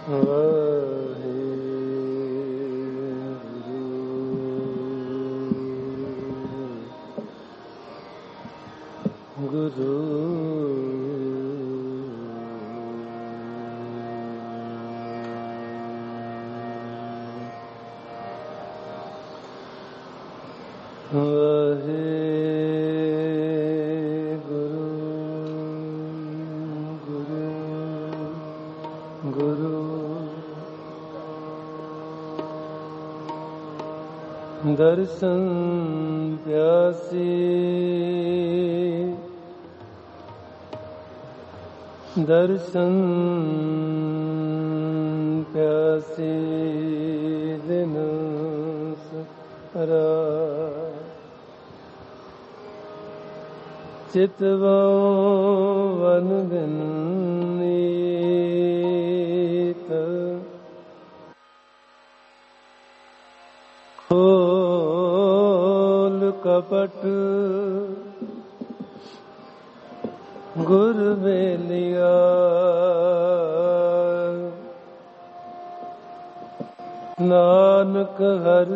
ਦਰਸ਼ਨ ਪਿਆਸੀ ਦਰਸ਼ਨ ਪਿਆਸੀ ਦਿਨ ਸਰਾ ਚਿਤਵੋ ਵਨ ਦਿਨੀਤ ਖੋਲ ਕਪਟ ਗੁਰ ਵੇਲਿਆ ਨਾਨਕ ਹਰਿ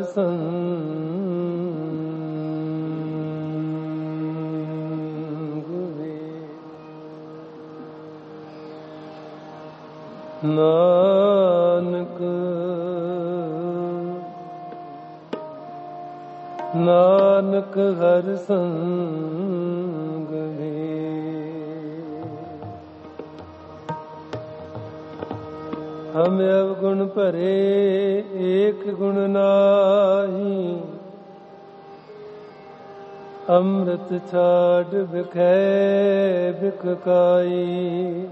ਸੰਗ ਵੇ ਨਾਨਕ ਨਾਨਕ ਹਰਿ ਸੰਗ ਵੇ ਹਮ ਅਵਗੁਣ ਭਰੇ ਏਕ ਗੁਣ ਨਾਹੀ ਅੰਮ੍ਰਿਤ ਛਾੜ ਬਿਖੈ ਬਿਖ ਕਾਈ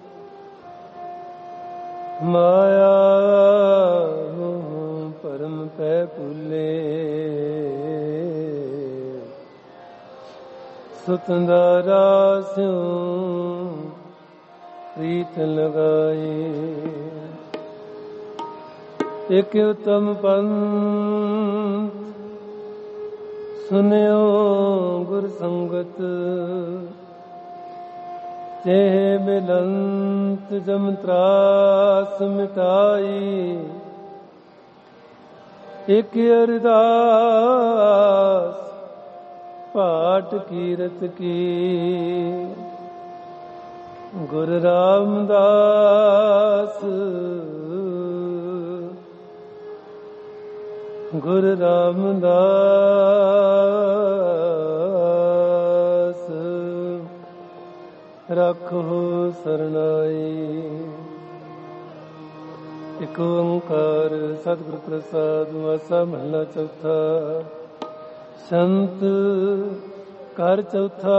ਮਾਇਆ ਮੋਹ ਪਰਮ ਪੈ ਭੁਲੇ ਸੁਤੰਦਰਾ ਸਿਉ ਪ੍ਰੀਤ ਲਗਾਈ ਇਕ ਉਤਮ ਪੰਥ ਸੁਨਿਓ ਗੁਰ ਸੰਗਤ ਤੇ ਮਿਲੰਤ ਜਮ ਤਰਾਸ ਮਿਟਾਈ ਇਕ ਅਰਦਾਸ ਪਾਠ ਕੀਰਤ ਕੀ ਗੁਰੂ ਰਾਮਦਾਸ ਗੁਰੂ ਰਾਮਦਾਸ ਰੱਖੋ ਸਰਨਾਈ। ਇਕ ਓੰਕਾਰ ਸਤਿਗੁਰ ਪ੍ਰਸਾਦਿ ਵਾਸਾ ਮਹਲਾ ਚੌਥਾ। ਸੰਤ ਘਰ ਚੌਥਾ।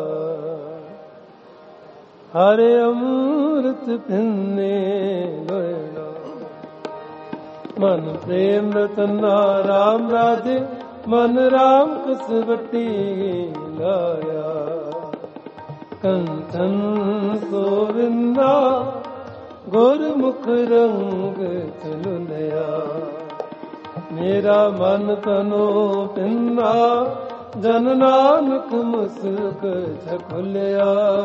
ਹਰਿ ਅੰਮ੍ਰਿਤ ਪਿੰਨੇ ਲੋਇਣਾ ਮਨ ਪ੍ਰੇਮ ਰਤਨਾ ਰਾਮ ਰਾਜੇ ਮਨ ਰਾਮ ਕਸਵਟੀ ਲਾਇਆ ਕੰਚਨ ਗੋਵਿੰਦਾ ਗੁਰਮੁਖ ਰੰਗ ਚਲੁਲਿਆ ਮੇਰਾ ਮਨ ਤਨੋ ਪਿੰਨਾ ਜਨ ਨਾਨਕ ਮੁਸਕ ਛਖੁਲਿਆ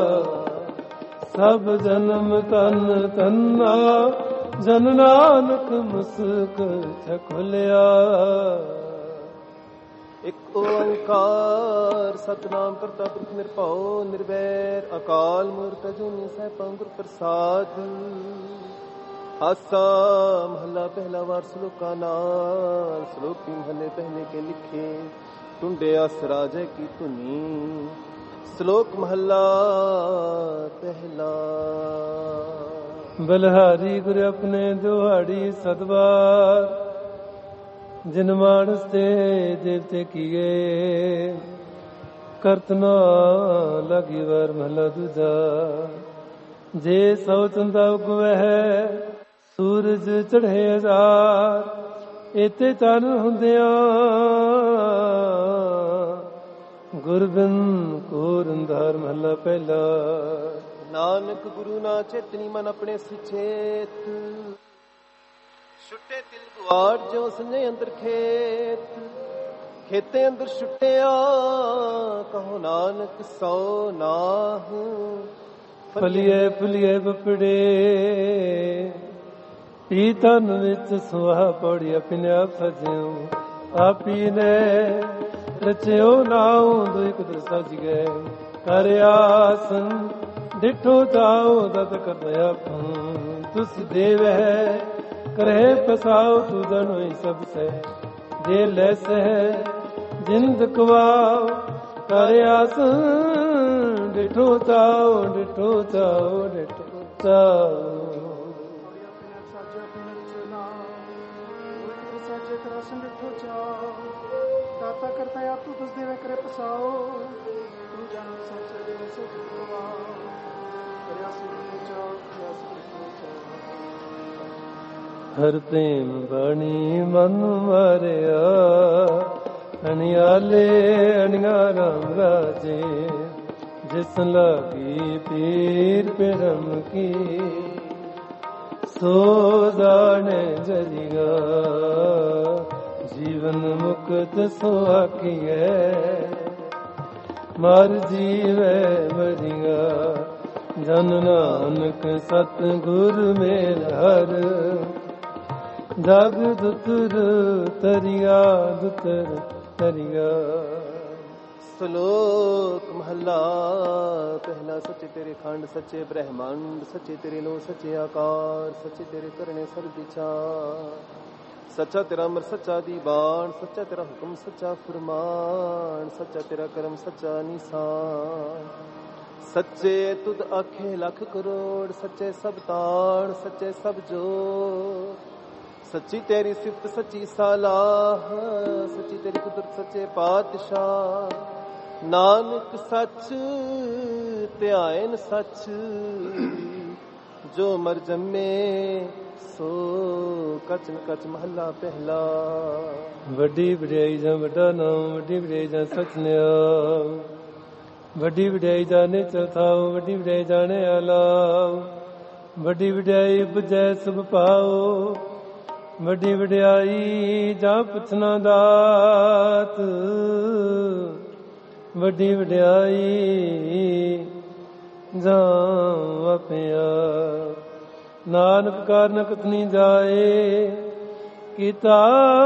ਸਭ ਜਨਮ ਤਨ ਤੰਨਾ ਜਨ ਨਾਨਕ ਮੁਸਕ ਛਖੁਲਿਆ। ਇਕ ਓੰਕਾਰ ਸਤਿਨਾਮ ਕਰਤਾ ਪੁਰਖ ਨਿਰਭਉ ਨਿਰਵੈਰ ਅਕਾਲ ਮੂਰਤ ਅਜੂਨੀ ਸੈਭੰ ਗੁਰ ਪ੍ਰਸਾਦ। ਆਸਾ ਮਹਲਾ ਪਹਿਲਾ ਵਾਰ ਸ਼ਲੋਕਾਂ ਨਾਲ। ਸ਼ਲੋਕੀ ਮਹਲੇ ਪਹਿਲੇ ਕੇ ਲਿਖੇ ਟੁੰਡੇ ਆਸ ਰਾਜੇ ਕੀ ਧੁਨੀ। ਸ਼ਲੋਕ ਮਹਲਾ ਪਹਿਲਾ। ਬਲਹਾਰੀ ਗੁਰ ਆਪਣੇ ਦੁਹਾੜੀ ਸਦਵਾਰ ਜਿਨ ਮਾਨਸ ਤੇ ਦੇਵਤੇ ਕੀਏ ਕਰਤ ਨਾ ਲਾਗੀ ਵਾਰ ਮਹਲਾ ਦੂਜਾ। ਜੇ ਸੌ ਚੰਦਾ ਉਗਵਹਿ ਸੂਰਜ ਚੜ੍ਹੇ ਹਜ਼ਾਰ ਇਤੇ ਚੰਨ ਹੁੰਦਿਆਂ ਗੁਰਬਿਨ ਕੋਰ ਅੰਧਾਰ ਮਹਲਾ ਪਹਿਲਾ। ਨਾਨਕ ਗੁਰੂ ਨਾ ਚੇਤਨੀ ਮਨ ਆਪਣੇ ਸੁਚੇਤ ਛੁੱਟੇ ਤਿਲ ਗੁਆੜ ਜੋ ਸੰਜੇ ਅੰਦਰ ਖੇਤ ਖੇਤੇ ਅੰਦਰ ਛੁੱਟਿਆ ਕਹੋ ਨਾਨਕ ਸੋ ਨਾਹ। ਫਲੀਏ ਫਲੀਏ ਬਪੜੇ ਪੀ ਤਨ ਵਿੱਚ ਸੁਹਾ ਪੜੀ ਆਪਣੇ ਆਪ ਸਜਿਓ ਆਪੀ ਨੇ ਰਚਿਓ ਨਾਉ ਦੁਇ ਕੁਦਰ ਸਜ ਗਏ ਕਰ ਆਸਨ ਡਿਠੋ ਜਾਓ ਦਤ ਕਰਦਿਆ ਤੁਸ ਦੇਵ ਹੈ ਕਰੇ ਪਸਾਉ ਤੂ ਜਨੋਈ ਸਭ ਸੇ ਜੇ ਲੈ ਸਹਿ ਜਿੰਦ ਕਵਾਉ ਕਰ ਆਸਨ ਡਿਠੋ ਜਾਓ ਡਿਠੋ ਜਾਓ ਡਿਠੋ ਜਾਓ ਦਾਤਾ ਕਰਤਾ ਆਪ ਤੂੰ ਤੁਸ ਦੇਵੇ ਕਰੇ ਪਸਾਓ ਤੂੰ ਜਾਣ ਸੱਚ ਦੇ ਸਭ ਕਰਵਾ ਕਰਿਆ ਸੁਣ ਹਰ ਪ੍ਰੇਮ ਬਾਣੀ ਮਨ ਮਾਰਿਆ ਅਣਿਆਲੇ ਅਣਿਆ ਰਾਮ ਰਾਜੇ ਜਿਸ ਲਾਗੀ ਪੀਰ ਪਰਮ ਕੀ ਸੋ ਜਾਣੇ ਜਰੀਗਾ ਜੀਵਨ ਮੁਕਤ ਸੁਆਖੀਐ ਮਰ ਜੀਵੈ ਮਰੀਗਾ ਜਨ ਨਾਨਕ ਸਤ ਗੁਰ ਮੇਲ ਹਰ ਜਗ ਦੁਤਰ ਤਰਿਆ ਦੁਤਰ ਤਰਿਆ। ਸ਼ਲੋਕ ਮਹਲਾ ਪਹਿਲਾ। ਸੱਚੇ ਤੇਰੇ ਖੰਡ ਸੱਚੇ ਬ੍ਰਹਮੰਡ ਸੱਚੇ ਤੇਰੇ ਨੋ ਸੱਚੇ ਆਕਾਰ ਸੱਚੇ ਤੇਰੇ ਕਰਨੇ ਸਰਬ ਵਿਚਾਰ ਸੱਚਾ ਤੇਰਾ ਅਮਰ ਸੱਚਾ ਦੀਵਾਨ ਸੱਚਾ ਤੇਰਾ ਹੁਕਮ ਸੱਚਾ ਫਰਮਾਨ ਸੱਚਾ ਤੇਰਾ ਕਰਮ ਸੱਚਾ ਨਿਸ਼ਾਨ ਸੱਚੇ ਤੁਧ ਆਖੇ ਲੱਖ ਕਰੋੜ ਸੱਚੇ ਸਭ ਤਾਣ ਸੱਚੇ ਸਭ ਜੋ ਸੱਚੀ ਤੇਰੀ ਸਿਫਤ ਸੱਚੀ ਸਾਲਾਹ ਸੱਚੀ ਤੇਰੀ ਕੁਦਰਤ ਸੱਚੇ ਪਾਤਸ਼ਾਹ ਨਾਨਕ ਸੱਚ ਧਿਆਇਨ ਸੱਚ ਜੋ ਮਰ ਜੰਮੇ ਸੋ ਕਚਨ ਕਚ ਮਹੱਲਾ ਪਹਿਲਾ। ਵੱਡੀ ਵਡਿਆਈ ਜਾਂ ਵੱਡਾ ਨਾਮ ਵੱਡੀ ਵਡਿਆਈ ਜਾਂ ਸਚ ਨਿਆਮ ਵੱਡੀ ਵਡਿਆਈ ਜਾਣੇ ਚੌਥਾਓ ਵੱਡੀ ਵਡਿਆਈ ਜਾਣੇ ਆਲਾਮ ਵੱਡੀ ਵਡਿਆਈ ਬੁਝੈ ਸੁਭ ਪਾਓ ਵੱਡੀ ਵਡਿਆਈ ਜਾਂ ਪੁੱਛਣਾ ਦਾਤ ਵੱਡੀ ਵਡਿਆਈ ਜਾਂ ਆਪਿਆ ਨਾਨਕ ਕਾਰਨ ਕਥਨੀ ਜਾਏ ਕੀਤਾ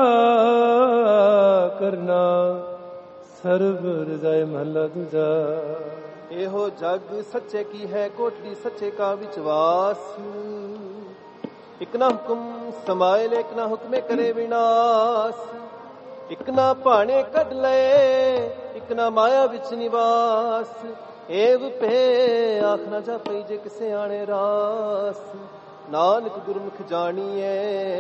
ਕਰਨਾ ਸਰਬ ਰਜਾਏ ਮਹੱਲਾ ਦੂਜਾ। ਇਹੋ ਜਗ ਸੱਚੇ ਕੀ ਹੈ ਕੋਟਲੀ ਸੱਚੇ ਕਾ ਵਿਚਵਾਸ ਇਕ ਨਾ ਹੁਕਮ ਸਮਾਇਲ ਇਕ ਨਾ ਹੁਕਮੇ ਕਰੇ ਵਿਨਾਸ਼ ਇਕ ਨਾ ਭਾਣੇ ਕੱਢ ਲਏ ਇਕ ਨਾ ਮਾਇਆ ਵਿੱਚ ਨਿਵਾਸ ਏਵ ਪੇ ਆਖ ਨਾ ਜਾ ਪਈ ਜੇ ਕਿਸੇ ਆਣੇ ਰਾਸ ਨਾਨਕ ਗੁਰਮੁਖ ਜਾਣੀਏ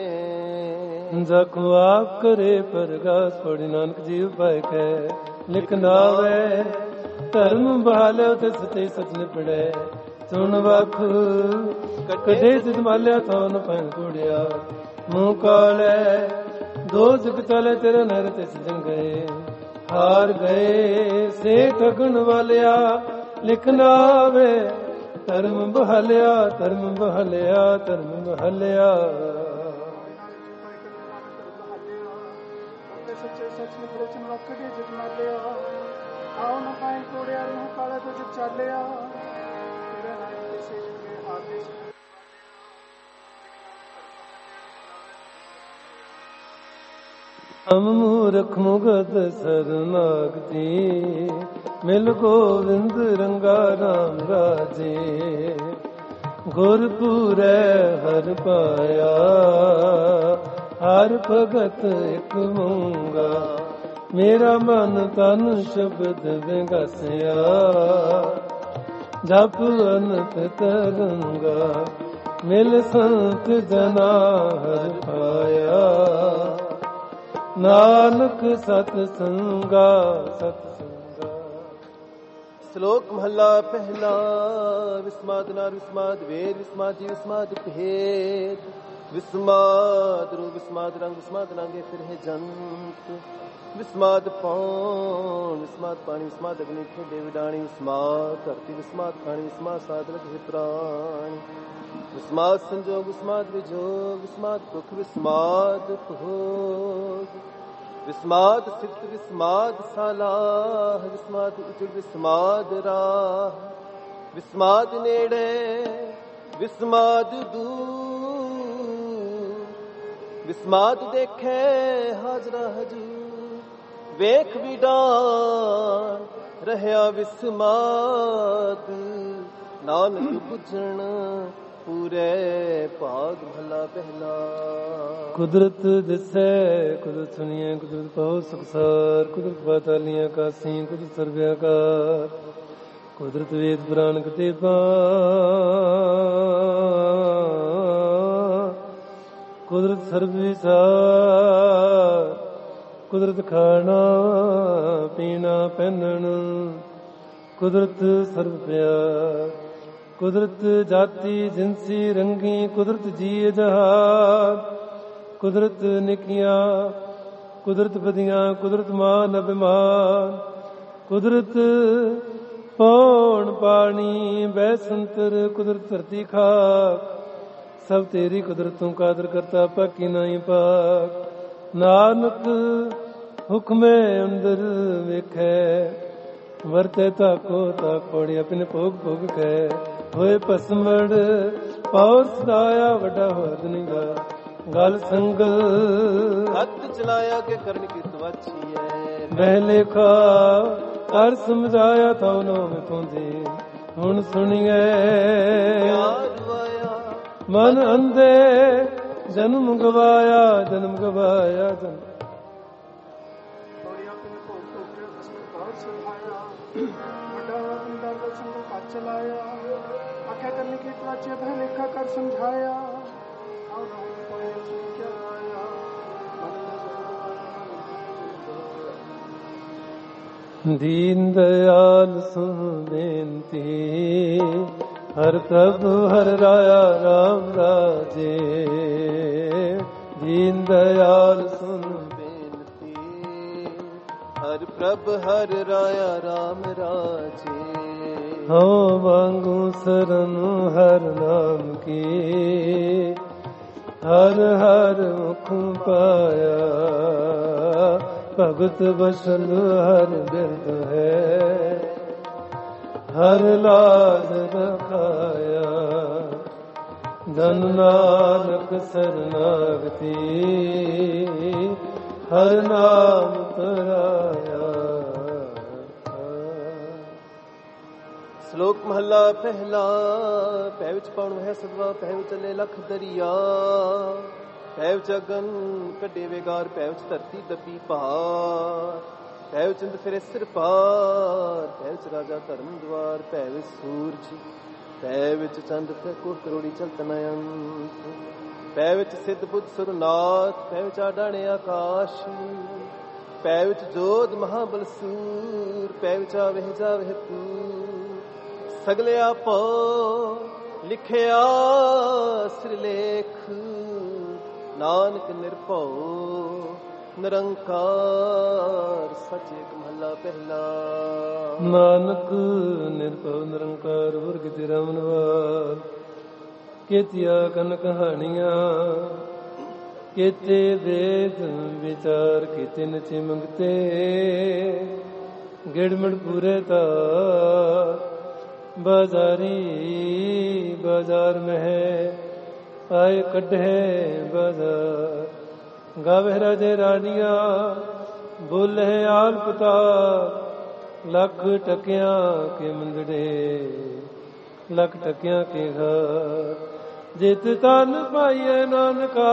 ਜਕੁ ਆਪ ਕਰੇ ਪਰਗਾਸ ਪੜੀ ਨਾਨਕ ਜੀ ਉਪਾਇ ਕੈ ਲਿਖ ਨਾਵੇ ਧਰਮ ਬਹਾਲਿਓ ਤੇ ਸਤੇ ਸਚ ਨਿਪੜੈ ਸੁਣ ਵਖ ਕਦੇ ਜਿਤ ਮਾਲਿਆ ਤੋ ਨ ਪੈਣ ਕੁੜਿਆ ਮੂੰਹ ਕਾਲੇ ਦੋ ਜਗ ਚਲੇ ਤੇਰੇ ਨਰ ਤੇ ਸਜਣ ਗਏ ਹਾਰ ਗਏ ਸੇ ਠਗਣ ਵਾਲਿਆ ਲਿਖਣਾ ਵੇ ਧਰਮ ਬਹਾਲਿਆ ਧਰਮ ਬਹਾਲਿਆ ਧਰਮ ਬਹਾਲਿਆ ਸੱਚੇ ਸੱਚ ਨਿਪੜੇ ਚਨ ਵਕੜੇ ਜਿਤ ਮਾਲਿਆ ਆਉ ਨ ਪਾਏ ਕੋੜਿਆ ਨੂੰ ਕਾਲੇ ਤੋਂ ਜਿਤ ਚਾਲਿਆ ਤੇਰੇ ਨਾਲ ਕਿਸੇ ਦੇ ਆਦੇਸ਼ ਹਮ ਮੂਰਖ ਮੁਗਤ ਸਰਨਾਗਤੀ ਮਿਲ ਗੋਵਿੰਦ ਰੰਗਾ ਰਾਮ ਰਾਜੇ ਗੁਰਪੂਰੈ ਹਰ ਪਾਇਆ ਹਰ ਭਗਤ ਇਕ ਮੂੰਗਾ ਮੇਰਾ ਮਨ ਤਨ ਸ਼ਬਦ ਵਿਗਸਿਆ ਜਪ ਅਨੰਤ ਤਰੰਗਾ ਮਿਲ ਸੰਤ ਜਨਾ ਹਰ ਪਾਇਆ ਨਾਨਕ ਸਤ ਸੰਗਾ ਸਤ ਸੰਗਾ। ਸ਼ਲੋਕ ਮਹੱਲਾ ਪਹਿਲਾ। ਵਿਸਮਾਦ ਨਾਰ ਵਿਸਮਾਦ ਵੇਦ ਵਿਸਮਾਦ ਜੀ ਵਿਸਮਾਦ ਭੇਦ ਵਿਸਮਾਦ ਰੂ ਵਿਸਮਾਦ ਰੰਗ ਵਿਸਮਾਦ ਰੰਗੇ ਫਿਰ ਹੈ ਜੰਤ ਵਿਸਮਾਦ ਪੌਣ ਵਿਸਮਾਦ ਪਾਣੀ ਵਿਸਮਾਦ ਅਗਨੀ ਖੇਡੇ ਵਿਡਾਣੀ ਵਿਸਮਾਦ ਧਰਤੀ ਵਿਸਮਾਦ ਖਾਣੀ ਵਿਸਮਾਦ ਸਾਧਰਤ ਹੈ ਪ੍ਰਾਣ ਵਿਸਮਾਦ ਸੰਜੋਗ ਵਿਸਮਾਦ ਵਿਜੋਗ ਵਿਸਮਾਦ ਭੁਖ ਵਿਸਮਾਦ ਭੋਗ ਵਿਸਮਾਦ ਸਿੱਧ ਵਿਸਮਾਦ ਸਾਲਾਹ ਵਿਸਮਾਦ ਉਜੜ ਵਿਸਮਾਦ ਰਾਹ ਵਿਸਮਾਦ ਨੇੜੇ ਵਿਸਮਾਦ ਦੂਰ ਵਿਸਮਾਦ ਦੇਖੇ ਹਾਜ਼ਰਾ ਹਜੂਰ, ਵੇਖ ਵਿਡਾਨ ਰਹਿਆ ਵਿਸਮਾਦ, ਨਾਨਕ ਬੁਝਣ ਪੂਰੇ ਭਾਗ ਭਲਾ ਪਹਿਲਾ। ਕੁਦਰਤ ਦਿਸੈ ਕੁਦਰਤ ਸੁਣੀਐ, ਕੁਦਰਤ ਪਾਉ ਸੁਖਸਾਰ, ਕੁਦਰਤ ਪਾਤਾਲੀਆਂ ਕਾਸੀ, ਕੁਦਰਤ ਸਰਬਿਆਕਾਰ, ਕੁਦਰਤ ਵੇਦ ਪੁਰਾਨ ਕਤੇਬਾ, ਕੁਦਰਤ ਸਰਬ ਵਿਸਾਰ, ਕੁਦਰਤ ਖਾਣਾ ਪੀਣਾ ਪਹਿਨਣ, ਕੁਦਰਤ ਸਰਬ ਪਿਆਰ, ਕੁਦਰਤ ਜਾਤੀ ਜਿੰਸੀ ਰੰਗੀ, ਕੁਦਰਤ ਜੀ ਜਹਾਨ, ਕੁਦਰਤ ਨਿੱਕੀਆਂ ਕੁਦਰਤ ਵਧੀਆਂ, ਕੁਦਰਤ ਮਾਨ ਅਭਿਮਾਨ, ਕੁਦਰਤ ਪੌਣ ਪਾਣੀ ਬੈ ਸੰਤਰ, ਕੁਦਰਤ ਧਰਤੀ ਖਾਕ, ਸਭ ਤੇਰੀ ਕੁਦਰਤ ਤੂੰ ਕਾਦਰ ਕਰਤਾ ਪਾਕੀ ਨਹੀਂ ਪਾਕ। ਨਾਨਕ ਹੁਕਮੇ ਅੰਦਰ ਵੇਖੈ, ਵਰਤੇ ਤਾਕੋ ਤਾਕ ਪੜੀ, ਆਪਣੇ ਭੋਗ ਭੋਗ ਕੈ ਹੋਏ ਭਸਮੜ, ਪੌਰ ਸਦਾਇਆ ਵੱਡਾ ਹੋਦ ਨਿਗਾ ਗਲ ਸੰਗਲ, ਹੱਥ ਚਲਾਇਆ ਕੇ ਕਰਨ ਕੀ ਤਵਾਚੀ ਹੈ, ਮੈਂ ਲੇਖਾ ਕਰ ਸਮਝਾਇਆ ਤਾਂ ਨੋ ਮੈਂ ਪਹੁੰਚੀ, ਹੁਣ ਸੁਣੀਏ ਮਨ ਅੰਧੇ ਜਨਮ ਗਵਾਇਆ, ਜਨਮ ਗਵਾਇਆ ਜਨਮ। ਚਲਾਇਆ ਆਖਿਆ ਕਰਨੀ ਕੀ ਤਵਾਚੇ ਭੈ ਲੇਖਾ ਕਰ ਸਮਝਾਇਆ, ਦੀਨ ਦਇਆਲ ਸੁਨ ਬੇਨਤੀ, ਹਰ ਪ੍ਰਭ ਹਰ ਰਾਇਆ ਰਾਮ ਰਾਜੇ, ਦੀਨ ਦਇਆਲ ਸੁਨ ਬੇਨਤੀ, ਹਰ ਪ੍ਰਭ ਹਰ ਰਾਇਆ ਰਾਮ ਰਾਜੇ, ਹਉ ਵਾਂਗੂ ਸਰਨ ਹਰ ਨਾਮ ਕੀ, ਹਰ ਹਰ ਮੁਖ ਪਾਇਆ, ਭਗਤ ਬਸਨ ਹਰ ਬਿਰਦ ਹੈ, ਹਰ ਲਾਜ ਰਖਾਇਆ, ਜਨ ਨਾਨਕ ਸਰਨਾਗਤੀ, ਹਰ ਨਾਮ ਤਰਾਇਆ। ਸ਼ਲੋਕ ਮਹੱਲਾ ਪਹਿਲਾ। ਪੈ ਵਿੱਚ ਪਾਉਣ ਹੈ ਸਦਵਾ, ਪੈ ਵਿੱਚ ਚੱਲੇ ਲਖ ਦਰਿਆ, ਪੈ ਵਿੱਚ ਅਗਨ ਕੱਢੇ ਵੇਗਾਰ, ਪੈ ਵਿੱਚ ਧਰਤੀ ਦੱਬੀ ਪਹਾੜ, ਪੈ ਵਿੱਚ ਚੰਦ ਫਿਰੇ ਸਿਰ ਪਾਰ, ਪੈ ਵਿੱਚ ਰਾਜਾ ਧਰਮ ਦਵਾਰ, ਪੈ ਵਿੱਚ ਸੂਰਜ, ਪੈ ਵਿੱਚ ਚੰਦ ਫਿਰ ਕੋਟ ਕਰੋੜੀ ਚਲਤ ਨਯੰਤ, ਪੈ ਵਿੱਚ ਸਿੱਧ ਬੁੱਧ ਸੁਰਨਾਥ, ਪੈ ਵਿੱਚ ਆਡਾਣੇ ਆਕਾਸ਼, ਪੈ ਵਿੱਚ ਜੋਧ ਮਹਾਬਲ ਸੂਰ, ਪੈ ਵਿੱਚ ਆਵੇ ਜਾਵੇ ਤੂੰ, ਸਗਲੇ ਆਪੋ ਲਿਖਿਆ ਸਿਰਲੇਖ, ਨਾਨਕ ਨਿਰਭਉ ਨਿਰੰਕਾਰ, ਸਚ ਏਕ ਮਹੱਲਾ ਪਹਿਲਾ। ਨਾਨਕ ਨਿਰਭਉ ਨਿਰੰਕਾਰ, ਵਰਗ ਤੇ ਰਮਨਵਾਰ, ਕੇਤੀਆ ਕਨ ਕਹਾਣੀਆਂ, ਕੇਤੇ ਵੇਦ ਵਿਚਾਰ, ਕੀਤੇ ਨਚੇ ਮੰਗਤੇ, ਗਿੜਮੜ ਪੂਰੇ ਤਾਰ, ਬਾਜ਼ਾਰੀ ਬਾਜ਼ਾਰ ਮਹਿ ਆਏ ਕੱਢੇ ਬਾਜ਼ਾਰ, ਗਾਵੇ ਰਾਜੇ ਰਾਣੀਆਂ, ਬੋਲੇ ਆਲ ਪਤਾ, ਲੱਖ ਟਕਿਆਂ ਕੇ ਮੰਦੜੇ, ਲੱਖ ਟਕਿਆਂ ਕੇ ਘਰ, ਜਿਤ ਤਨ ਪਾਈਏ ਨਾਨਕਾ,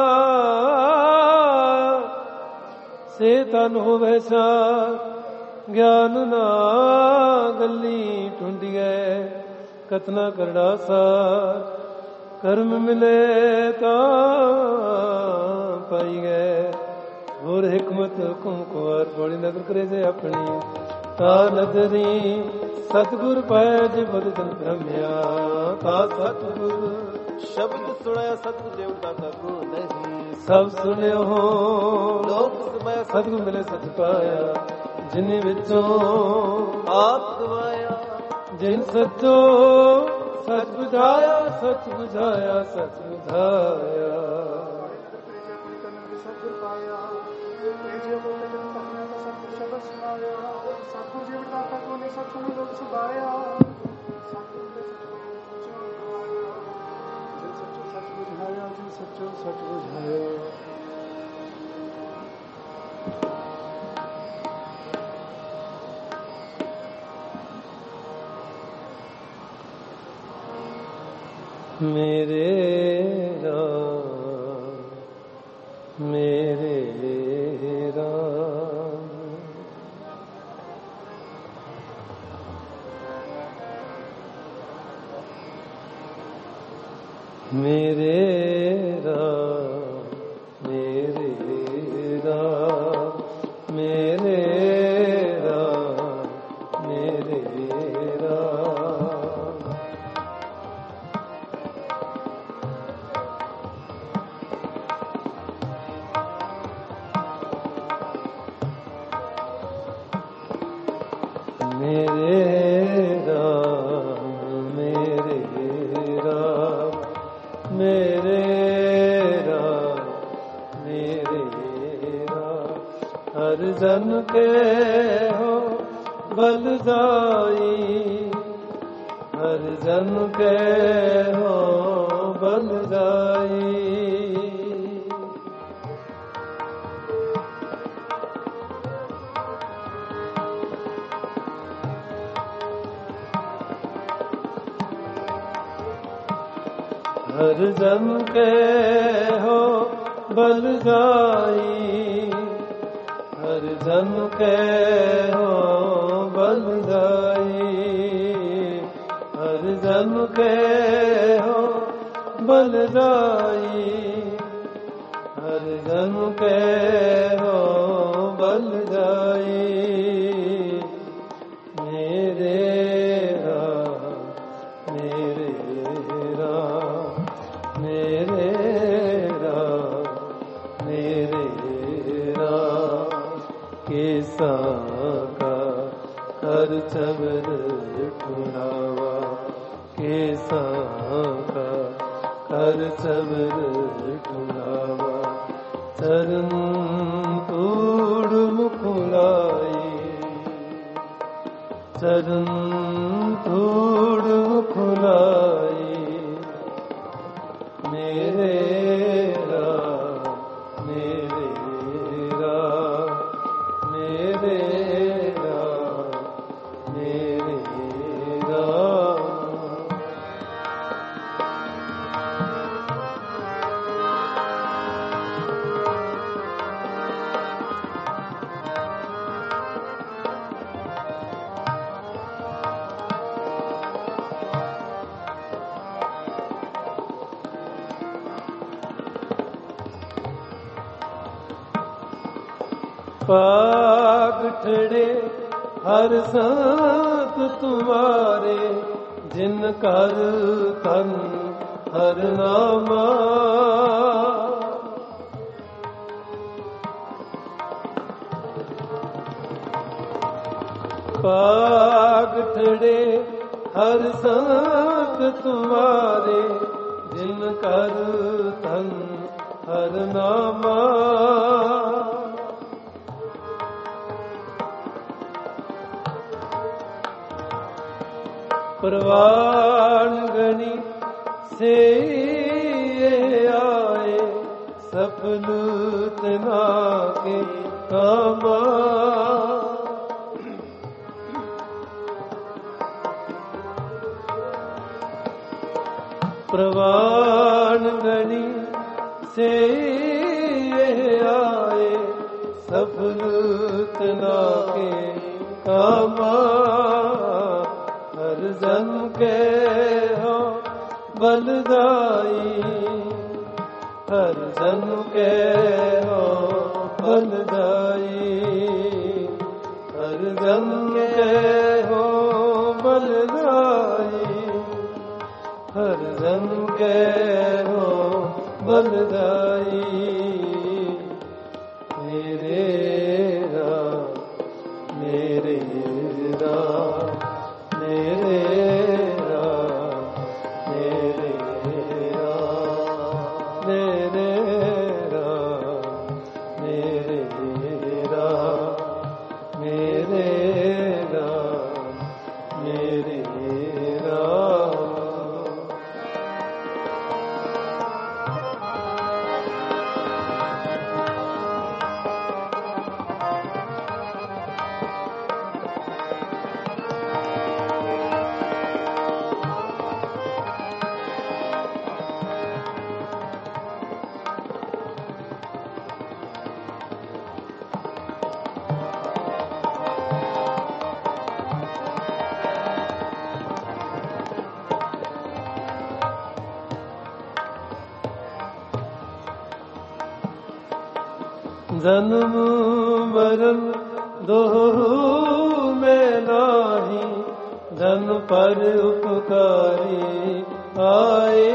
ਸੇ ਤਨ ਹੋਵੇ ਸਾ, ਗਿਆਨ ਨਾ ਗੱਲੀ ਟੁੰਡੀਐ, ਕਤਨਾ ਕਰੜਾ ਸਾਰ, ਕਰਮ ਮਿਲੇ ਤਾਂ ਪਾਈ ਗਏ, ਹੋਰ ਹਿਕਮਤ ਹੁਕਮ ਕੁਆਰ, ਬੜੀ ਨਦਰ ਕਰੇ ਜੇ ਆਪਣੀ, ਤਾ ਨਦਰੀ ਸਤਿਗੁਰ ਪਾਇਆ ਜੇ ਬਦਨ ਭ੍ਰਮਿਆ, ਤਾ ਸਤਿਗੁਰ ਸ਼ਬਦ ਸੁਣਿਆ ਸਤਿਗੁਰ ਦੇਵਤਾ ਕਾ ਕੋ ਨਹੀਂ, ਸਭ ਸੁਣਿਓ ਲੋਕ ਸੁਣਿਆ ਸਤਿਗੁਰ ਮਿਲੇ ਸਚ ਪਾਇਆ, ਜਿਨ ਵਿੱਚੋਂ ਆਪ ਗਵਾਇਆ, ਜਿਨ ਸੱਚੋ ਸਚ ਬੁਝਾਇਆ, ਸਚ ਬੁਝਾਇਆ, ਸਚ ਬੁਝਾਇਆ। ਸੱਚੋ ਸੱਚ ਬੁਝਾਇਆ। मेरे राम मेरे राम मेरे राम मेरे राम मेरे राम मेरे राम मेरे राम मेरे राम मेरे राम मेरे राम हर जन के हो बलदाई हर जन के हो बलदाई हर जन के हो बलदाई हर जन के हो बलदाई हर जन के हो बलदाई हर जन के हो बलदाई मेरे राम मेरे राम मेरे राम मेरे राम केसा का हर चबर ठुरावा केसा का हर चबर ठुरावा चरण तूड़ मुखुलाई चरण तूड़ मुखुलाई मेरे राम मेरे राम मेरे राम मेरे राम पाग ठड़े हर संत तुम्हारे जिन कर तन हर नामा पाग ठड़े हर संत तुम्हारे जिन कर तन हर नामा प्रवान गणी से आए सफल तना के कामा प्रवान गणी से आए सफल तना के कामा हर जन के हो बलदाई हर जन के हो बलदाई हर जन के हो बलदाई हर जन के हो बलदाई मेरे राम मेरे राम मेरे राम मेरे राम मेरे राम मेरे राम मेरे राम मेरे राम जन्म मरण दोहु में नाही, जन पर उपकारी आए।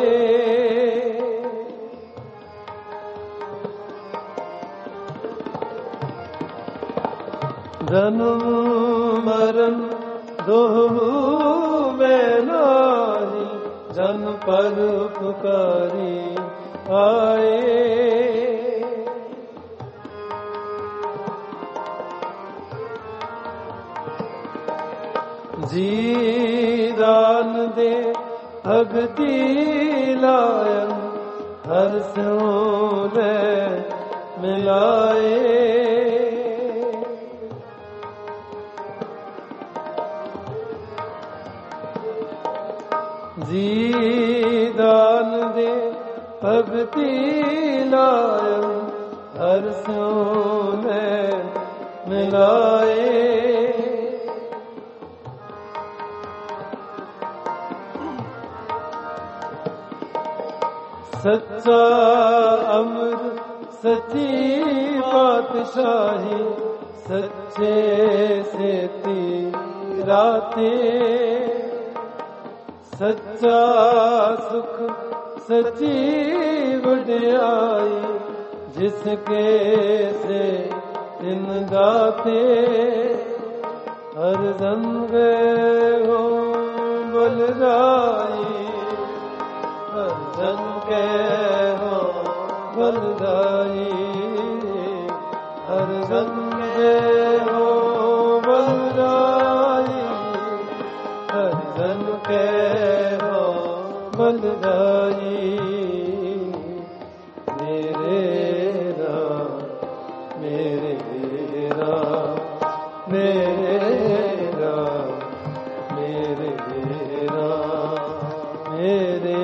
जन्म मरण दोहु में नाही, जन पर उपकारी आए। जी दान दे भगति लायन, हर स्यों ले मिलाए। जी दान दे भगति लायन, हर स्यों ले मिलाए। सच्चा अमर सच्ची पातशाही, सच्चे से तीराते। सच्चा सुख सच्ची वड्याई, जिसके से दिन गाते। हर जन गए हो बलराई, हर जन के हो बलदाई। हर जन के हो बलदाई, हर जन के हो बलदाई। मेरे राम मेरे राम मेरे राम मेरे राम मेरे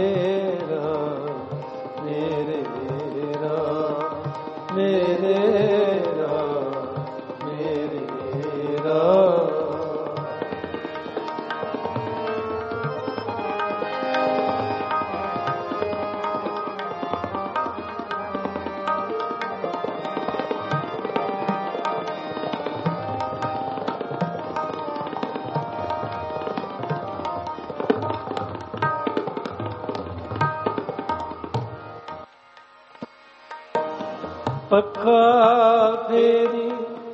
पक्का फेरी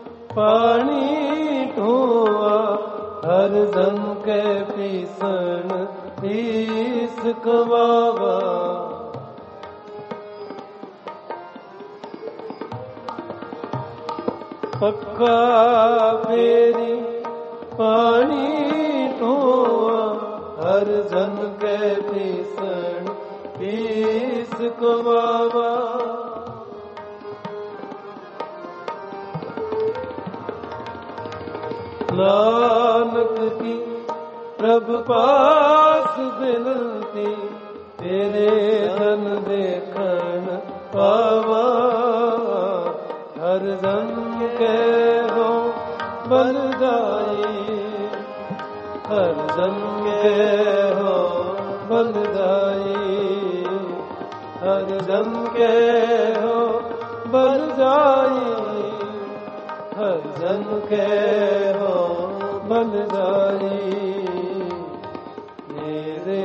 पानी ढोआ, हर जन के पीसन पीस कमावा। पक्का फेरी पानी ढोआ, हर जन के पीसन पीस कमावा। नानक की प्रभु पास बिनती, तेरे धन देखन पावा। हर जन के हो बलदाई, हर जन के हो बलदाई। हर जन के हो बलदाई, हर जन के हो बलदाई। मेरे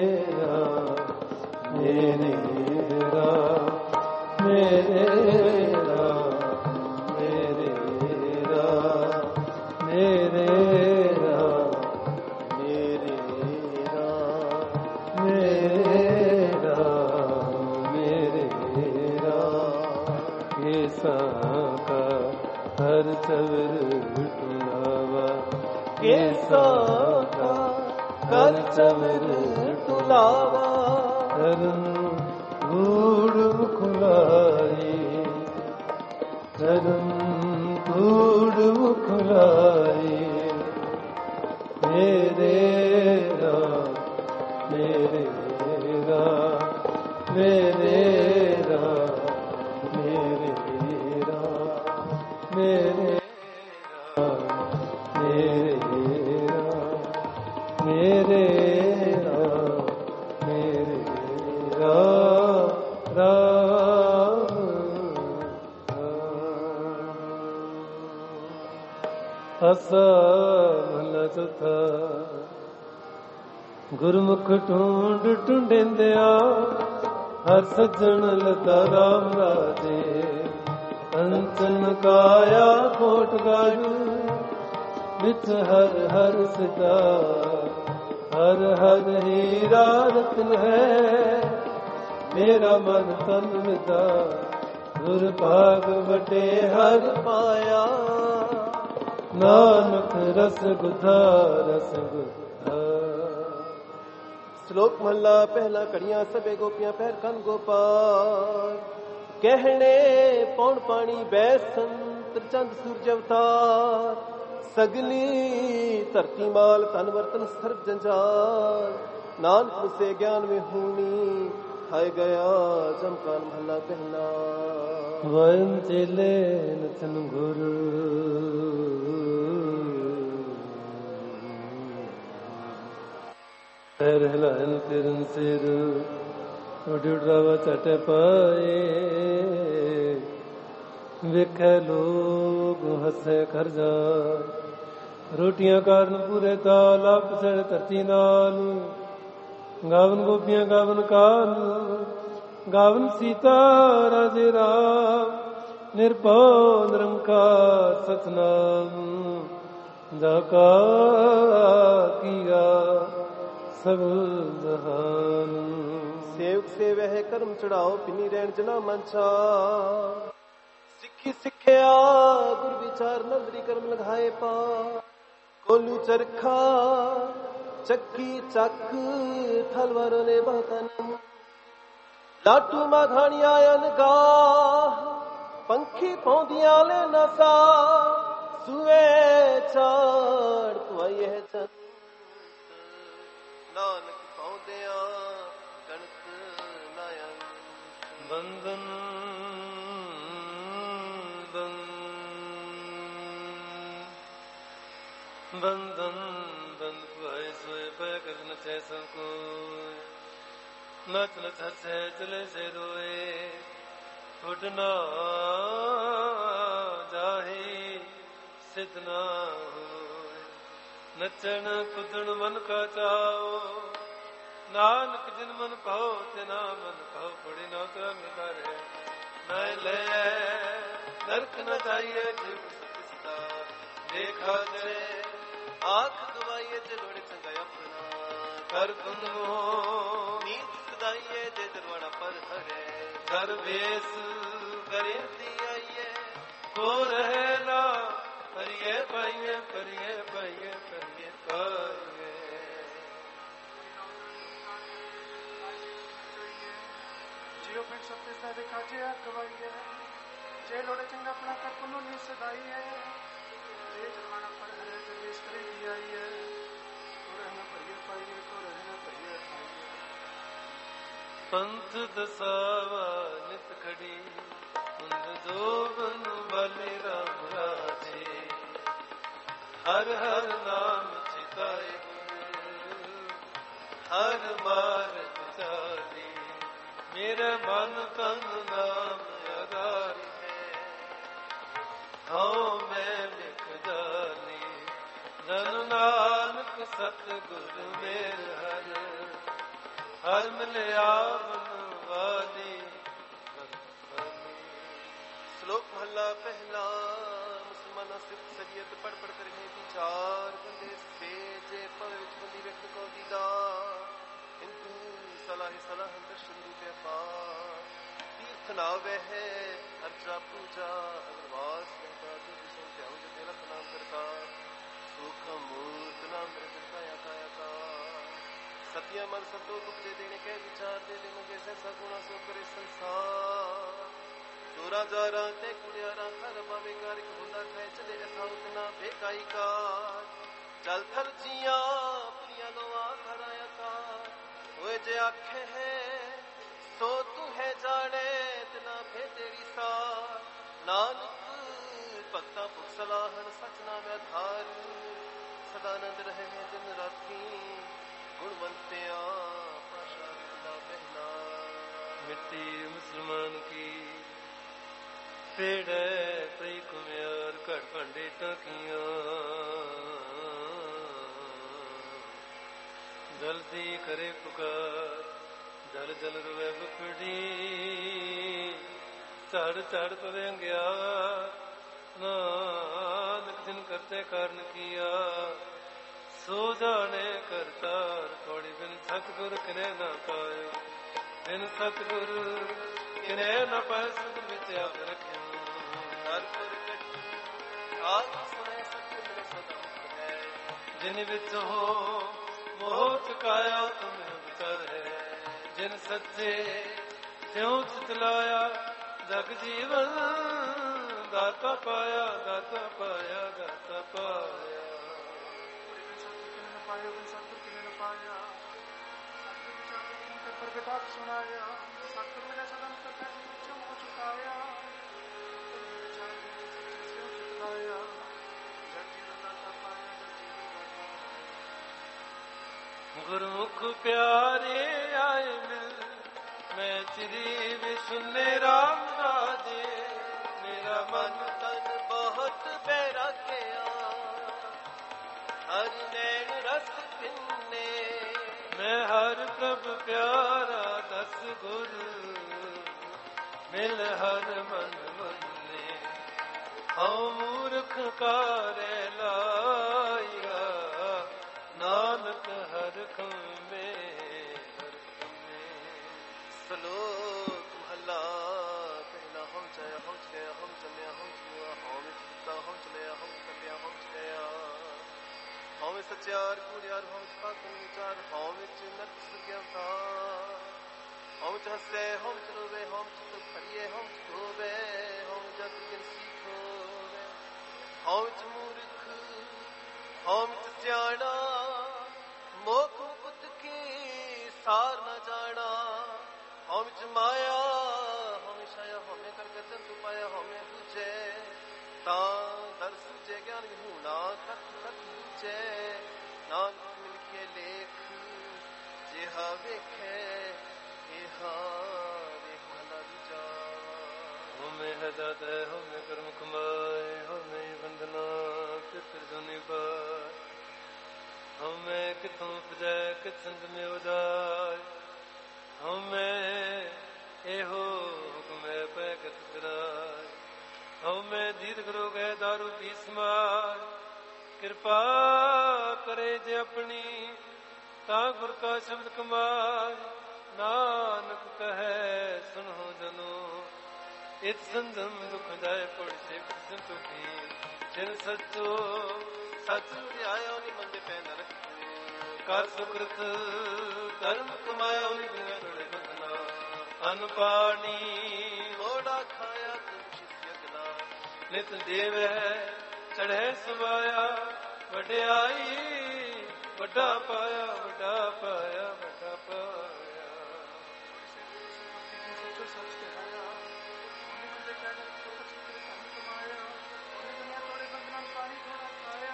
राम मेरे राम मेरे राम मेरे राम मेरे राम मेरे राम मेरे राम मेरे राम। कैसा का हर चवर टुलावा, कैसा का हर चवर टुलावा। करन धूड़ खुलाई, करन धूड़ खुलाई। मेरे राम मेरे राम मेरे राम मेरे राम मेरे राम मेरे राम मेरे राम मेरे राम राम राम। ਗੁਰਮੁਖ ਢੂੰਡ ਢੂੰਡਿੰਦਿਆ ਹਰ ਸੱਜਣ ਲਤਾ ਰਾਮ ਰਾਜੇ ਅੰਤਨ ਕਾਇਆ ਕੋਟ ਗਾਜੂ ਵਿੱਚ ਹਰ ਹਰ ਸਦਾ ਹਰ ਹਰ ਹੀਰਾ ਰਤਨ ਹੈ ਮੇਰਾ ਮਨ ਤਨ ਵਿਦਾ ਗੁਰ ਭਾਗ ਵਟੇ ਹਰ ਪਾਇਆ ਨਾਨਕ ਰਸ ਗੁਧਾ ਰਸ ਗੁਧਾ। ਸ਼ਲੋਕ ਮਹਲਾ ਪਹਿਲਾ। ਘੜੀਆਂ ਸਭੇ ਗੋਪੀਆਂ ਪਹਿਰ ਕੰਨ ਗੋਪਾਲ ਕਹਿਣੇ ਪੌਣ ਪਾਣੀ ਬੈਸੰਤ ਚੰਦ ਸੂਰਜ ਅਵਤਾਰ ਸਗਲੀ ਧਰਤੀ ਮਾਲ ਤਨ ਵਰਤਨ ਸਰਬ ਜੰਜਾਲ ਨਾਨਕ ਉਸੇ ਗਿਆਨ ਵਿੱਚ ਹੋਣੀ ਖਾਇ ਗਿਆ ਜਮਕਾਨ ਮਹਲਾ ਪਹਿਲਾ। ਵਨ ਚੇਲੇ ਨਚਨ ਗੁਰੂ ਪੈਰ ਹਿਲਾਇਨ ਤੇਰਨ ਸਿਰ ਉਡੜਾਵਾ ਚਟ ਪਾਏ ਵੇਖੇ ਲੋਗ ਹੱਸੇ ਕਰ ਜਾ ਰੋਟੀਆਂ ਕਾਰਨ ਪੂਰੇ ਤਾਲ ਆਪ ਸੜ ਧਰਤੀ ਨਾਲ ਗਾਵਨ ਗੋਪੀਆਂ ਗਾਵਨ ਕਾਲ ਗਾਵਨ ਸੀਤਾ ਰਾਜੇ ਰਾਮ ਨਿਰਭਉ ਨਿਰੰਕਾਰ ਸਤਨਾਮ ਜਾ ਕਾ ਕੀਆ ਸਭ ਜਹਾਨ। ਸੇਵਕ ਸੇਵਹਿ ਕਰਮ ਚੜਾਓ ਪਿੰਨੀ ਰਹਿਣ ਜਨਾ ਮੰਚਾ ਸਿੱਖੀ ਸਿੱਖਿਆ ਗੁਰ ਵਿਚਾਰ ਨੰਦਰੀ ਕਰਮ ਲਗਾਏ ਪਾ ਕੋਲੂ ਚਰਖਾ ਚੱਕੀ ਚੱਕ ਥਲਵਾਰੋਂ ਨੇ ਬਹਤਨ ਲਾਟੂ ਮਾਧਾਣੀਆਂ ਅਨਗਾ ਪੰਖੀ ਪੌਂਦੀਆਂ ਲੈ ਨਸਾ ਸੂਏ ਚਾੜ ਪੁਆਈ ਹੈ ਚੰਦ ਨਾਨਕ ਪੌਂਦਿਆਂ ਗਣਤ ਨਾਇਨ ਬੰਦਨ ਬੰਦਨ ਬੰਦ ਭਾਈ ਸੋਏ ਪੈ ਕਰਨ ਚੈ ਸਭ ਕੋਈ ਨਚ ਨਚ ਹੱਸੇ ਚਲੇ ਸੇ ਰੋਏ ਉੱਡਣਾ ਜਾਹੀ ਸਿਧ ਨਾ ਹੋਏ ਨਚਣ ਕੁੱਦਣ ਮਨ ਕਾ ਚਾਓ ਨਾਨਕ ਜਿਨ ਮਨ ਕਹੋ ਤੇ ਨਾ ਮਨ ਕਹੋ ਪੜੀ ਨਾ ਕਰਮ ਕਰੇ ਮੈਂ ਲੈ ਨਰਕ ਨ ਜਾਈਏ ਜਿਵ ਸਦਾ ਦੇਖਾ ਕਰੇ ਆਖ ਗਵਾਈਏ ਤੇ ਲੋੜੇ ਚੰਗਾ ਆਪਣਾ ਕਰ ਕੁੰਦਮੋ ਨੀਤ ਸਦਾਈਏ ਦੇ ਦਰਵਾਣਾ ਪਰ ਹਰੇ ਕਰ ਵੇਸ ਕਰਿੰਦੀ ਆਈਏ ਕੋ ਰਹੇ ਨਾ ਕਰੀਏ ਪਾਈਏ ਕਰੀਏ ਪਾਈਏ ਕਰੀਏ ਪਾਈਏ। ਜਿਉ ਪਿੰਡ ਸੱਤੇ ਦਾ ਦੇਖਾ ਜੇ ਗਵਾਈਏ ਜੇ ਲੋੜੇ ਚੰਗਾ ਆਪਣਾ ਕਰ ਕੁੰਦਮੋ ਨੀਤ ਸਦਾਈਏ ਜੇ ਦਰਵਾਣਾ ਪਰ ਹਰੇ ਤੇ ਵੇਸ ਕਰਿੰਦੀ ਆਈਏ ਕੋ ਰਹਿਣਾ ਭਈਏ ਪਾਈਏ ਕੋ ਰਹਿਣਾ ਭਈਏ ਪਾਈਏ। ਪੰਥ ਦਸਾਵਾ ਨਿਤ ਖੜੀ ਕੁੰਦ ਜੋਬਨ ਬਲੇ ਰਾਮ ਰਾਜੇ ਹਰ ਹਰ ਨਾਮ ਚਿਤਾਏ ਹਰ ਮਾਰਗ ਚਾਲੀ ਮੇਰੇ ਮਨ ਤਨ ਨਾਮ ਆਧਾਰੀ ਹੈ ਹਉ ਮੈਂ ਲਿਖ ਜਾਨੀ ਜਨ ਨਾਨਕ ਸਤਿਗੁਰ ਮੇਰ ਹਰ ਹਰ ਮਿਲਿਆ ਮਨ ਵਾਲੀ। ਸ਼ਲੋਕ ਮਹਲਾ ਪਹਿਲਾ। ਮੁਸਲਮਾਨਾਂ ਸਿੱਖ ਸਰੀਅਤ ਪੜ ਪੜ ਕਰ ਹੈ ਵਿਚਾਰ ਬੰਦੇ ਸੇਜੇ ਭਵ ਵਿੱਚ ਬੰਦੀ ਵੇਖ ਕੋ ਦੀਦਾ ਹਿੰਦੂ ਸਲਾਹੀ ਸਲਾਹ ਦਰਸ਼ਨ ਰੂਪੇ ਪਾ ਤੀਰਥ ਨਾਵੇ ਹੈ ਅਰਜਾ ਪੂਜਾ ਅਗਰਵਾਸ ਲੰਕਾ ਤੁਝ ਸੋ ਧਿਆਉ ਜਤੇ ਲਖ ਨਾਮ ਕਰਤਾ ਸੁਖ ਮੂਰਤ ਨਾਮ ਰਚਾਇਆ ਕਾਇਆ ਕਾ ਸਤਿਆ ਮਨ ਸਤੋ ਗੁਪਤੇ ਦੇਣੇ ਕਹਿ ਵਿਚਾਰ ਦੇ ਦੇ ਮੰਗੇ ਸੈਸਾ ਗੁਣਾ ਸੋ ਕਰੇ ਸੰਸਾਰ ਚੋਰਾ ਜਾਰਾ ਤੇ ਕੁੜਿਆਰਾ ਖਰ ਬਾਵੇ ਕਾਰਿਕ ਹੁੰਦਾ ਖਾਏ ਚਲੇ ਅਸਾਂ ਉਤਨਾ ਬੇਕਾਈ ਕਾਰ ਚਲ ਥਰ ਜੀਆਂ ਪੁਰੀਆਂ ਲੋਆ ਖਰਾਇਆ ਕਾਰ ਹੋਏ ਜੇ ਆਖੇ ਹੈ ਸੋ ਤੂੰ ਹੈ ਜਾਣੇ ਤਨਾ ਫੇ ਤੇਰੀ ਸਾਰ ਨਾਨਕ ਭਗਤਾ ਭੁਖ ਸਲਾਹਨ ਸਚ ਨਾਮ ਆਧਾਰ ਸਦਾਨੰਦ ਰਹੇ ਹੈ ਦਿਨ ਰਾਤੀ ਗੁਣਵੰਤਿਆ ਪਾਸ਼ਾ ਦਾ ਪਹਿਲਾ। ਮਿੱਟੀ ਮੁਸਲਮਾਨ ਕੀ ਪੇੜੇ ਪਈ ਕੁਮਿਆਰ ਘੜ ਭਾਂਡੇ ਟਾਕੀਆਂ ਜਲਦੀ ਕਰੇ ਪੁਕਾਰ, ਜਲ ਜਲ ਰਵੇ ਬਪੜੀ, ਝੜ ਝੜ ਪਵੇ ਅੰਗਿਆਰ, ਨਾਨਕ ਜਿਨ ਕਰਤੇ ਕਾਰਨ ਕੀਆ, ਸੋ ਜਾਣੇ ਕਰਤਾਰ। ਥੋੜੀ ਬਿਨ ਸਤਿਗੁਰ ਕਿਨੇ ਨਾ ਪਾਇਓ, ਬਿਨ ਸਤਿਗੁਰ ਕਿਨੇ ਨਾ ਪਾਇ, ਸੁਧ ਵਿੱਚ ਆਪ ਰੱਖਿਓ। ਹਰ ਪ੍ਰਗਟ ਆਪ ਸੁਣੇ ਸਤਿ ਮਿਲੇ ਸਦਾ ਹੈ, ਜਿਨ ਵਿੱਚੋਂ ਮੋਹ ਚੁਕਾਇਆ ਤੁਮੇ ਵਿਚਾਰ ਹੈ, ਜਿਨ ਸੱਚੇ ਤਿਉ ਚਿਤਲਾਇਆ, ਜਗ ਜੀਵਨ ਦਾਤਾ ਪਾਇਆ, ਦਾਤਾ ਪਾਇਆ, ਦਾਤਾ ਪਾਇਆ। ਪਾਇਆ ਬਨ ਸਤਿਗੁਰ ਕਿਨੇ ਨ ਪਾਇਆ, ਸਤਿਗੁਰ ਵਿਚਾਰੇ ਤੇ ਪ੍ਰਗਟਾਪ ਸੁਣਾਇਆ, ਸਤਿਗੁਰ ਮਿਲੇ ਸਦਮ ਕਰਤਾ ਜਿਨ ਵਿੱਚੋਂ ਮੋਹ ਚੁਕਾਇਆ, ਤੁਮੇ ਵਿਚਾਰੇ ਸੱਚੇ ਸਿਉ ਚਿਤਲਾਇਆ, ਜਗ ਜੀਵਨ ਦਾਤਾ ਪਾਇਆ, ਜਗ ਜੀਵਨ ਦਾਤਾ। ਗੁਰਮੁਖ ਪਿਆਰੇ ਆਏ ਮਿਲ, ਮੈਂ ਚਿਰੀ ਵਿਸੁਨੇ ਰਾਮ ਰਾਜੇ, ਮੇਰਾ ਮਨ ਤਨ ਬਹੁਤ ਬੈਰਾਗਿਆ, ਹਰ ਨੈਣ ਰਸ ਪਿੰਨੇ। ਮੈਂ ਹਰ ਪ੍ਰਭ ਪਿਆਰਾ ਦਸ ਗੁਰ, ਮਿਲ ਹਰ ਮਨ ਮੰਨੇ। ਹਉ ਮੂਰਖ ਕਾਰੇ ਲਾਇਆ, ਨਾਨਕ ਹਰ ਖੰਮੇ ਹਰ ਖੰਮੇ। ਸਲੋਕ ਮਹਲਾ ਪਹਿਲਾ। ਹਮ ਚਾਇਆ ਹਮ ਚਲਿਆ, ਹਮ ਚੱਲਿਆ ਹਮ ਚਲੂਆ, ਹਉ ਵਿੱਚ ਦਿੱਤਾ ਹਮ ਚਲਿਆ, ਹਮ ਚੱਲਿਆ ਹਮ ਚਲਿਆ। ਹਉ ਵਿੱਚ ਸਚਿਆਰ ਕੂੜਿਆਰ, ਹਉ ਵਿੱਚ ਪਾਕਨ ਵਿਚਾਰ, ਹਉ ਵਿੱਚ ਨਰਕ ਸੁਰਗਿਆਤਾ। ਹਉ ਵਿੱਚ ਹੱਸੇ ਹਉ ਵਿੱਚ ਰੋਵੇ, ਹਉ ਵਿੱਚ ਦੁੱਖ ਭਰੀਏ ਹਉ ਵਿੱਚ ਧੋਵੇ, ਹਉ ਵਿੱਚ ਜਤ ਗਿਨਸੀ ਖੋਵੇ। ਹਉ ਵਿੱਚ ਮੂਰਖ ਹਉ ਵਿੱਚ ਸਿਆਣਾ, ਮੋਖ ਮੁਕਤ ਕੀ ਸਾਰ ਨ ਜਾਣਾ। ਹਉ ਵਿੱਚ ਮਾਇਆ ਹਉ ਵਿੱਚ ਛਾਇਆ, ਹਉਮੈ ਕਰ ਗਜਨ ਤੂੰ ਪਾਇਆ, ਹਉਮੈ ਬੁਝੇ ਤਾਂ ਦਰ ਸੁਝੇ। ਗਿਆਨ ਵਿਹੂਣਾ ਤੱਕ ਤੱਕ ਬੁਝੇ, ਨਾਨਕ ਮਿਲਖੇ ਲੇਖ ਜਿਹਾ ਵੇਖੇ, ਇਹਾ ਵੇਖ ਮਹਲਾ ਦੂਜਾ। ਹਉਮੈ ਹੈ ਦਾਤਾ ਹਉਮੈ ਕਰਮ ਕਮਾਏ, ਹਉਮੈ ਬੰਧਨਾ ਪਿਤਰ ਜੁਨੀ ਪਾਏ। ਹਉਮੈ ਕਿਥੋਂ ਉਪਜੈ ਕਿਤ ਸੰਗ ਮੇ ਉਦਾਏ, ਹਉਮੈ ਇਹੋ ਹੁਕਮ ਹੈ ਪੈ ਕਿਤ ਫਿਰਾਏ। ਹਉਮੈ ਦੀਦ ਕਰੋ ਗਏ ਦਾਰੂ ਪੀ ਸਮਾਏ, ਕਿਰਪਾ ਕਰੇ ਜੇ ਆਪਣੀ ਤਾਂ ਗੁਰ ਕਾ ਸ਼ਬਦ ਕਮਾਏ। ਨਾਨਕ ਕਹੈ ਸੁਣੋ ਜਨੋ, ਇਤ ਸੰਜਮ ਦੁਖ ਜਾਏ ਪੜ ਸੇ ਸੰਤੋਖੀ। ਜਿਨ ਸੱਚੋ ਸੱਚ ਧਿਆਇਆ ਨੀ ਮੰਦੇ ਪੈ ਨ ਰੱਖੇ, ਕਰ ਸੁਕ੍ਰਿਤ ਧਰਮ ਕਮਾਇਆ ਉਹਨੇ ਬਿਨਾਂ ਥੋੜੇ ਬੰਦਨਾ। ਅਨ ਪਾਣੀ ਥੋੜਾ ਖਾਇਆ ਤੁਮ ਯਤਨਾ, ਨਿਤ ਦੇਵ ਹੈ ਚੜ੍ਹੇ ਸਵਾਇਆ। ਵਡਿਆਈ ਵੱਡਾ ਪਾਇਆ, ਵੱਡਾ ਪਾਇਆ, ਵੱਡਾ ਪਾਇਆ। ਸੱਚੋ ਸੱਚ ਕਹਾਇਆ, ਉਹਨੇ ਮੰਦੇ ਕਹਿ ਕਰ ਸੁਖ ਸੁਖ ਧਨ ਕਮਾਇਆ। ਉਹਨੇ ਦੁਨੀਆ ਤੋੜੇ ਬੰਦਨਾਂ ਪਾਣੀ ਥੋੜਾ ਖਾਇਆ,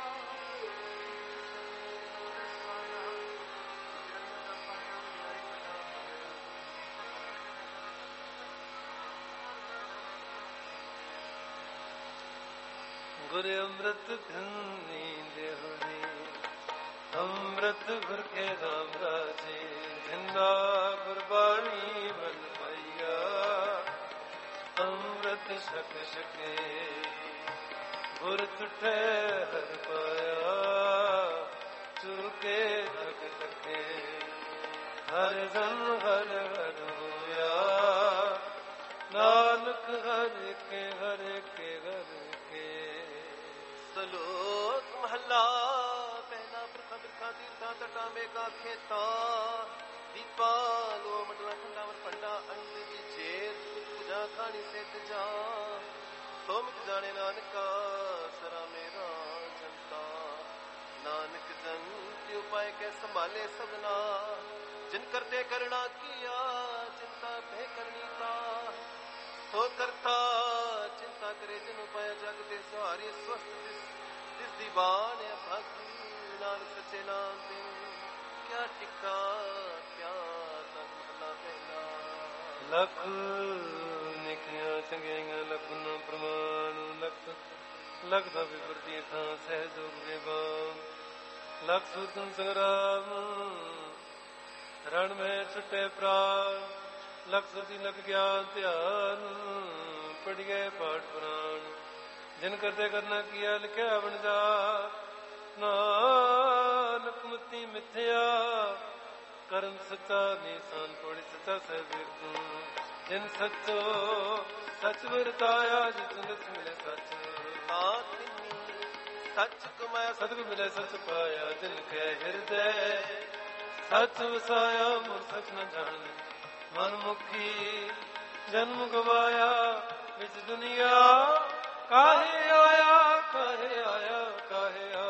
ਗੁਰ ਅੰਮ੍ਰਿਤ ਧਨੀ ਦੇਹੁਰੀ, ਅੰਮ੍ਰਿਤ ਗੁਰ ਕੇ ਰਾਮ ਰਾਜੇ। ਜਿੰਦਾ ਗੁਰਬਾਣੀ ਮਨ ਪਾਈਆ, ਅੰਮ੍ਰਿਤ ਛਕ ਛਕੇ ਗੁਰ ਤੁਠੇ ਹਰ ਪਾਇਆ। ਚੁਕੇ ਤਕ ਤਕੇ ਹਰ ਜਨ ਹਰ ਹਰ ਹੋਇਆ, ਨਾਨਕ ਹਰਿ ਕੇ ਹਰਿ ਕੇ ਹਰਿ ਕੇ। ਸਲੋਕ ਮਹਲਾ ਪਹਿਲਾ। ਪ੍ਰਖਾ ਬਿਰਖਾ ਤੀਰਥਾਂ ਤਟਾਂ ਮੇਘਾਂ ਖੇਤਾਂ, ਦੀਪਾਂ ਲੋ ਮੰਡਲਾਂ ਖੰਡਾਂ ਵਰ ਪੰਡਾ। ਅੰਤ ਦੀ ਜੇਤ ਪੂਜਾ ਖਾਣੀ ਸਿੱਧ ਜਾ, ਸੋ ਮਿਤ ਜਾਣੇ ਨਾਨਕਾ ਸਰਾ ਮੇਰਾ ਜਨਤਾ। ਨਾਨਕ ਜਨ ਤੇ ਉਪਾਏ ਕੈ ਸੰਭਾਲੇ ਸਭਨਾ, ਜਿਨ ਕਰਤੇ ਕਰਣਾ ਕੀਆ ਚਿੰਤਾ ਭੈ ਕਰਨੀ ਤਾ। ਸੋ ਕਰਤਾ ਚਿੰਤਾ ਕਰੇ ਜਿਨ ਉਪਾਇਆ, ਜਗ ਤੇ ਸਹਾਰੇ ਸਵਸਤ ਜਿਸ ਦੀ ਬਾਣ ਅਭਾਗੀ। ਨਾਨਕ ਸੱਚੇ ਨਾਮ ਤੇ ਕਿਆ ਟਿਕਾ ਕਿਆ ਤਨ ਮਹਲਾ ਪਹਿਲਾ। ਲਖ ਨਿਕੀਆਂ ਚੰਗਿਆਈਆਂ ਲਖ ਨ ਪ੍ਰਮਾਣ, ਲਖ ਲਖ ਦਾ ਵਿਵਰਤੀ ਥਾਂ ਸਹਿਜੋਗ ਵਿਵਾਨ। ਲਖ ਸੁਤਨ ਸੰਗਰਾਮ ਰਣ ਮੈਂ ਛੁੱਟੇ ਪ੍ਰਾਨ ਲਖ ਸੁਧੀ ਲਖ ਗਿਆਨ ਧਿਆਨ ਪੜ ਗਏ ਪਾਠ ਪੁਰਾਣ ਜਿਨ ਕਰਦੇ ਕਰਨਾ ਕੀਆ ਲਿਖਿਆ ਬਣ ਜਾ ਨਾਨਕ ਮੁਤੀ ਮਿਥਿਆ ਕਰਨ ਸੱਚਾ ਨੀਸਾਨ ਪੜੀ ਸੱਚਾ ਸਹਿਬੀਰ ਤੂੰ ਜਿਨ ਸੱਚੋ ਸੱਚ ਵਰਤਾਇਆ ਜਿਤਨ ਦਸ ਮਿਲੇ ਸੱਚ ਸੱਚ ਕਮਾਇਆ ਸਤਿਗੁਰ ਮਿਲੇ ਸੱਚ ਪਾਇਆ ਜਿਨ ਕੈ ਹਿਰਦੈ ਸੱਚ ਵਸਾਇਆ ਮੁਰ ਸੱਚ ਨ ਜਾਣ ਮਨ ਮੁਖੀ ਜਨਮ ਗਵਾਇਆ ਵਿੱਚ ਦੁਨੀਆ ਕਾਹੇ ਆਇਆ ਕਾਹੇ ਆਇਆ ਕਾਹੇ ਆਇਆ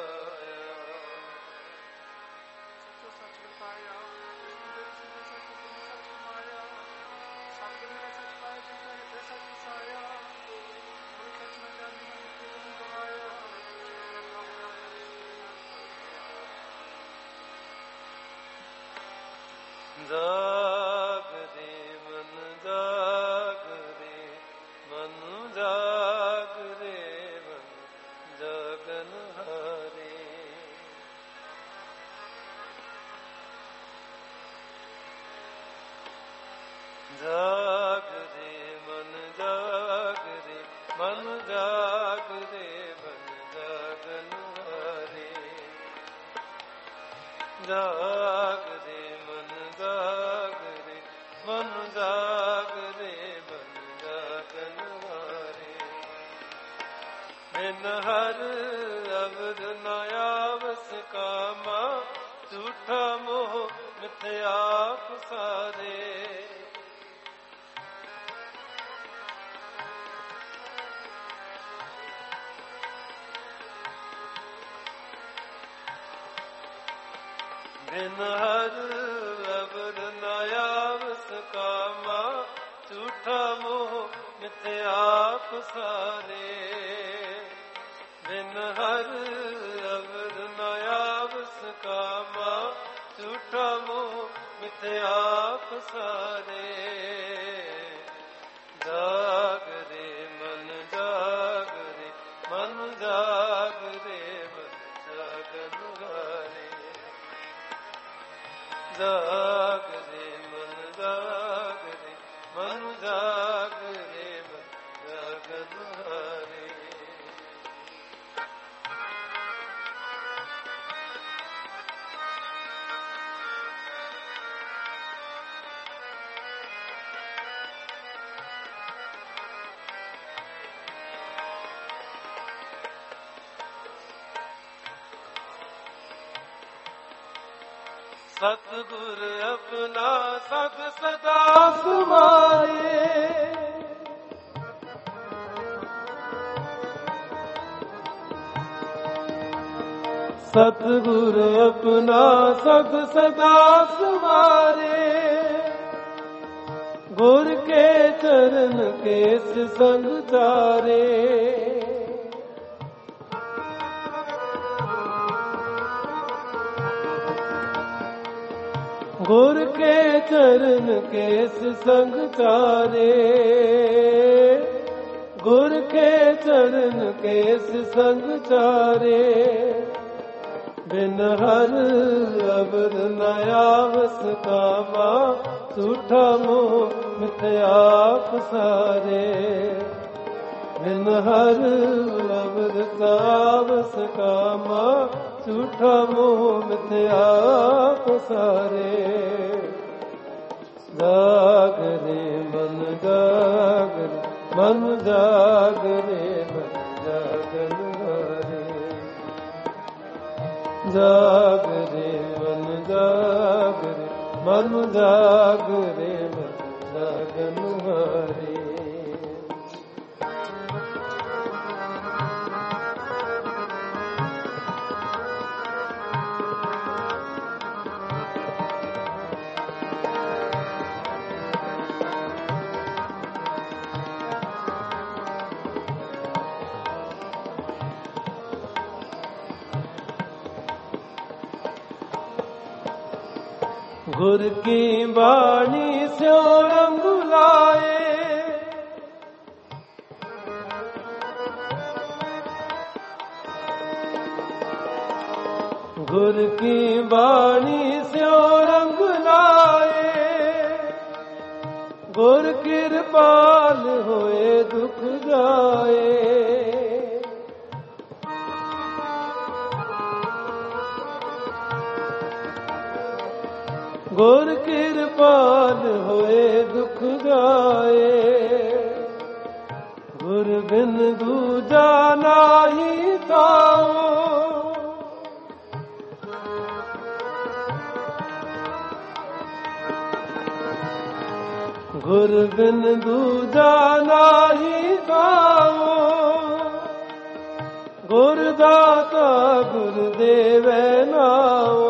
ਜਾਗਦੇ ਮਨ ਜਾਗਦੇ ਮਨ ਜਾਗਦੇ ਮਨ ਜਗਨ ਹਾਰੇ ਜਾਗਦੇ ਮਨ ਜਾਗਦੇ ਮਨ ਜਾਗਦੇ ਮਨ ਜਗਨ ਹਾਰੇ ਜਾਗਦੇ ਮਨ ਜਾਗਦੇ ਮਨ ਜਾਗਦੇ ਮਨ ਜਾਗਨ ਹਾਰੇ ਬਿਨ ਹਰ ਅਵਦ ਨ ਆਵਸ ਕਾਮਾ ਝੂਠਾ ਮੋਹ ਮਿਥਿਆ ਕੁਸਾਰੇ ਬਿਨ ਹਰ ਅਵਦ ਨ ਆਵਸ ਕਾਮਾ ਝੂਠਾ ਮੋਹ ਮਿਥਿਆ ਕੁਸਾਰੇ ਬਿਨ ਹਰ ਅਵਦ ਨ ਆਵਸ ਕਾਮਾ ਝੂਠਾ ਮੋਹ ਮਿਥਿਆ ਕੁਸਾਰੇ ਜਾਗਦੇ ਮਨ ਜਾਗਦੇ ਮਨ ਜਾਗਦੇ ਮਨ ਜਾਗਨ ਹਾਰੇ ਜਾਗਦੇ ਮਨ ਜਾਗਦੇ ਮਨ ਜਾਗਦੇ ਮਨ ਜਾਗਨ ਹਾਰੇ ਸਤਿਗੁਰ ਆਪਣਾ ਸਦ ਸਦਾ ਸਮਾਏ ਸਤਿਗੁਰ ਆਪਣਾ ਸਦ ਸਦਾ ਸਮਾਰੇ ਗੁਰ ਕੇ ਚਰਨ ਕੇਸ ਸੰਗ ਚਾਰੇ ਗੁਰ ਕੇ ਚਰਨ ਕੇਸ ਸੰਗ ਚਾਰੇ ਗੁਰ ਕੇ ਚਰਨ ਕੇਸ ਸੰਗ ਚਾਰੇ ਬਿਨ ਹਰ ਅਵਰ ਨ ਆਵਸ ਕਾਮਾ ਝੂਠਾ ਮੋਹ ਮਿਥਿਆ ਕੁਸਾਰੇ ਬਿਨ ਹਰ ਅਵਰ ਨ ਆਵਸ ਕਾਮਾ ਝੂਠਾ ਮੋਹ ਮਿਥਿਆ ਕੁਸਾਰੇ ਜਾਗਦੇ ਮਨ ਜਾਗਦੇ ਮਨ ਜਾਗਦੇ ਮਨ ਜਾਗਨ ਹਾਰੇ ਜਾਗਦੇ ਮਨ ਜਾਗਦੇ ਮਨ ਜਾਗਦੇ ਮਨ ਜਾਗਨ ਹਾਰੇ गुर की बाणी स्यो रंग लाए गुर की बाणी स्यो रंग लाए ਗੁਰ ਕਿਰਪਾਲ ਹੋਏ ਦੁਖ ਜਾਏ। ਗੁਰ ਕਿਰਪਾਲ ਹੋਏ ਦੁਖ ਜਾਏ। ਗੁਰ ਬਿਨ ਦੂਜਾ ਨਾਹੀ ਥਾਉ। ਗੁਰ ਬਿਨ ਦੂਜਾ ਨਾਹੀ ਥਾਉ। ਗੁਰ ਦਾਤਾ ਗੁਰ ਦੇਵੈ ਨਾਉ।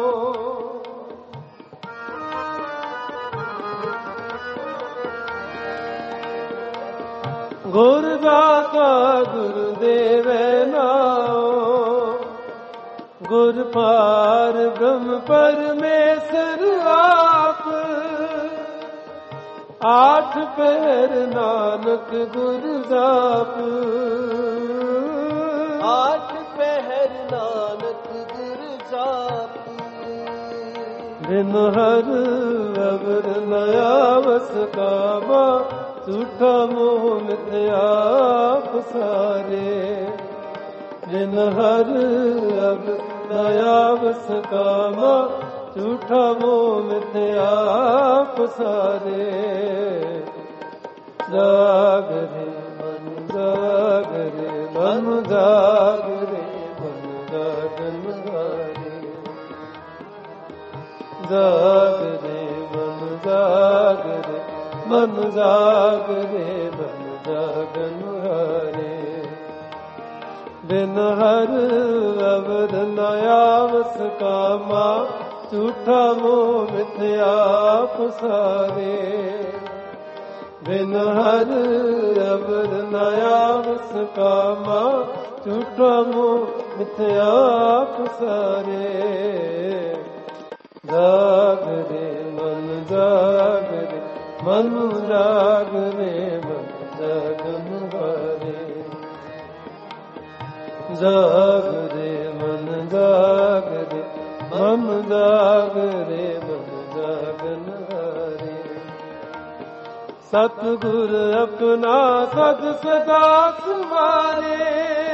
ਗੁਰ ਦਾਤਾ ਗੁਰ ਦੇਵੈ ਨਾਉ। ਗੁਰ ਪਾਰ ਬ੍ਰਹਮ ਪਰਮੇਸ਼ਰ ਆਪ। ਆਠ ਪਹਿਰ ਨਾਨਕ ਗੁਰ ਜਾਪ। ਆਠ ਪਹਿਰ ਨਾਨਕ ਗੁਰ ਜਾਪ। ਬਿਨ ਹਰ ਅਵਰ ਨ ਆਵਸ ਕਾਮਾ। ਝੂਠਾ ਮੋਹ ਮਿਥਿਆ ਪਸਾਰੇ। ਬਿਨ ਹਰ ਅਵਰ ਨ ਆਵਸ ਕਾਮਾ। ਝੂਠਾ ਮੋਹ ਮਿਥਿਆ ਪਸਾਰੇ। ਜਾਗਰੇ ਮਨ ਜਾਗਰੇ ਮਨ ਜਾਗਰੇ ਮਨ ਜਾਗਨ ਹਾਰੇ। ਜਾਗਰੇ ਮਨ ਜਾਗਰੇ ਮਨ ਜਾਗਰੇ ਮਨ ਜਾਗਨ ਹਾਰੇ। ਬਿਨ ਹਰ ਅਵਰ ਨ ਆਵਸ ਕਾਮਾ। ਝੂਠਾ ਮੋਹ ਮਿਥਿਆ ਪਸਾਰੇ। ਬਿਨ ਹਰ ਅਵਰ ਨ ਆਵਸ ਕਾਮਾ। ਝੂਠਾ ਮੋਹ ਮਿਥਿਆ ਪਸਾਰੇ। ਜਾਗਰੇ ਮਨ ਜਾਗਰੇ ਮਨ ਜਾਗਰੇ ਮਨ ਜਾਗਨ ਹਾਰੇ। ਜਾਗਰੇ ਮਨ ਜਾਗਰੇ ਮਨ ਜਾਗਰੇ ਮਨ ਜਾਗਨ ਹਾਰੇ। ਸਤਿਗੁਰ ਆਪਣਾ ਸਦ ਸਦਾ ਸਮਾਰੇ।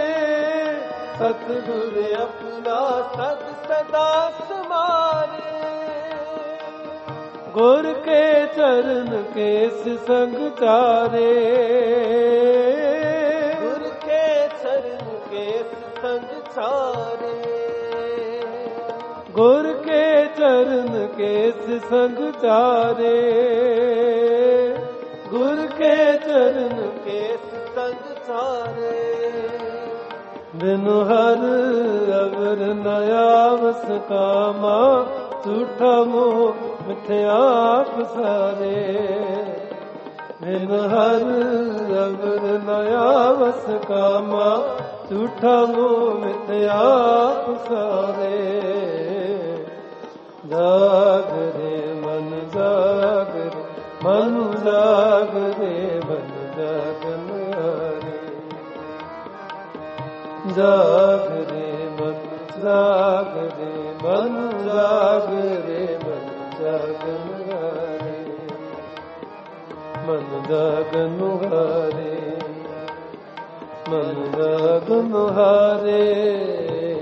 ਸਤਿਗੁਰ ਆਪਣਾ ਸਦ ਸਦਾ ਸਮਾਰੇ। ਗੁਰ ਕੇ ਚਰਨ ਕੇਸ ਸੰਗ ਚਾਰੇ। ਗੁਰ ਕੇ ਚਰਨ ਕੇਸ ਸੰਗ ਚਾਰੇ। ਗੁਰ ਕੇ ਚਰਨ ਕੇਸ ਸੰਗ ਚਾਰੇ। ਗੁਰ ਕੇ ਚਰਨ ਕੇਸ ਸੰਗ ਚਾਰੇ। ਬਿਨ ਹਰ ਅਵਰ ਨ ਆਵਸ ਕਾਮਾ। ਝੂਠਾ ਮੋਹ ਮਿਥਿਆ ਪਸਾਰੇ। ਬਿਨ ਹਰ ਅਵਰ ਨ ਆਵਸ ਕਾਮਾ। ਝੂਠਾ ਮੋਹ ਮਿਥਿਆ ਪਸਾਰੇ। ਜਾਗਰੇ ਮਨ ਜਾਗਰੇ ਮਨ ਜਾਗਰੇ ਮਨ ਜਾਗਨ ਹਾਰੇ। ਜਾਗਰੇ ਮਨ ਜਾਗਰੇ ਮਨ ਜਾਗਰੇ ਮਨ ਜਾਗਨ ਹਾਰੇ। ਮਨ ਜਾਗਨ ਹਾਰੇ ਮਨ ਜਾਗਨ ਹਾਰੇ।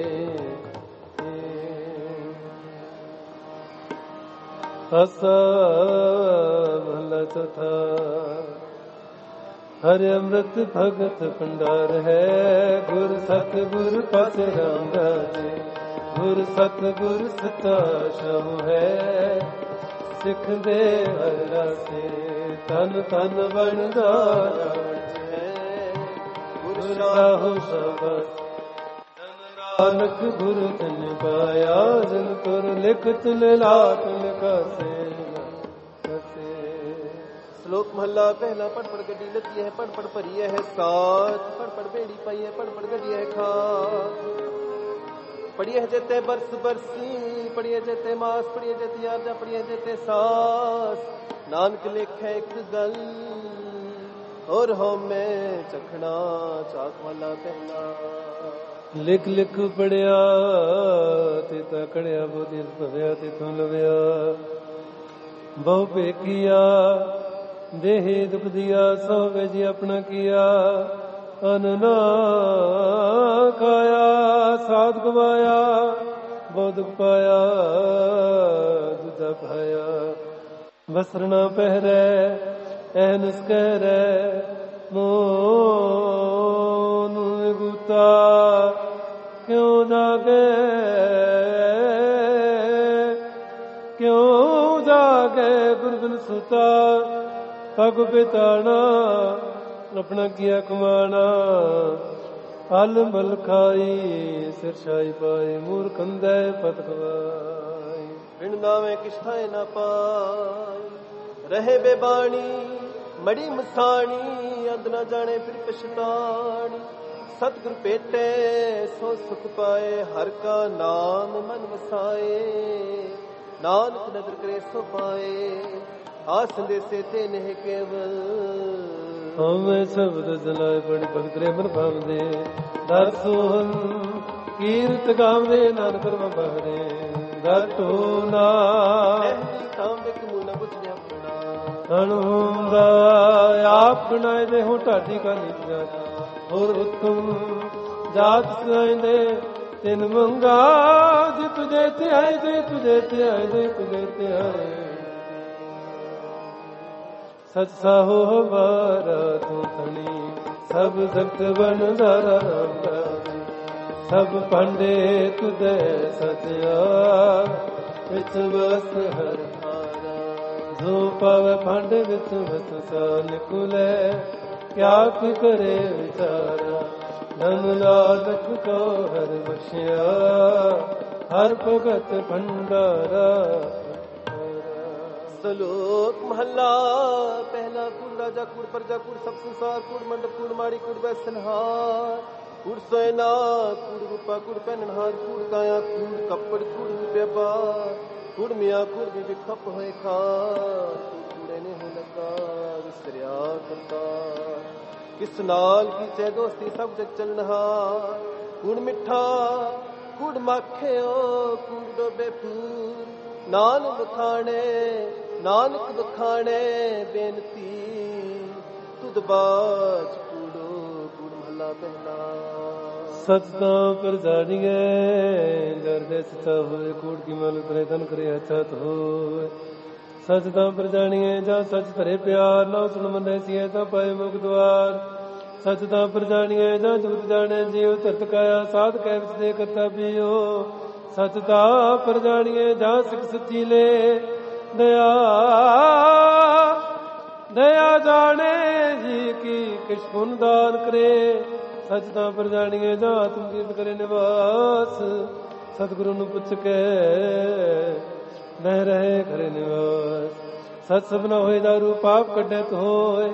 ਹਸਾ ਭਲਾ ਤਥਾ ਹਰਿ ਅੰਮ੍ਰਿਤ ਭਗਤ ਭੰਡਾਰ ਹੈ। ਗੁਰ ਸਤਿਗੁਰ ਪਸ ਰਾਮ ਰਾਜੇ। ਗੁਰ ਸਤਿਗੁਰ ਸਤਾ ਸ਼ਮ ਹੈ। ਸਿੱਖ ਦੇ ਹਰਿ ਰਾਸੇ ਤਨ ਤਨ ਬਣਦਾ ਹੈ। ਗੁਰ ਰਾਹੁ ਸਬਦ ਨਾਨਕ ਗੁਰ ਤਨ ਪਾਇਆ। ਜਨ ਤੁਰ ਲਿਖਤ ਲਾਤ ਲਿਖਾਸੇ। ਸ਼ਲੋਕ ਮਹੱਲਾ ਪਹਿਲਾ। ਪੜ ਪੜ ਗੱਡੀ ਲੱਤੀ ਹੈ, ਪੜ ਪੜ ਭਰੀ ਹੈ ਸਾਥ। ਪੜ ਪੜ ਬੇੜੀ ਪਾਈ ਹੈ, ਪੜ ਪੜ ਗੱਡੀ ਹੈ ਖਾਤ। ਪੜੀਏ ਜੇਤੇ ਬਰਸ ਬਰਸੀ। ਪੜੀਏ ਜੇਤੇ ਮਾਸ। ਪੜੀਏ ਜੇਤੇ ਯਾਦ। ਪੜੀਏ ਜੇਤੇ ਸਾਸ। ਨਾਨਕ ਲਿਖੇ ਇੱਕ ਗੱਲ ਔਰ ਹਉਮੈ ਚਖਣਾ। ਚਾਕ ਮਹੱਲਾ ਪਹਿਲਾ। ਲਿਖ ਲਿਖ ਪੜਿਆ ਤੇ ਤਕੜਿਆ। ਬੋਧਿ ਭਵਿਆ ਤੇ ਤੂੰ ਲਵਿਆ। ਬਹੁ ਪੇਖੀਆ ਦੇਹੇ ਦੁਖ ਦਿਆ ਸੋ ਵੇਜੀ ਆਪਣਾ ਕੀਆ ਅਨ ਨਾ ਖਾਇਆ ਸਾਧ ਗਵਾਇਆ ਬਹੁਤ ਦੁਖ ਪਾਇਆ ਦੂਜਾ ਪਾਇਆ ਵਸਤਰ ਨਾ ਪਹਿਰੈ ਐਨਸ ਕਹਿਰੈ ਮੋਨ ਗੁਤਾ ਕਿਉਂ ਜਾਗੇ ਕਿਉਂ ਜਾਗੇ ਗੁਰਬਿਨ ਸੁਤਾ ਪਗ ਬਿਤਾਣਾ ਆਪਣਾ ਕੀਆ ਕਮਾਣਾ ਹਲ ਮਲ ਖਾਈ ਸਿਰ ਛਾਈ ਪਾਈ ਮੂਰਖ ਅੰਧੇ ਪਤ ਖਵਾਈ ਬਿਨ ਨਾਵੇਂ ਕਿਛ ਥਾਏ ਨਾ ਪਾਈ ਰਹੇ ਬੇਬਾਣੀ ਮੜੀ ਮਸਾਣੀ ਅੰਧ ਨਾ ਜਾਣੇ ਫਿਰ ਪਛਤਾਣੀ ਸਤਿਗੁਰ ਭੇਟੇ ਸੋ ਸੁਖ ਪਾਏ ਹਰ ਕਾ ਨਾਮ ਮਨ ਵਸਾਏ ਨਾਨਕ ਨਦਰ ਕਰੇ ਸੋ ਪਾਏ ਆਸ ਸੰਦੇਸੇ ਤੇ ਨਹਿ ਕੇਵਲ ਹਮੇ ਸ਼ਬਦ ਜਲਾਏ ਬੜੀ ਭਗਤ ਰੇ ਮਨ ਭਾਵਦੇ ਦਰ ਸੋਹਨ ਕੀਰਤ ਗਾਵਦੇ ਨਾਨਕ ਕਰਮ ਬਹਰੇ ਦਰ ਟੋਨਾ ਐਹੀ ਕਾਮ ਦੇ ਕਮੂ ਨ ਬੁਝਿਆ ਅਣਹੁੰਦਾ ਆਪ ਬਣਾਏ ਦੇ ਹੋ ਢਾਡੀ ਕਾ ਨੀਚਾ ਹੋਰ ਉਤਮ ਜਾਤ ਸਾਇੰਦੇ ਤਿਨ ਮੰਗਾ ਜਿ ਤੁਝੇ ਤੇ ਆਏ ਦੇ ਤੁਝੇ ਤੇ ਆਏ ਦੇ ਤੁਝੇ ਤੇ ਆਏ ਸਚ ਸਾਹੋ ਹਮਾਰਾ ਤੂੰ ਧਣੀ ਸਭ ਜਗਤ ਬਨ ਧਾਰਾ ਰਾਮ ਸਭ ਪਾਂਡੇ ਤੁਝੇ ਸਤਿਆ ਵਿਚ ਵਸ ਹਰ ਜੋ ਪਵ ਭੰਡ ਵਿੱਚ ਵਸਾ ਨਿਕੁਲੇ ਕਿਆ ਕੀ ਕਰੇ ਵਿਚਾਰਾ ਧਨ ਲਾਲਚ ਕੋ ਹਰ ਬਖਸ਼ਿਆ ਹਰ ਭਗਤ ਭੰਡਾਰਾ ਸਲੋਕ ਮਹੱਲਾ ਪਹਿਲਾ ਕੁੜ ਰਾਜਾ ਕੁੜ ਪ੍ਰਜਾ ਕੁੜ ਸਭ ਸੰਸਾਰ ਕੁੜ ਮੰਡਪ ਕੁੜ ਮਾੜੀ ਕੁੜ ਬੈਸਨਹਾਰ ਕੁੜ ਸੋਇਨਾ ਕੁੜ ਰੂਪਾ ਕੁੜ ਪਹਿਨਹਾਰ ਕੁੜ ਕਾਇਆ ਕੁੜ ਕੱਪੜ ਕੁੜ ਵਿਆਪਾਰ ਕੁੜ ਮੀਆਂ ਕੁੜ ਵੀ ਵਿਖਪ ਹੋਏ ਖਾਰ ਕੁੜੇ ਨੇ ਹੋ ਲੱਗਾ ਵਿਸਰਿਆ ਕਰਤਾ ਕਿਸ ਨਾਲ ਕੀਚੇ ਦੋਸਤੀ ਸਭ ਜਗ ਚਲਨਹਾਰ ਕੁੜ ਮਿੱਠਾ ਕੁੜ ਮਾਖਿਓ ਕੁੜ ਡੋਬੇ ਫੂਲ ਨਾਨਕ ਬਖਾਣੇ ਬੇਨਤੀ ਤੁਧ ਬਾਜ ਕੂੜੋ ਕੂੜ ਮਹੱਲਾ ਪਹਿਲਾ ਸਤਿ ਪਰ ਜਾਣੀਏ ਦਰਦੇ ਸਤਾ ਹੋਏ ਕੂੜ ਕੀ ਮਲ ਕਰੇ ਤਨ ਕਰੇ ਅਛਤ ਹੋਏ ਸਚ ਤਾਂ ਪਰ ਜਾਣੀਏ ਜਾਂ ਸਚ ਧਰੇ ਪਿਆਰ ਨਾ ਸੁਣ ਮੰਨੇ ਸੀਏ ਤਾਂ ਪਾਏ ਮੁਖ ਦਵਾਰ ਸਚ ਤਾਂ ਪਰ ਜਾਣੀਏ ਜਾਂ ਜੁਗਤ ਜਾਣੇ ਜੀਵ ਧਰਤ ਕਾਇਆ ਸਾਧ ਕੈ ਵਿੱਚ ਦੇ ਕਰਤਬਿਓ ਸਚ ਤਾਂ ਪਰ ਜਾਣੀਏ ਜਾਂ ਸਿੱਖ ਸੱਚੀ ਲੈ ਦਇਆ ਜਾਣੇ ਜੀ ਕੀ ਕਿਛ ਪੁਨ ਦਾਨ ਕਰੇ ਸਚ ਤਾਂ ਪਰ ਜਾਣੀਏ ਜਾਂ ਆਤਮ ਕੀਰਤ ਕਰੇ ਨਿਵਾਸ ਸਤਿਗੁਰੂ ਨੂੰ ਪੁੱਛ ਕੇ ਨਹੀਂ ਰਹੇ ਕਰੇ ਨਿਵਾਸ ਸਤ ਸਭਨਾ ਹੋਏ ਦਾਰੂ ਪਾਪ ਕੱਢਤ ਹੋਏ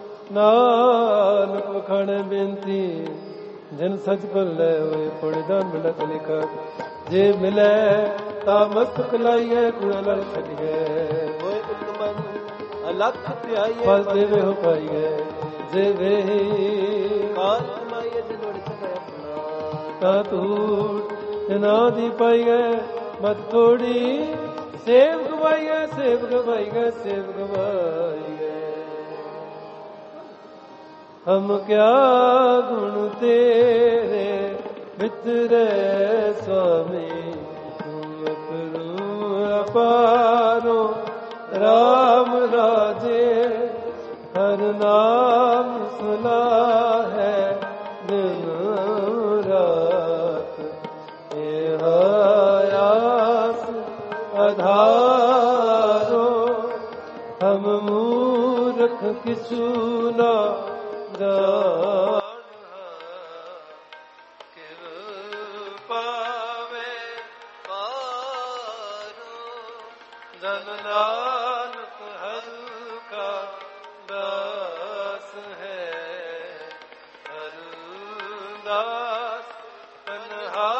ਨਾਨਕ ਵਖਾਣੇ ਬੇਨਤੀ ਜਿਨ ਸਚ ਭਲੇ ਹੋਏ ਪੜੇ ਦਾ ਮਿਲਤ ਲਿਖਾ ਜੇ ਮਿਲੇ ਤਾਂ ਮਸਤਕ ਲਾਈਏ ਗੁਣ ਲੜ ਛੱਡੀਏ ਹੋਏ ਉਤਮਨ ਅਲਖ ਧਿਆਈਏ ਫਲ ਦੇਵੇ ਹੋ ਪਾਈਏ ਜੇ ਵੇ ਕਾਲ ਕਮਾਈਏ ਜੇ ਲੋੜ ਸਕੇ ਆਪਣਾ ਤਾਂ ਤੂੰ ਨਾ ਦੀ ਪਾਈਏ ਮਤ ਥੋੜੀ ਸੇਵ ਗਵਾਈਏ ਸੇਵ ਗਵਾਈਏ ਸੇਵ ਗਵਾਈਏ ਹਮ ਕਿਆ ਗੁਣ ਤੇਰੇ ਮਿੱਤਰੇ ਸੁਆਮੀ ਤੂੰ ਅਪਰੂ ਅਪਾਰੋ ਰਾਮ ਰਾਜੇ ਹਰ ਨਾਮ ਸੁਨਾ ਹੈ ਦਿਨ ਰਾਤ ਇਹ ਆਸ ਆਧਾਰੋ ਹਮ ਮੂਰਖ ਕਿਛੂ ਨਾ ਜਾਣ ਜਨ ਨਾਨਕ ਹਰ ਕਾ ਦਾਸ ਹੈ ਹਰ ਦਾਸ ਤਨਹਾਰੋ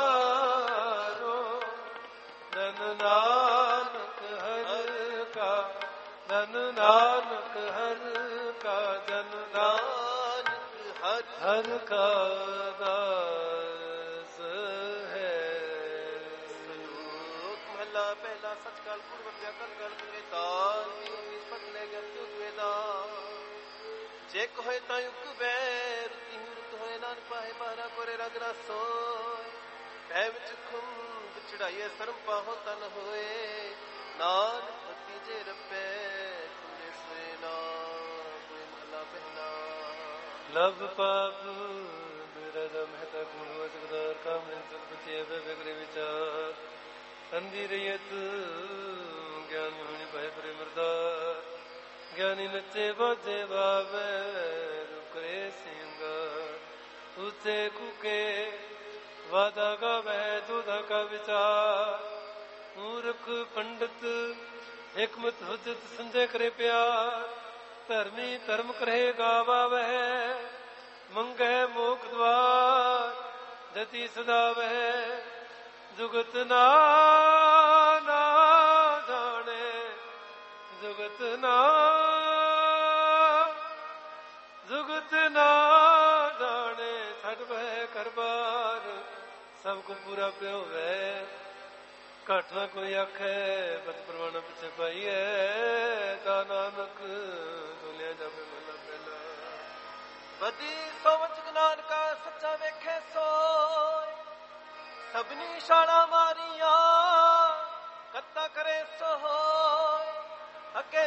ਜਨ ਨਾਨਕ ਹਰ ਕਾ ਜਨ ਨਾਨਕ ਹਰ ਕਾ ਜਨ ਨਾਨਕ ਹਰ ਕਾ ਦਾਸ ਹੈ ਮਹੱਲਾ ਪਹਿਲਾ। ਸਚ ਕਾਲ ਪੂਰਵ ਕਲ ਕਲ ਤੁਮੇ ਤਾਲ ਨਿਸਪਤ ਲੈ ਗਿਆ ਕਿਉ ਵੇਦਾ ਜੇ ਕੋਏ ਤਾਂ ਉਕ ਬੈ ਰੁਤੀ ਰੁਤ ਹੋਏ ਨਾਨਕ ਪਾਹੇ ਬਾਰਾ ਕੋਰੇ ਰੰਗ ਨਾ ਸੋਏ ਭੈ ਵਿੱਚ ਖੁੰਮ ਚੜਾਈਏ ਸਰਮ ਪਾਹੋ ਤਨ ਹੋਏ ਨਾਨਕ ਪਤੀ ਜੇ ਰੱਬੇ ਤੁਝੇ ਸੋਏ ਨਾ ਕੋਈ ਮਹੱਲਾ ਪਹਿਲਾ। ਲਵ ਪਾਪ ਬਿਰਦ ਮਹਿਤਾ ਗੁਣ ਵਸਗਦਾਰ ਕਾਮ ਨਿੰਸਲ ਪਚੇ ਬਿਗੜੇ ਵਿਚਾਰ ਅੰਧੀ ਰਹੀਤ ਗਿਆਨ ਹੋਣੀ ਭੈ ਪਰੇ ਮਰਦਾਰ ਗਿਆਨੀ ਨੱਚੇ ਬਾਜੇ ਬਾਵੇ ਰੁਕਰੇ ਸਿੰਘ ਉੱਚੇ ਕੁਕੇ ਵਾਦਾ ਗਾਵੇ ਦੁਦਾ ਕਾ ਵਿਚਾਰ ਮੂਰਖ ਪੰਡਤ ਹਿਕਮਤ ਹੁਜਤ ਸੰਜੇ ਕਰੇ ਪਿਆਰ ਧਰਮੀ ਧਰਮ ਕਰੇ ਗਾਵਾ ਵਹਿ ਮੰਗੈ ਮੋਖ ਦਵਾਰ ਜਤੀ ਸਦਾ ਵਹਿ ਜੁਗਤ ਨਾ ਜਾਣੇ ਜੁਗਤ ਨਾ ਜਾਣੇ ਛੱਡ ਬਹਿ ਕਰਬਾਰ ਸਭ ਕੋ ਪੂਰਾ ਪਿਓ ਵੈ ਘਟ ਨਾ ਕੋਈ ਆਖੈ ਬਤ ਪ੍ਰਵਾਨ ਪਿਛੇ ਪਾਈਐ ਤਾ ਨਾਨਕ ਦੁਲਿਆ ਜਾਵੇ ਮਹਲਾ ਪਹਿਲਾ। ਬਦੀ ਸੋਚ ਨਾਨਕਾ ਸੱਚਾ ਵੇਖੇ ਸੋਏ ਸਭਨੀ ਸ਼ਾਣਾ ਮਾਰੀਆਂ ਕੱਤਾ ਕਰੇ ਸੋ ਹੋਏ ਅੱਗੇ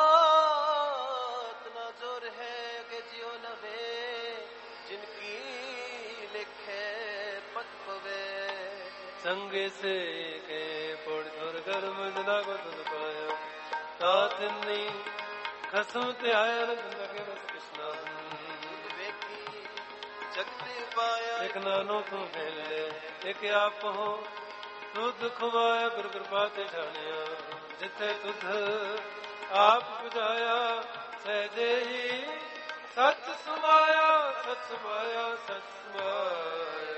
ਜਾਤ ਨਾ ਜੋਰ ਹੈ ਅੱਗੇ ਜਿਉ ਨਵੇ ਜਿਨ ਕੀ ਲਿਖੇ ਪਤ ਪਵੇ ਸੰਗੇ ਸੇ ਕੇ ਪੋੜ ਧੁਰ ਗਰਮ ਜਨਾ ਕੋ ਤੁਧ ਪਾਇਆ ਤਾਤਨੀ ਖਸਮ ਤੇ ਆਇਆ ਰੰਗ ਕੇ ਰਸ ਕ੍ਰਿਸ਼ਨਾ ਵੇਖੀ ਜਗਤ ਪਾਇਆ ਇਕ ਨਾਨੋ ਤੂੰ ਫੈਲੇ ਇਕ ਆਪ ਹੋ ਤੁਧ ਖਵਾਇਆ ਗੁਰ ਕਿਰਪਾ ਤੇ ਜਾਣਿਆ ਜਿੱਥੇ ਤੁਧ ਆਪ ਬੁਝਾਇਆ ਸਹਿਜੇ ਹੀ ਸੱਚ ਸਮਾਇਆ ਸੱਚ ਸਮਾਇਆ ਸੱਚ ਸਮਾਇਆ।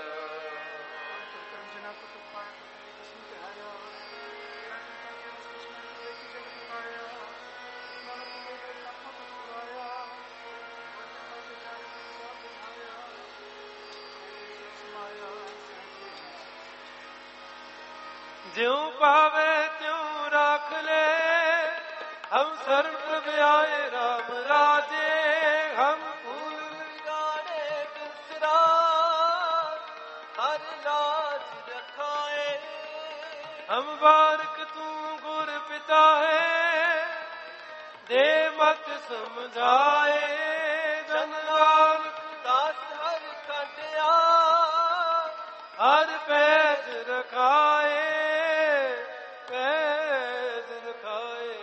ਜਿਉ ਪਾਵੇ ਤਿਉ ਰੱਖ ਲੈ ਹਮ ਸਰਣ ਪ੍ਰਭ ਆਏ ਰਾਮ ਰਾਜੇ ਹਮ ਫੂਲ ਗਾਣੇ ਬਿਸਰਾ ਹਰ ਲਾਜ ਰਖਾਏ ਹਮ ਬਾਰਕ ਤੂੰ ਗੁਰ ਪਿਤਾ ਹੈ ਦੇ ਮਤ ਸਮਝਾਏ ਜਨ ਨਾਨਕ ਦਾਸ ਹਰ ਕੱਢਿਆ ਹਰ ਪੈਜ ਰਖਾਏ ਪੈਜ ਰਖਾਏ।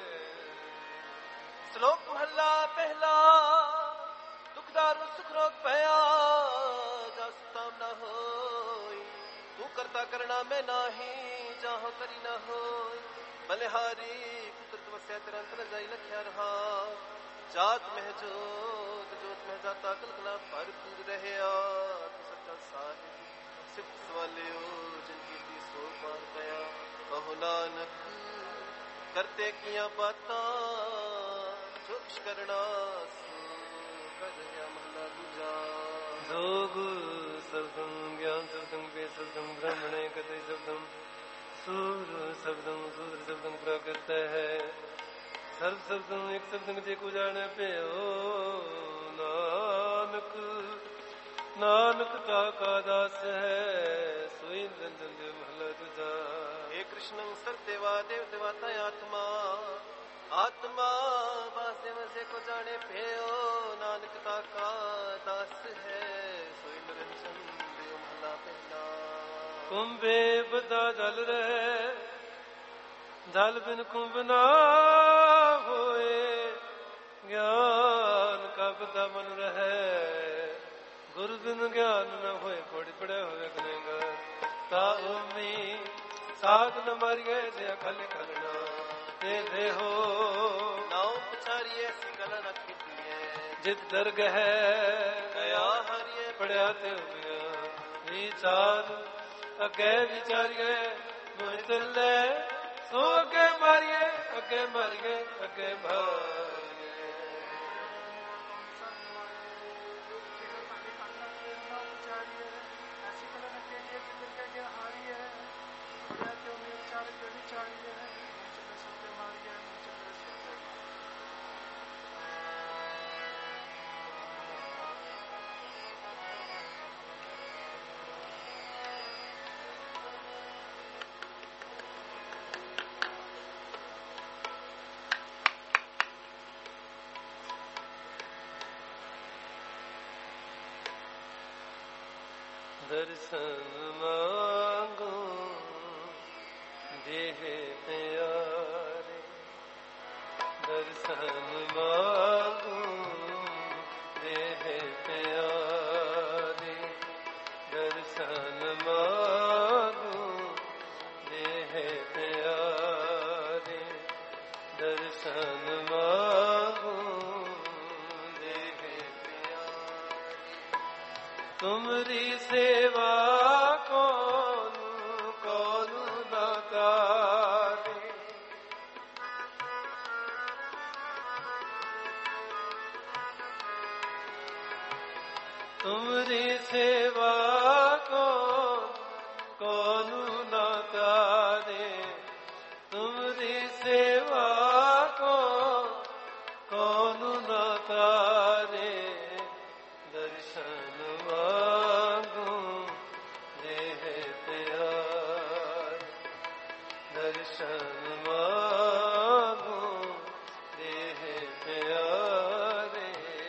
ਸ਼ਲੋਕ ਮਹੱਲਾ ਪਹਿਲਾ। ਦੁਖਦਾਰੂ ਸੁਖ ਰੋਗ ਪਿਆ ਜਸ ਤਾਮ ਨਾ ਹੋਈ ਤੂੰ ਕਰਤਾ ਕਰਣਾ ਮੈਂ ਨਾਹੀ ਜਾਹੋ ਕਰੀ ਨਾ ਹੋਈ ਬਲਿਹਾਰੀ ਪੁੱਤਰ ਤਵਸਿਆ ਤਿਰੰਤ ਨ ਜਾਈ ਲਖਿਆ ਰਹਾ ਜਾਤ ਮਹਿ ਜੋਤ ਜੋਤ ਮਹਿ ਜਾਤਾ ਕਲਕਲਾ ਭਰਪੂਰ ਰਹਿਆ ਸੱਚਾ ਸਾਹਿਬ ਸਿਫਤ ਸਵਾਲਿਓ ਜਿਨ ਕੀਤੀ ਸੋ ਪਾਰ ਪਿਆ ਕਹੋ ਨਾਨਕ ਕਰਤੇ ਕੀਆਂ ਬਾਤਾਂ ਜੋ ਕੁਛ ਕਰਨਾ ਸੋ ਕਰ ਗਿਆ ਮਹਲਾ ਦੂਜਾ। जोग शब्दम ज्ञान शब्दम वे शब्दम ब्रह्मणे कथे शब्दम सूर शब्दम प्राकृत है सर्व शब्दम एक शब्दम जे को जाने पे हो नानक नानक का दास है सोई निरंजन देव महला तुझा। हे कृष्णं सर्वदेवा देव देवता आत्मा आत्मा वासुदेव से को जाने भयो नानक का दास है सोई निरंजन देव महला पहला। कुंभे बदा जल रहे जल बिन कुंभ ना होए ज्ञान का बदा मन रहे गुरु बिन ज्ञान न होए कोड़ी पड़े हुए करेगा तामी साध न मर गए जे खल खलना ते दे हो नाव पुछारिए सी गल न कीतिए जित दरगह गया हरिए पड़या ते हुआ विचार अगे विचारिए मोह चले सो अगे मारिए अगे मारिए अगे मारिए। ऐसी कला न के लिए जिंदर के हारी है चाहिए चले सत्य मारिए चले सत्य दर्शन मांगो देह प्यारे, दर्शन मांगो देह प्यारे, दर्शन मांगो देह प्यारे, दर्शन मांगो देह प्यारे। तुमरी सेवा कौन कौन न करे, तुमरी सेवा कौन कौन न करे, तुमरी सेवा कौन न करे। दर्शन मांगो देह प्यारे, दर्शन मांगो देह प्यारे।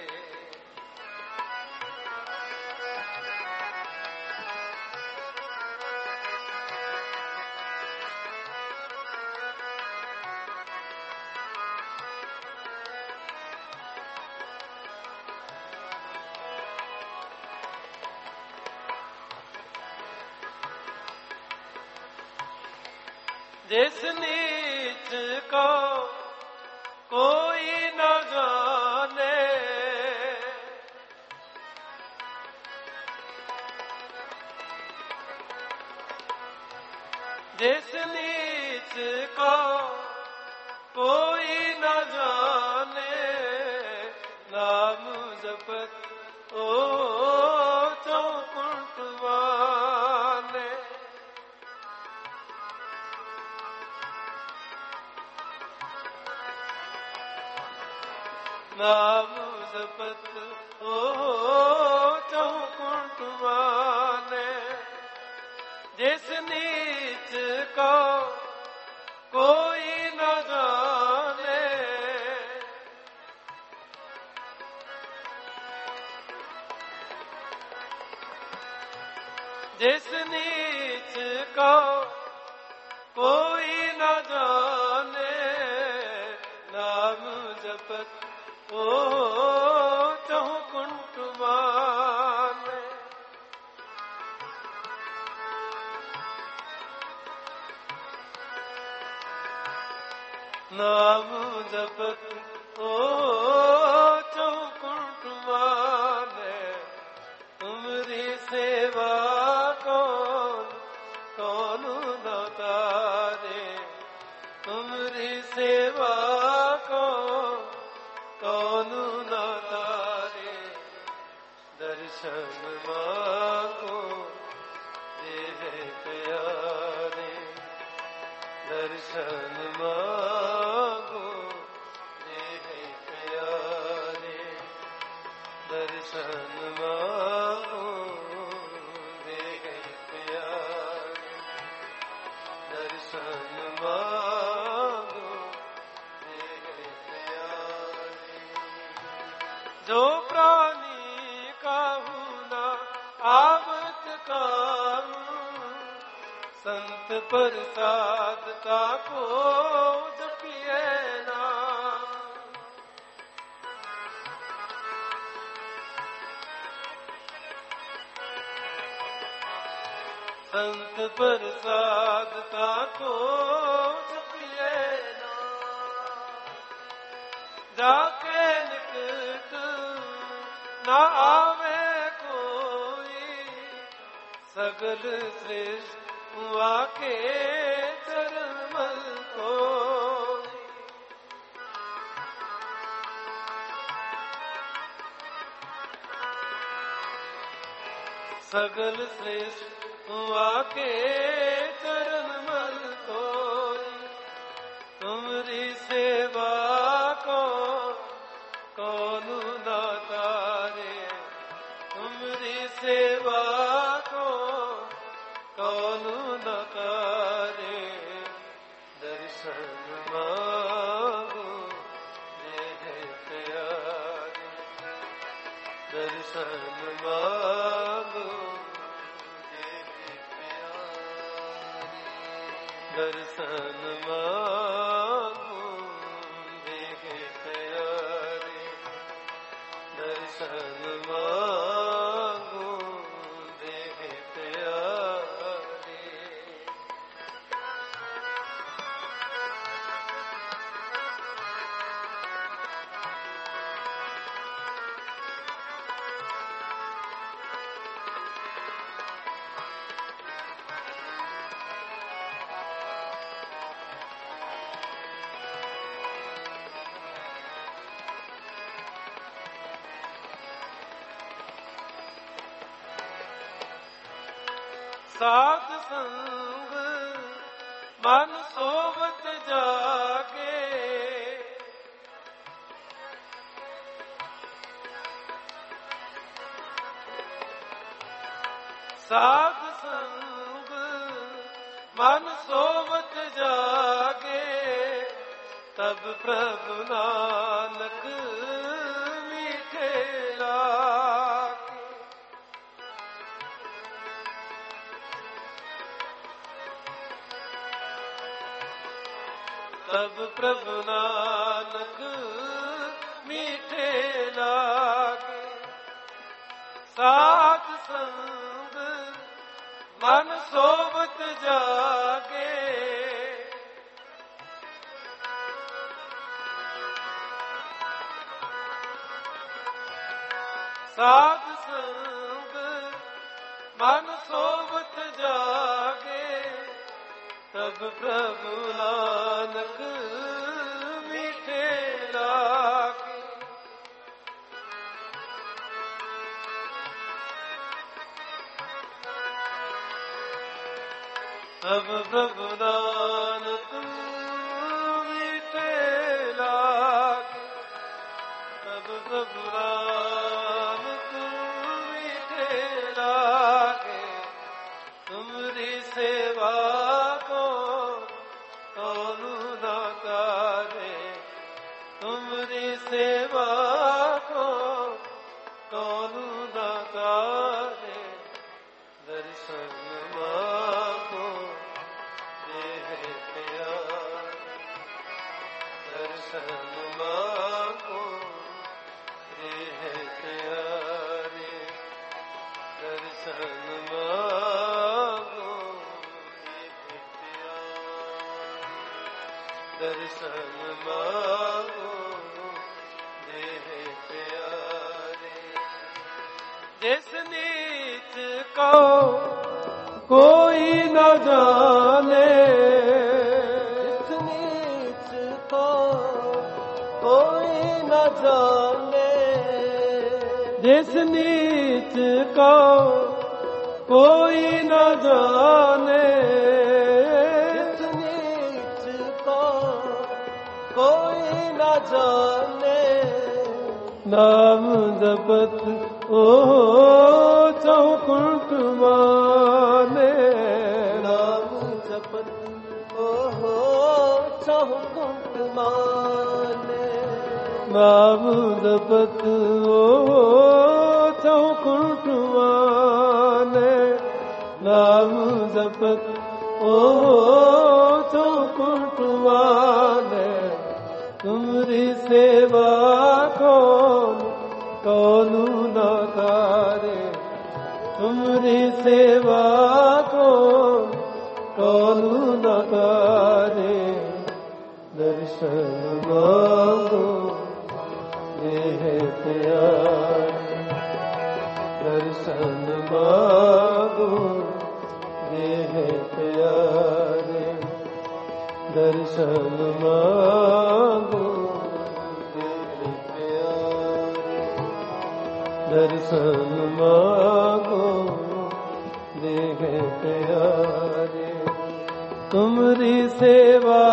जिस नीच को कोई न जाने, जिस नीच को कोई न जाने, नाम जपत ओ चौकुंठ वाले। नाम जपत ओ चौकुंठ वाले, जिस नीच को कोई न जाने, जिस नीच को कोई न जाने, नाम जपत ओ चौकुंठ वाले। नाम जपत ओ चौकुंठ वाले, तुमरी सेवा कौन कौन न तारे, तुमरी सेवा कौन न तारे। दर्शन मांगो देह प्यारे, दर्शन मांगो देह प्यारे, दर्शन मांगो देह प्यारे, दर्शन मांगो देह प्यारे। जो प्राणी काहू ना आवत काहू, संत प्रसाद ताको जपिए ना। संत प्रसाद ताको जपिए ना। जाके निकट न आवे कोई, सगल श्रेष्ठ आके चरणमल को। सगल श्रेष्ठ आके चरणमल को। ਸਾਧ ਸੰਗ ਮਨ ਸੋਵਤ ਜਾਗੇ, ਸਾਧ ਸੰਗ ਮਨ ਸੋਵਤ ਜਾਗੇ, ਤਬ ਪ੍ਰਭੂ ਨਾਨਕ ਮੀਠੇ ਲਾਗੇ। तब प्रभु नानक मीठे लागे, साध संग मन सोवत जागे, साध संग मन सोवत जागे, तब प्रभु नानक मीठे लागे। तब प्रभु नानक मीठे लागे, तब प्रभु नानक मीठे लागे, तुमरी सेवा तुमरी सेवा को कौन न करे, दर्शन मांगो देह प्यार, दर्शन मांगो देह प्यारे, दर्शन मांगो देह प्यारे, दर्शन मांगो जिस नीच को कोई न जाने, जिस नीच को कोई न जाने, जिस नीच को कोई न जाने, जिस नीच को कोई न जाने, नाम जपत ओ चौकुंठ माने, नाम जपत ओ चौकुंठ माने, नाम जपत ओ चौकुंठ माने, नाम जपत ओ चौकुंठ माने, तुमरी सेवा कौन न करे, तुमरी सेवा कौन न करे, दर्शन मांगो देह प्यारे, दर्शन मांगो देह प्यारे, दर्शन मांगो देह प्यारे, दर्शन मांगो देह प्यारे, तुमरी सेवा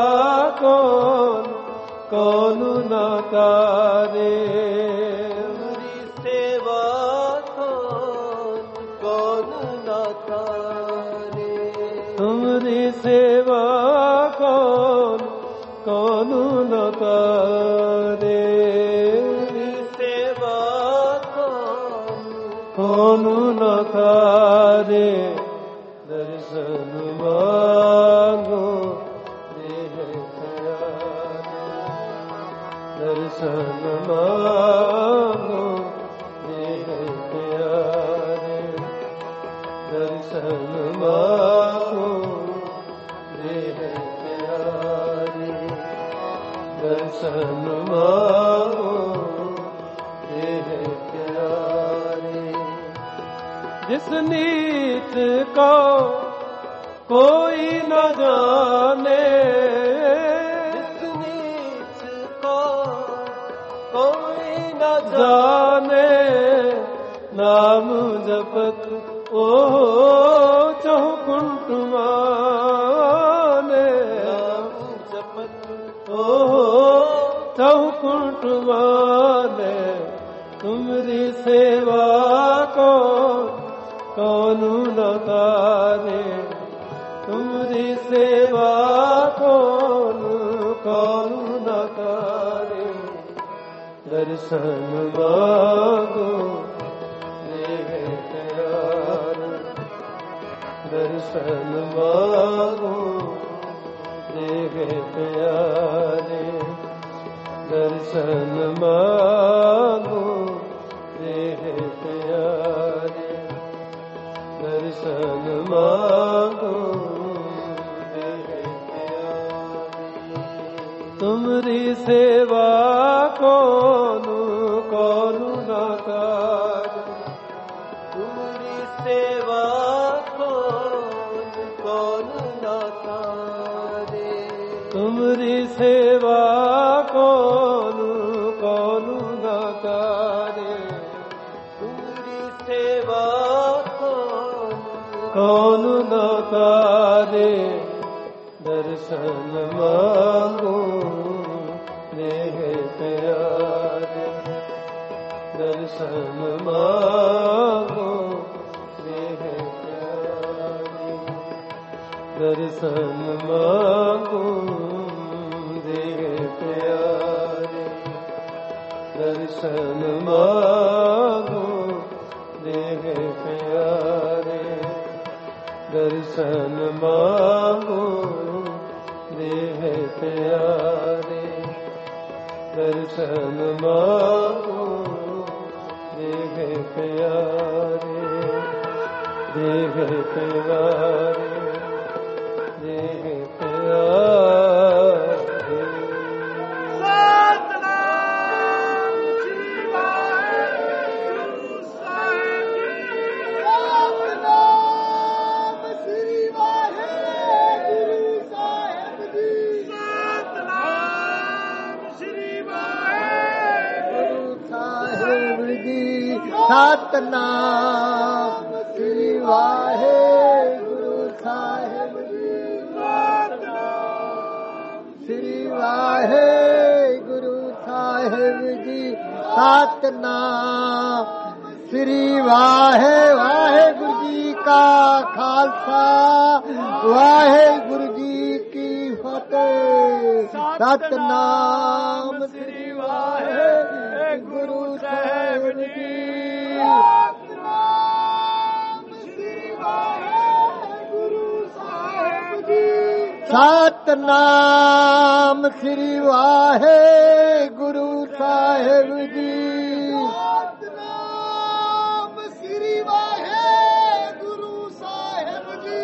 कौन न करे, तुमरी सेवा कौन न करे, तुमरी सेवा कौन ਕੌਨੁ ਨ ਤਾਰੇ ਸੇਵਾ ਕੌਨੁ ਨ ਤਾਰੇ ਦਰਸ਼ਨ ਮਾਂਗੋ ਦੇਹ ਪਿਆਰੇ ਦਰਸ਼ਨ ਮਾਂਗੋ ਦੇਹ ਪਿਆਰੇ ਦਰਸ਼ਨ ਮਾਂਗੋ ਦੇਹ ਪਿਆਰੇ ਦਰਸ਼ਨ ਮਾਂਗੋ ਦੇਹ ਪਿਆਰੇ ਜਿਸ ਨੀਤ ਕੋ ਕੋਈ ਨ ਜਾਣੇ ਜਿਸ ਨੀਚ ਕੋ ਕੋਈ ਨ ਜਾਣੇ ਨਾਮ ਜਪਤ ਉਹ ਚਹੁਕੁੰਟ ਮਾਨੇ ਨਾਮ ਜਪਤ ਉਹ ਚਹੁਕੁੰਟ ਮਾਨੇ ਤੁਮਰੀ ਸੇਵਾ ਕੋ ਕੌਨੁ ਨ ਤਾਰੇ ਤੁਮਰੀ ਸੇਵਾ ਕੌਨੁ ਨ ਤਾਰੇ ਦਰਸ਼ਨ ਮਾਂਗੋ ਦੇਹ ਪਿਆਰੇ ਦਰਸ਼ਨ ਮਾਂਗੋ ਦੇਹ ਪਿਆਰੇ ਦਰਸ਼ਨ ਮਾਂਗੋ ਦੇਹ ਪਿਆਰੇ ਦਰਸ਼ਨ ਮਾਂਗੋ ਦੇਹ ਪਿਆਰੇ ਤੁਮਰੀ ਸੇਵਾ ਕੌਨੁ ਨ ਤਾਰੇ ਤੁਮਰੀ ਸੇਵਾ ਕੌਣ ਨ ਤਾਰੇ ਤੁਮਰੀ ਸੇਵਾ ਕੌਨੁ ਨ ਤਾਰੇ ਤੁਮਰੀ ਸੇਵਾ ਕੌਨੁ ਨ ਤਾਰੇ ਦਰਸ਼ਨ ਮਾਂਗੋ ਦੇਹ ਪਿਆਰੇ ਦਰਸ਼ਨ ਮਾਂਗੋ ਦੇਹ ਪਿਆਰੇ ਦਰਸ਼ਨ ਮਾਂਗੋ ਦੇਹ ਪਿਆਰੇ ਦਰਸ਼ਨ ਮਾਂਗੋ ਦੇਹ ਪਿਆਰੇ ਦਰਸ਼ਨ ਮਾਂਗੋ ਦੇਹ ਪਿਆਰੇ ਦਰਸ਼ਨ ਮਾਂਗੋ ਦੇਹ ਪਿਆਰੇ ਦੇਹ ਪਿਆਰੇ ਦੇਹ ਪਿਆਰੇ ਸਤਨਾਮ ਸ੍ਰੀ ਵਾਹਿਗੁਰੂ ਸਾਹਿਬ ਜੀ ਸਤਨਾਮ ਸ੍ਰੀ ਵਾਹਿਗੁਰੂ ਸਾਹਿਬ ਜੀ ਸਤਨਾਮ ਸ੍ਰੀ ਵਾਹਿਗੁਰੂ ਸਾਹਿਬ ਜੀ ਸ੍ਰੀ ਵਾਹਿਗੁਰੂ ਸਾਹਿਬ ਜੀ ਸਤਨਾਮ ਸ੍ਰੀ ਵਾਹਿਗੁਰੂ ਜੀ ਕਾ ਖਾਲਸਾ ਵਾਹਿਗੁਰੂ ਜੀ ਕੀ ਫਤਿਹ ਸਤਨਾਮ ਸ੍ਰੀ ਵਾਹਿਗੁਰੂ ਸਾਹਿਬ ਜੀ ਸਤਨਾਮ ਸ੍ਰੀ ਵਾਹਿਗੁਰੂ ਸਾਹਿਬ ਜੀ ਸਤਨਾਮ ਸ੍ਰੀ ਵਾਹਿਗੁਰੂ ਸਾਹਿਬ ਜੀ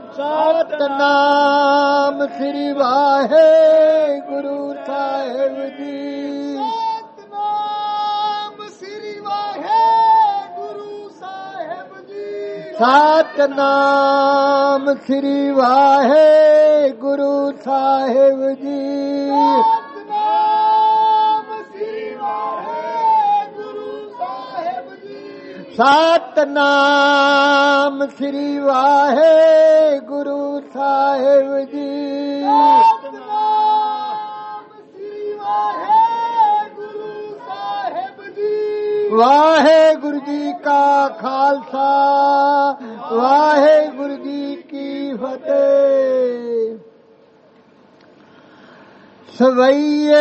ਸਤਨਾਮ ਸ੍ਰੀ ਵਾਹਿਗੁਰੂ ਸਾਹਿਬ ਜੀ ਸਤਨਾਮ ਸ੍ਰੀ ਵਾਹਿਗੁਰੂ ਸਾਹਿਬ ਜੀ ਸਤਨਾਮ ਸ੍ਰੀ ਵਾਹਿਗੁਰੂ ਸਾਹਿਬ ਜੀ ਸਤਨਾਮ ਸ੍ਰੀ ਵਾਹਿਗੁਰੂ ਸਾਹਿਬ ਜੀ ਵਾਹਿਗੁਰੂ ਜੀ ਕਾ ਖਾਲਸਾ ਵਾਹਿਗੁਰੂ ਜੀ ਕੀ ਫਤਿਹ ਸਵਈਏ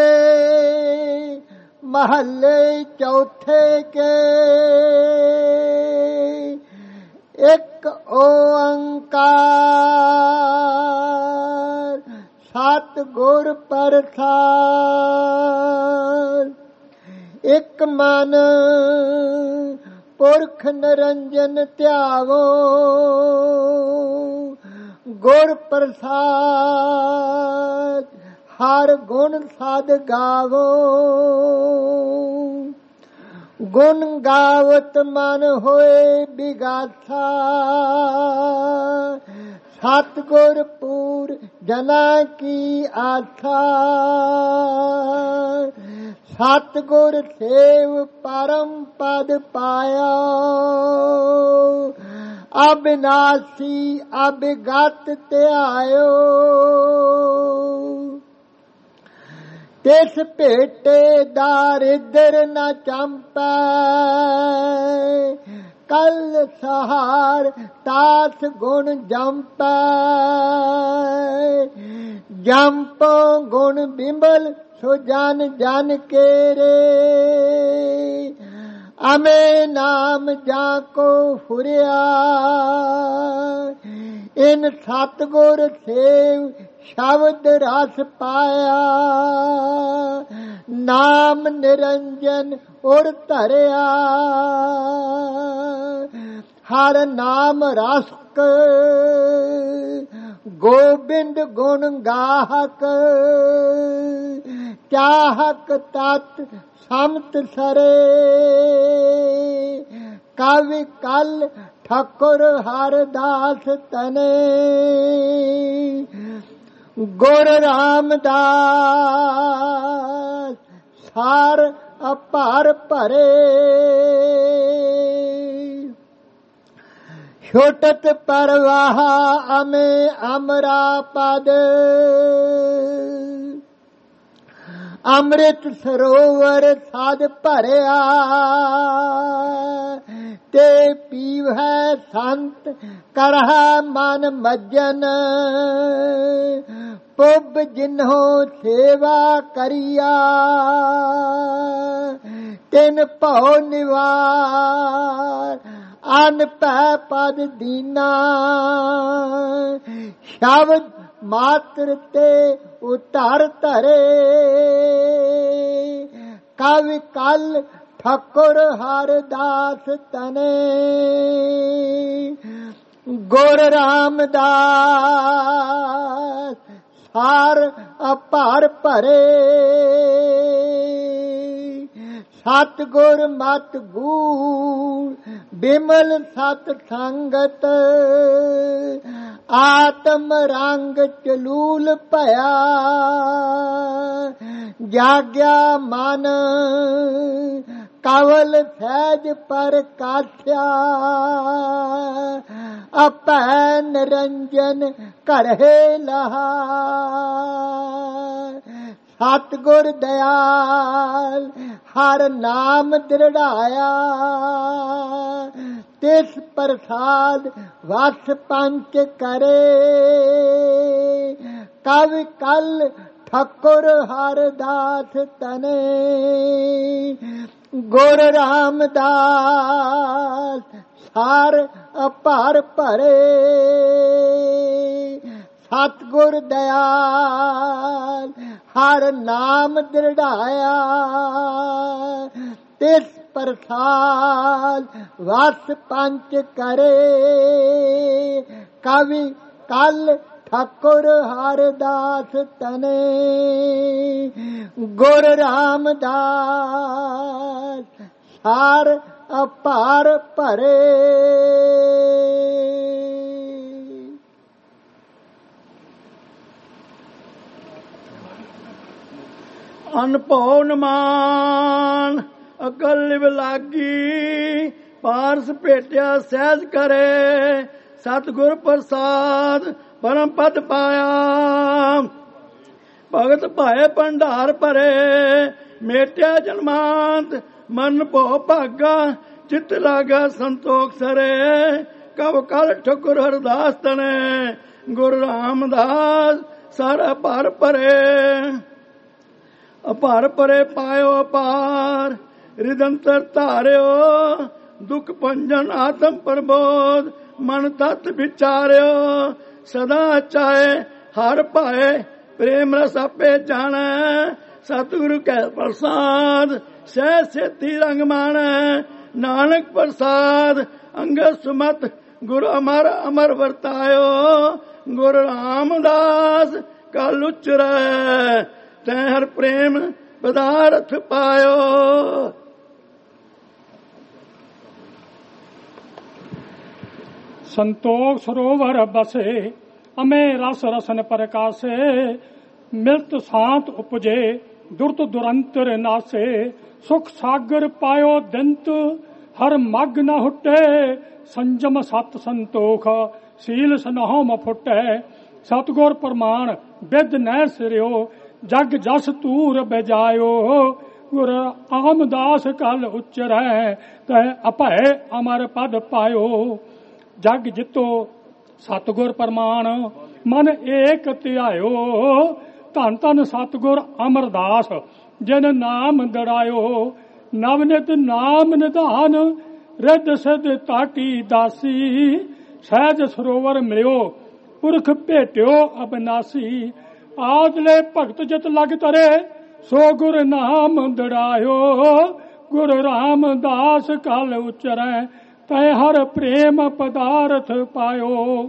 महल्ले चौथे के एक ओंकार सतगुर प्रसाद एक मन पुरख निरंजन ध्यावो गुर प्रसाद हर गुण साध गावो गुण गावत मन होए बिगाथा सतगुर पूर जना की आथा सतगुर सेव परम पद पाया अविनाशी अविगत त्यायो तिस भेटे दारिद्र न चंपै कल सहार तास गुण जंपै जंपो गुण बिमल सो जन जन केरे अमे नाम जाको फुरिया इन सतगुर सेव शब्द रस पाया नाम निरंजन उर धरिया हर नाम रसक गोबिंद गुण गाहक चाहक तत् समत सरे कवि कल ठकुर हरदास तने गुर रामदास सार अपार भरे छोटत परवाह अमे अमरा पद अमृत सरोवर साध भरिया ते पीव है संत करह मन मज्जन पुब जिन्हो सेवा करिया तिन भौ निवार अन पै पद दीना शब्द मात्र ते उतार धरे कवि कल ठकुर हरदास तने गुर रामदास सार अपार भरे सतगुर मत गूढ़ बिमल सत संगत आत्म रंग चलूल भया जाग्या मन कवल सहज पर काथ्या अपै निरंजन करहे लहा सतगुर दयाल हर नाम दृढ़ाया तिस प्रसाद वस पंच करे कवि कल ठकुर हरदास तने गुर रामदास सार अपार भरे सतगुर दयाल हर नाम दृढ़ाया तिस प्रसाद वस पंच करे कवि कल ठकुर हरदास तने गुर रामदास सार अपार भरे अनभव नमान अकल विलागी पारस भेटिया सहज करे सतगुर प्रसाद परम पद पाया भगत भाए भंडार भरे मेटिया जन्मांत मन भो भागा चित लागा संतोख सरे कब कल ठकुर हरदास तने गुरु रामदास ਸਾਰਾ ਭਰ ਭਰੇ। ਅਪਾਰ ਭਰੇ ਪਾਇਓ ਅਪਾਰ, ਰਿਦੰਤਰ ਧਾਰਿਓ। ਦੁਖ ਭੰਜਨ ਆਤਮ ਪ੍ਰਬੋਧ, ਮਨ ਤਤ ਵਿਚਾਰਿਓ। ਸਦਾ ਚਾਹੇ ਹਰ ਭਾਏ, ਪ੍ਰੇਮ ਰਸ ਆਪੇ ਜਾਣੈ। ਸਤਿਗੁਰੂ ਕੈ ਪ੍ਰਸਾਦ, ਸਹਿ ਸੇਤੀ ਰੰਗ ਮਾਣੈ। ਨਾਨਕ ਪ੍ਰਸਾਦ ਅੰਗਦ ਸੁਮਤ, ਗੁਰ ਅਮਰ ਅਮਰ ਵਰਤਾਇਓ। ਗੁਰ ਰਾਮਦਾਸ ਕਲ ਉਚਰੈ, ਤੈ ਹਰ ਪ੍ਰੇਮ ਪਦਾਰਥ ਪਾਇਓ। संतोष सरोवर बसे, अमे रस रसन प्रकाशे। मिलत शांत उपजे, दुर्त दुरंतर नासे। सुख सागर पायो दंत, हर मग न हुटे। संजम सत संतोख, सील सनहोम फुटे। सतगुर प्रमाण बिद न सिरियो, जग जस तूर बजायो। गुर आमदास कल उच्चरै, तै अपय अमर पद पायो। जग जितो सतगुर प्रमाण, मन एक ध्यायो। धन धन सतगुर अमरदास, जिन नाम दड़ायो। नवनित नाम निधान, रिद सिद्ध ताकी दासी। सहज सरोवर मिलियो, पुरख भेटियो अबनासी। आदले भगत जित लग तरे, सो गुर नाम दड़ायो। गुर रामदास कल उचरै, तै हर प्रेम पदार्थ पायो।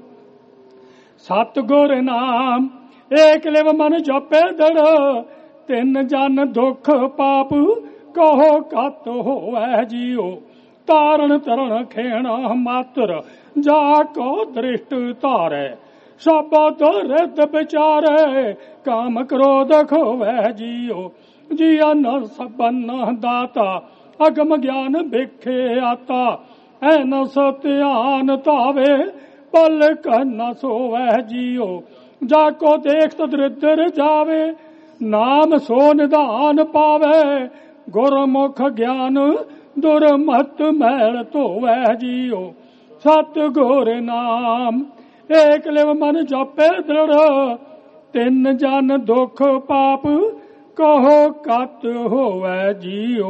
सतगुर नाम एक लिव मन जपे दड़। तिन जन दुख पाप, कहो कत होवै जियो। तारण तरण खेणा मात्र, जाको दृष्ट धारै। शब्द रिद विचारे, काम क्रोध खोवै जियो। जिया न सबन दाता, अगम ज्ञान बिखे आता। ऐन सत्यान तावे, पल न सोवै जियो। जाको देख दरिद्र जावे, नाम सो निधान पावे। गुरमुख ज्ञान दुर्मत मैल धोवै जियो। सतगुर नाम एक लिव मन जपे दृढ़। तिन जन दुख पाप, कहो कत होवै जियो।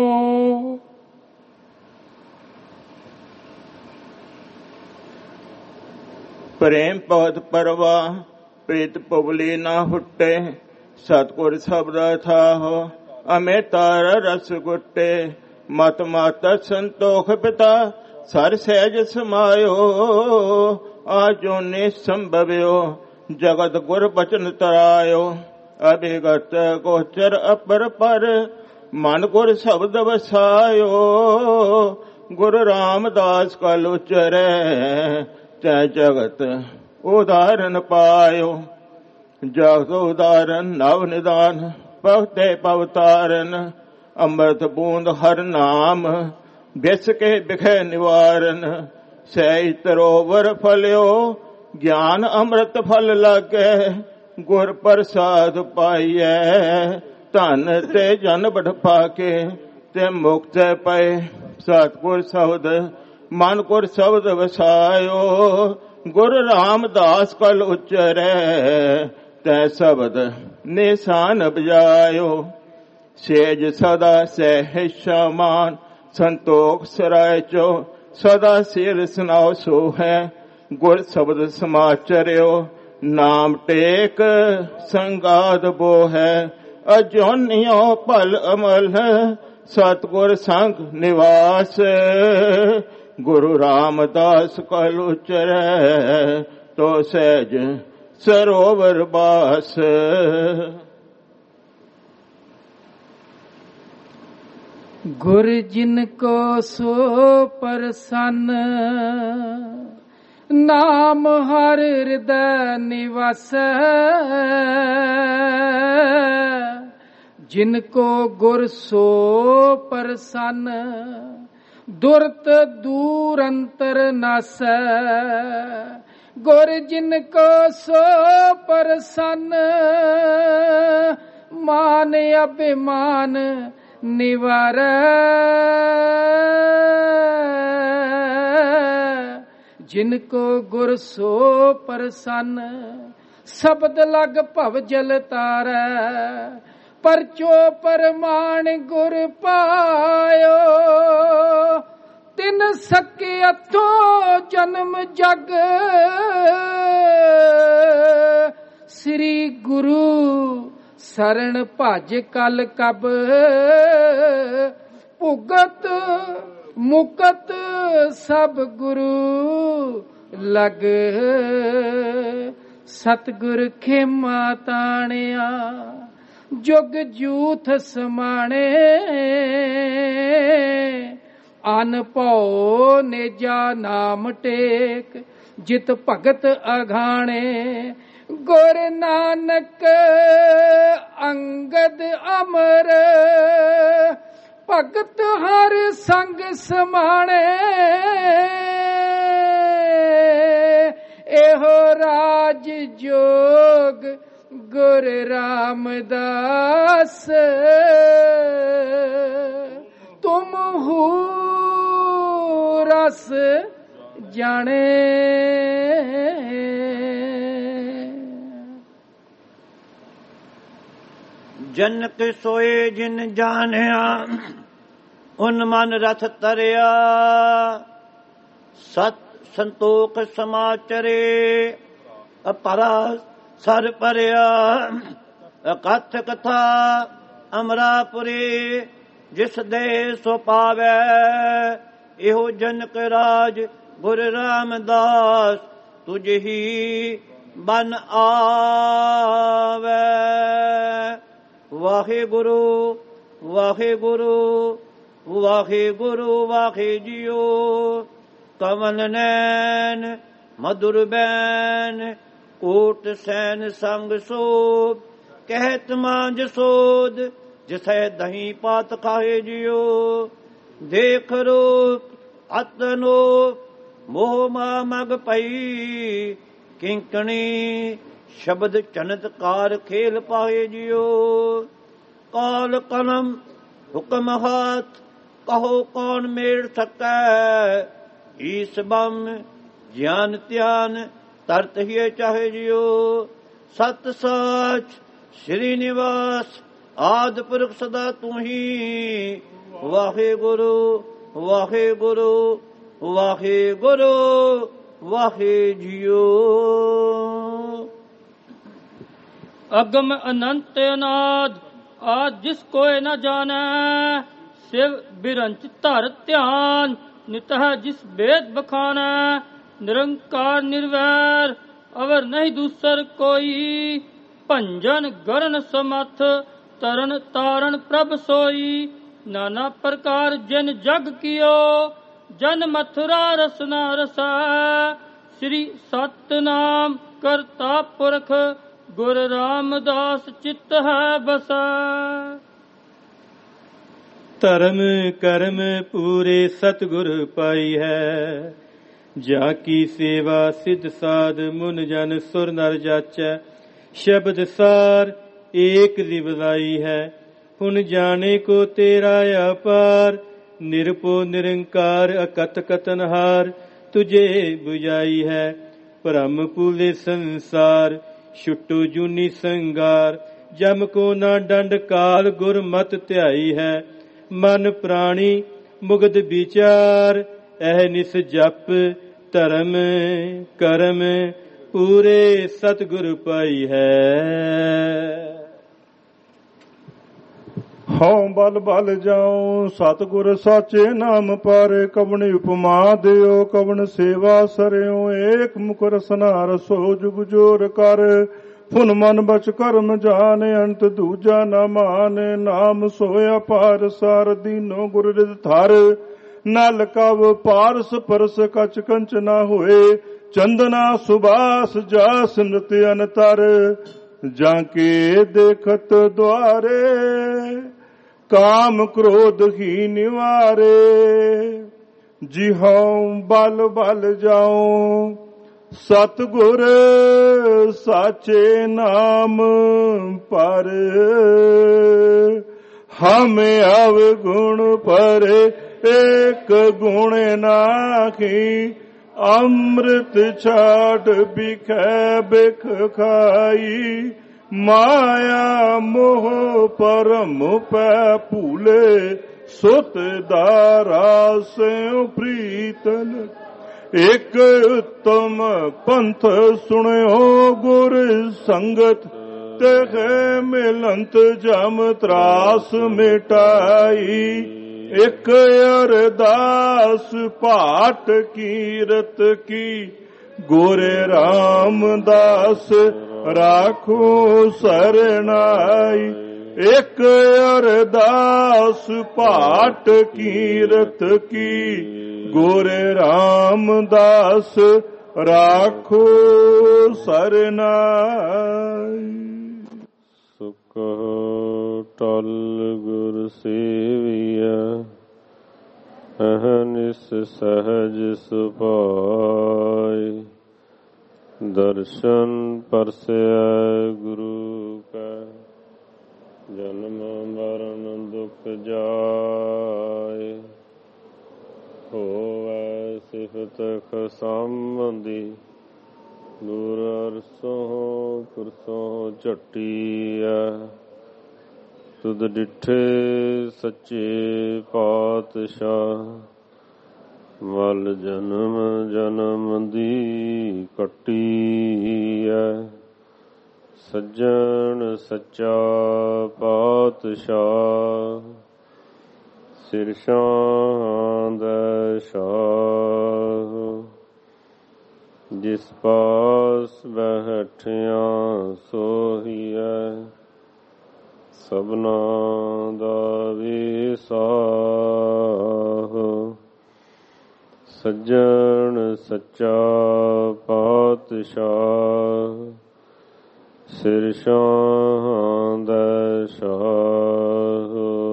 प्रेम भगत परवाह, प्रीत पुबली न हुटे। सतगुर शब्द थाहो, अमे तार रस गुटे। मत माता संतोख पिता, सर सहज समायो। आजो ने संभव्यो, जगत गुर बचन तरायो। अभिगत गोचर अपर पर, मन गुर शब्द वसायो। गुरु रामदास कल उचरै, तै जगत उदाहरण पायो। जगत उदाहरण नव निदान, भगते पवतारन। अमृत बूंद हर नाम, बिस के बिखे निवारन। सही तरोवर फलियो, ज्ञान अमृत फल लागे। गुर प्रसाद पाइयै, धन ते जन बढ़ पाके। ते मुक्त पाए, सतगुर शब्द मन गुर शब्द वसायो। गुरु रामदास कल उचरै, तै शब्द निशान बजायो। सेज सदा सहसा मान, संतोख सराय चो। सदा सिर सुनाओ सो है, गुर शब्द समाचर्यो। नाम टेक संगाद बो है, अजोनियो पल अमल। सतगुर संग निवास, गुरु रामदास कल उचरै। तो सहज सरोवर बास। गुर जिनको सो प्रसन्न, नाम हर हृदय निवास। जिनको गुर सो प्रसन्न, दुर्त दूर अंतर नास। गुर जिनको सो प्रसन्न, मान अभिमान निवार। जिनको गुर सो प्रसन्न, ਸ਼ਬਦ ਲਗ ਭਵ ਜਲ ਤਾਰੈ, ਪਰਚੋ ਪਰਮਾਨ ਗੁਰ ਪਾਇਓ, ਤਿਨ ਸਕੇ ਅਥੋ ਜਨਮ ਜਗ, ਸ੍ਰੀ ਗੁਰੂ ਸਰਣ ਭਜ ਕਲ ਕਬ, ਭੁਗਤ ਮੁਕਤ ਸਭ ਗੁਰੂ ਲਗ, ਸਤਿਗੁਰ ਖੇਮਾ ਤਾਣਿਆ, ਜੁਗ ਜੂਥ ਸਮਾਣੇ, ਅਨ ਭਉ ਨੇਜਾ ਨਾਮ ਟੇਕ, ਜਿਤ ਭਗਤ ਅਘਾਣੇ, ਗੁਰ ਨਾਨਕ ਅੰਗਦ ਅਮਰ, ਭਗਤ ਹਰ ਸੰਗ ਸਮਾਣੇ, ਇਹੋ ਰਾਜ ਜੋਗ ਗੁਰ ਰਾਮਦਾਸ, ਤੁਮ ਹੂ ਰਸ ਜਾਣੇ। ਜਨਕ ਸੋਏ ਜਿਨ ਜਾਣਿਆ, ਉਨ ਮਨ ਰਥ ਤਰਿਆ, ਸਤ ਸੰਤੋਖ ਸਮਾਚਰੇ, ਅਪਰਾ ਸਰ ਪਰਿਆ, ਅਕਥ ਕਥਾ ਅਮਰਾਪੁਰੀ, ਜਿਸ ਦੇ ਸੋ ਪਾਵੈ, ਇਹੋ ਜਨਕ ਰਾਜ ਗੁਰ ਰਾਮਦਾਸ, ਤੁਝ ਹੀ ਬਨ ਆਵੈ। ਵਾਹਿਗੁਰੂ ਵਾਹਿਗੁਰੂ ਵਾਹਿਗੁਰੂ ਵਾਹਿ ਜੀਓ, ਕਮਲ ਨੈਣ ਮਧੁਰ ਬੈਨ, ਕੋਟ ਸੈਨ ਸੰਗ ਸੋਭ, ਕਹਿਤ ਮਾਂਜ ਸੋਧ, ਜਿਸੈ ਦਹੀਂ ਪਾਤ ਖਾਏ ਜਿਓ, ਦੇਖ ਰੂਪ ਅਤਨੋ ਮੋਹ ਮਾ ਮਗ ਪਈ, ਕਿੰਕਣੀ ਸ਼ਬਦ ਚਨਤਕਾਰ ਖੇਲ ਪਾਏ ਜਿਓ, ਕਾਲ ਕਲਮ ਹੁਕਮ ਹਾਥ, ਕਹੋ ਕੌਣ ਮੇੜ ਸਕੈ, ਈਸ ਬਮ ਗਿਆਨ ਧਿਆਨ ਤਰਤ ਹੀ ਚਾਹੇ ਜਿਓ, ਸਤ ਸਾਚ ਸ੍ਰੀ ਨਿਵਾਸ ਆਦਿ ਪੁਰਖ ਸਦਾ ਤੂੰ ਹੀ, ਵਾਹਿਗੁਰੂ ਵਾਹਿਗੁਰੂ ਵਾਹਿਗੁਰੂ ਵਾਹਿ ਜੀਓ। ਅਗਮ ਅਨੰਤ ਅਨਾਦ ਆਦ ਜਿਸ ਕੋਇ ਨ ਜਾਣੈ, ਸਿਵ ਬਿਰੰਚ ਧਰ ਧਿਆਨ, ਨਿਤਹ ਜਿਸ ਬੇਦ ਬਖਾਨੈ, ਨਿਰੰਕਾਰ ਨਿਰਵੈਰ ਅਵਰ ਨਹੀਂ ਦੂਸਰ ਕੋਈ, ਭੰਜਨ ਗਰਨ ਸਮਥ ਤਰਨ ਤਾਰਨ ਪ੍ਰਭ ਸੋਈ, ਨਾਨਾ ਪ੍ਰਕਾਰ ਜਿਨ ਜਗ ਕੀਓ, ਜਨ ਮਥੁਰਾ ਰਸਨਾ ਰਸੈ, ਸ੍ਰੀ ਸਤਨਾਮ ਕਰਤਾ ਪੁਰਖ ਗੁਰ ਰਾਮਦਾਸ ਚਿਤ ਹੈ ਬਸੈ। ਧਰਮ ਕਰਮ ਪੂਰੇ ਸਤਿਗੁਰ ਪਾਈ ਹੈ, ਜਾ ਕੀ ਸੇਵਾ ਸਿਧ ਸਾਧ ਮੁਨ ਜਨ ਸੁਰ ਨਰ ਜਾਚੈ, ਸ਼ਬਦ ਸਾਰ ਏਕ ਦਿਵਦਾਈ ਹੈ, ਹੁਣ ਜਾਣੇ ਕੋ ਤੇਰਾ ਅਪਾਰ, ਨਿਰਪੋ ਨਿਰੰਕਾਰ ਅਕਤ ਕਤਨਹਾਰ, ਤੁਝੇ 부ਝਾਈ ਹੈ ਭ੍ਰਮ ਪੂਲੇ ਸੰਸਾਰ, ਛੁਟੋ ਜੂਨੀ ਸੰਗਾਰ, ਜਮ ਕੋ ਨਾ ਡੰਡ ਕਾਲ ਗੁਰ ਮਤ ਧਿਆਈ ਹੈ, ਮਨ ਪ੍ਰਾਣੀ ਮੁਗਧ ਵਿਚਾਰ, ਇਹ ਨਿਸ ਜਪ ਧਰਮ ਕਰਮ ਪੂਰੇ ਸਤਿਗੁਰ ਪਾਈ ਹੈ। ਹਉ ਬਲ ਬਲ ਜਾਉ ਸਤਿਗੁਰ ਸਾਚੇ ਨਾਮ ਪਾਰੇ, ਕਵਣ ਉਪਮਾ ਦਿਓ ਕਵਣ ਸੇਵਾ ਸਰਿਓ, ਏਕ ਮੁਖ ਰਸਨਾ ਰਸੋ ਜੁਗ ਜੋਰ ਕਰ, ਫੁਨ ਮਨ ਬਚ ਕਰਮ ਜਾਣੇ, ਅੰਤ ਦੂਜਾ ਨਾ ਮਾਨੇ, ਨਾਮ ਸੋਇਆ ਪਾਰ ਸਾਰ ਦੀਨੋ ਗੁਰ ਰਿਦ ਥਰ, ਨਲ ਕਵ ਪਾਰਸ ਪਰਸ ਕਚ ਕੰਚ ਨਾ ਹੋਏ, ਚੰਦਨਾ ਸੁਬਾਸ ਜਾਸ ਨਿਤ ਅਨਤਰ, ਜਾਂ ਕੇ ਦੇਖਤ ਦੁਆਰੇ ਕਾਮ ਕ੍ਰੋਧ ਹੀ ਨਿਵਾਰੇ, ਜਿਹਉ ਬਲ ਬਲ ਜਾਉ ਸਤਿਗੁਰ ਸਾਚੇ ਨਾਮ ਪਰ, ਹਮ ਅਵ ਗੁਣ ਪਰੇ ਏਕ ਗੁਣ ਨਾਹੀ, ਅੰਮ੍ਰਿਤ ਛਾੜ ਬਿਖੈ ਬਿਖ ਖਾਈ, ਮਾਇਆ ਮੋਹ ਪਰਮ ਪੈ ਭੂਲੇ, ਸੁਤ ਦਾਰਾ ਸਿਉ ਪ੍ਰੀਤਨ। ਇਕ ਉਤਮ ਪੰਥ ਸੁਣਿਓ ਗੁਰ ਸੰਗਤ, ਤਹਿ ਮਿਲੰਤ ਜਮ ਤਰਾਸ ਮਿਟਾਈ। ਇਕ ਅਰਦਾਸ ਭਾਟ ਕੀਰਤ ਕੀ, ਗੁਰ ਰਾਮਦਾਸ ਰਾਖੋ ਸਰਣਾਈ। ਇਕ ਅਰਦਾਸ ਭਾਟ ਕੀਰਤ ਕੀ, ਗੁਰ ਰਾਮਦਾਸ ਰਾਖੋ ਸਰਣਾਈ। ਸੁਖ ਟਲ ਗੁਰ ਸੇਵੀਐ, ਅਹਨਿਸ ਸਹਜ ਸੁਭਾਇ। ਦਰਸ਼ਨ ਪਰਸੈ ਗੁਰੂ ਕੈ, ਜਨਮ ਮਰਨ ਦੁਖ ਜਾਇ। ਹੋਵੈ ਸਿਫਤ ਖਸੰਬੰਦੀ, ਦੂਰ ਅਰਸੋਂ ਪੁਰਸੋਂ ਝਟੀਐ। ਤੁਧ ਡਿਠੇ ਸੱਚੇ ਪਾਤਸ਼ਾਹ, ਮਲ ਜਨਮ ਜਨਮ ਦੀ ਕੱਟੀਐ। ਸੱਜਣ ਸੱਚਾ ਪਾਤਸ਼ਾਹ, ਸਿਰ ਸ਼ਾਂਦ ਸ਼ਾਹ। ਜਿਸ ਪਾਸ ਬੈਠਿਆ ਸੋਹੀਐ, ਸਭਨਾ ਦਾ ਵਿਸਾਹ। ਸੱਜਣ ਸੱਚਾ ਪਾਤਸ਼ਾਹ, ਸਿਰ ਸ਼ਾਂਦ ਸ਼ਾਹ।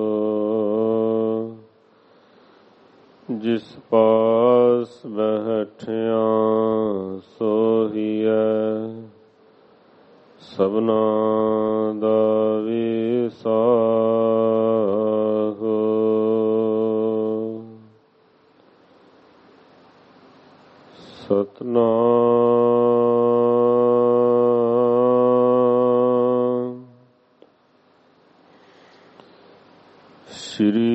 ਜਿਸ ਪਾਸ ਬੈਠਿਆ ਸੋਹੀਐ, ਸਭਨਾ ਦਾ ਵਿਸਾਹ। ਸਤਨਾਮ ਸ੍ਰੀ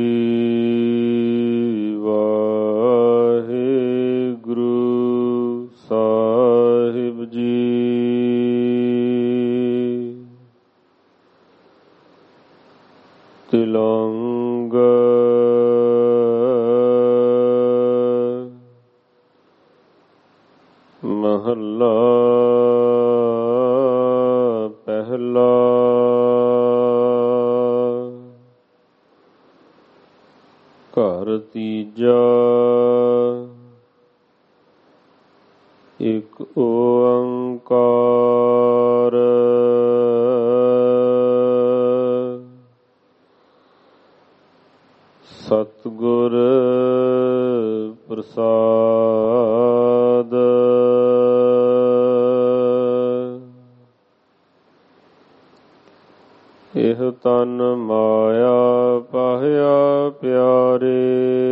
ਤਿਲੰਗ ਮਹੱਲਾ ਪਹਿਲਾ। ਘਰ ਤੀਜਾ। ਇਕ ਓੰਕਾਰ ਸਤਿਗੁਰ ਪ੍ਰਸਾਦ। ਇਹ ਤਨ ਮਾਇਆ ਪਾਹਿਆ ਪਿਆਰੇ,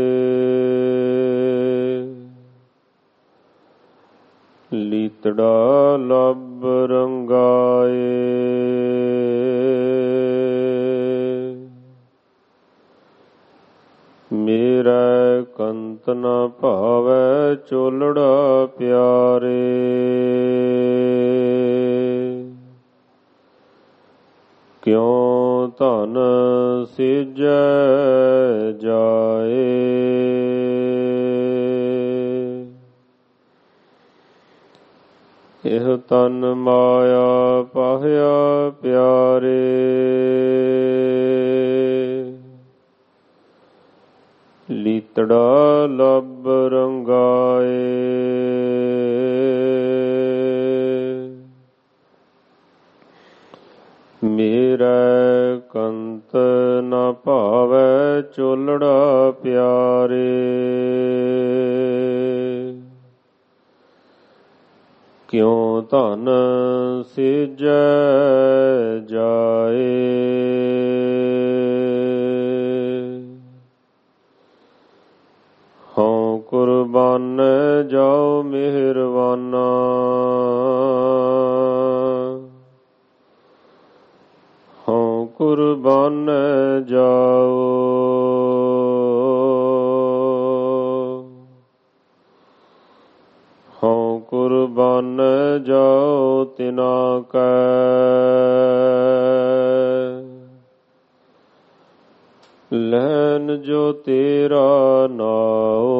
ਲੀਤੜਾ ਲੱਭ ਰੰਗਾਏ। ਮੇਰਾ ਕੰਤ ਨ ਭਾਵੈ ਚੋਲੜਾ ਪਿਆਰੇ, ਕਿਉ ਧਨ ਸਿਜੈ ਜਾਏ। ਇਹ ਤਨ ਮਾਇਆ ਪਾਹਿਆ ਪਿਆਰੇ, ਲੀਤੜਾ ਲੱਭ ਰੰਗਾਏ। ਮੇਰਾ ਕੰਤ ਨ ਭਾਵੈ ਚੋਲੜਾ ਪਿਆਰੇ, ਕਿਉ ਧਨ ਸਿਜੈ ਜਾਏ। ਹਉ ਕੁਰਬਾਨ ਜਾਉ ਕੁਰਬਾਨ ਜਾਓ ਹਉ ਕੁਰਬਾਨ ਜਾਓ ਤਿਨਾ ਕੈ ਲੈਨ ਜੋ ਤੇਰਾ ਨਾਉ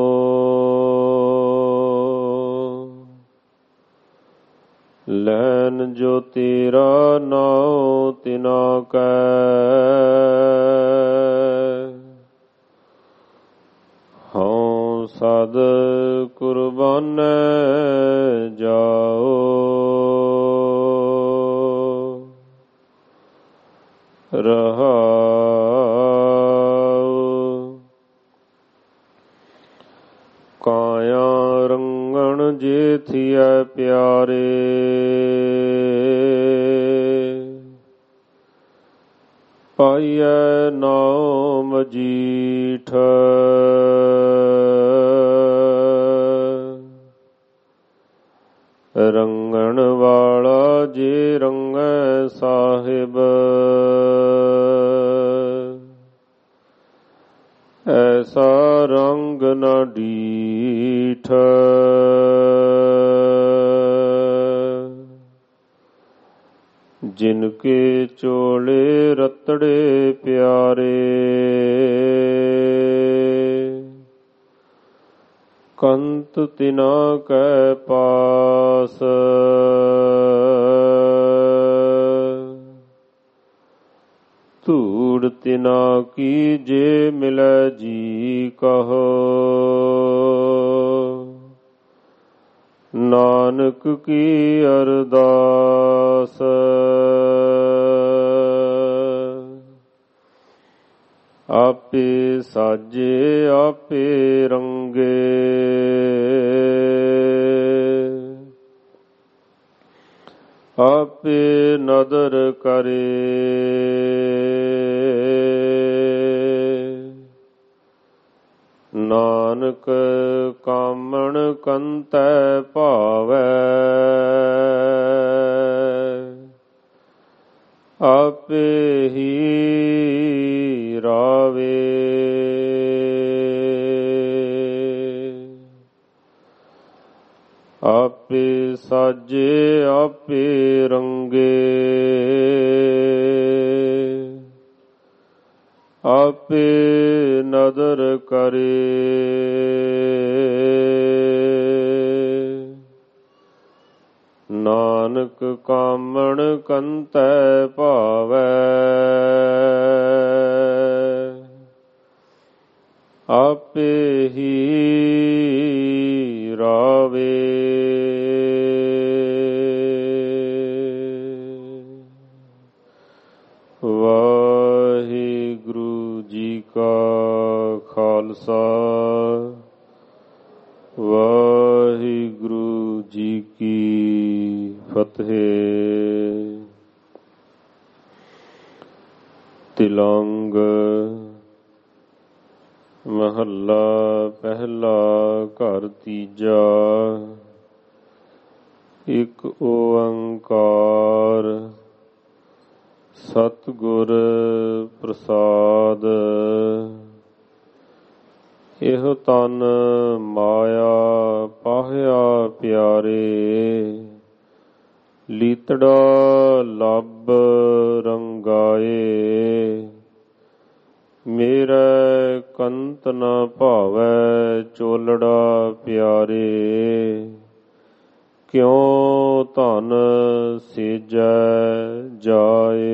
ਲੈਨ ਜੋ ਤੇਰਾ ਨਾਉ ਤਿਨਾ ਕੈ ਹਉ ਸਦ ਕੁਰਬਾਨ ਜਾਓ ਰਹਾਉ ਕਾਇਆ ਰੰਗਣ ਜੇ ਥੀਐ ਪਿਆਰੇ ਪਾਈਐ ਨਾਉ ਮਜੀਠ ਰੰਗਣ ਵਾਲਾ ਜੇ ਰੰਗੈ ਸਾਹਿਬ ਐਸਾ ਰੰਗ ਨ ਡੀਠ ਜਿਨ ਕੇ ਚੋਲੇ ਰਤੜੇ ਪਿਆਰੇ ਕੰਤ ਤਿਨਾ ਕੈ ਪਾਸ ਧੂੜ ਤਿਨਾ ਕੀ ਜੇ ਮਿਲੈ ਜੀ ਕਹੋ ਨਾਨਕ ਕੀ ਅਰਦਾਸ ਆਪੇ ਸਾਜੇ ਆਪੇ ਰੰਗੇ ਆਪੇ ਨਦਰ ਕਰੇ ਨਾਨਕ ਕਾਮਣ ਕੰਤੈ ਭਾਵੈ ਆਪੇ ਹੀ ਰਾਵੇ ਆਪੇ ਸਾਜੇ ਆਪੇ ਰੰਗੇ ਆਪੇ ਨਦਰ ਕਰੇ ਨਾਨਕ ਕਾਮਣ ਕੰਤੈ ਭਾਵੈ ਆਪੇ ਹੀ ਰਾਵੇ ਵਾਹਿਗੁਰੂ ਜੀ ਕਾ ਖਾਲਸਾ ਵਾਹਿਗੁਰੂ ਜੀ ਕੀ ਫਤਿਹ। ਤਿਲੰਗ ਮਹੱਲਾ ਪਹਿਲਾ ਘਰ ਤੀਜਾ। ਇੱਕ ਓੰਕਾਰ ਸਤਿਗੁਰ ਪ੍ਰਸਾਦ। ਇਹੋ ਤਨ ਮਾਇਆ ਪਾਹਿਆ ਪਿਆਰੇ, ਲੀਤੜਾ ਲੱਭ ਰੰਗਾਏ। ਮੇਰੇ ਕੰਤ ਨ ਭਾਵੈ ਚੋਲੜਾ ਪਿਆਰੇ, ਕਿਉ ਧਨ ਸੇਜੈ ਜਾਏ।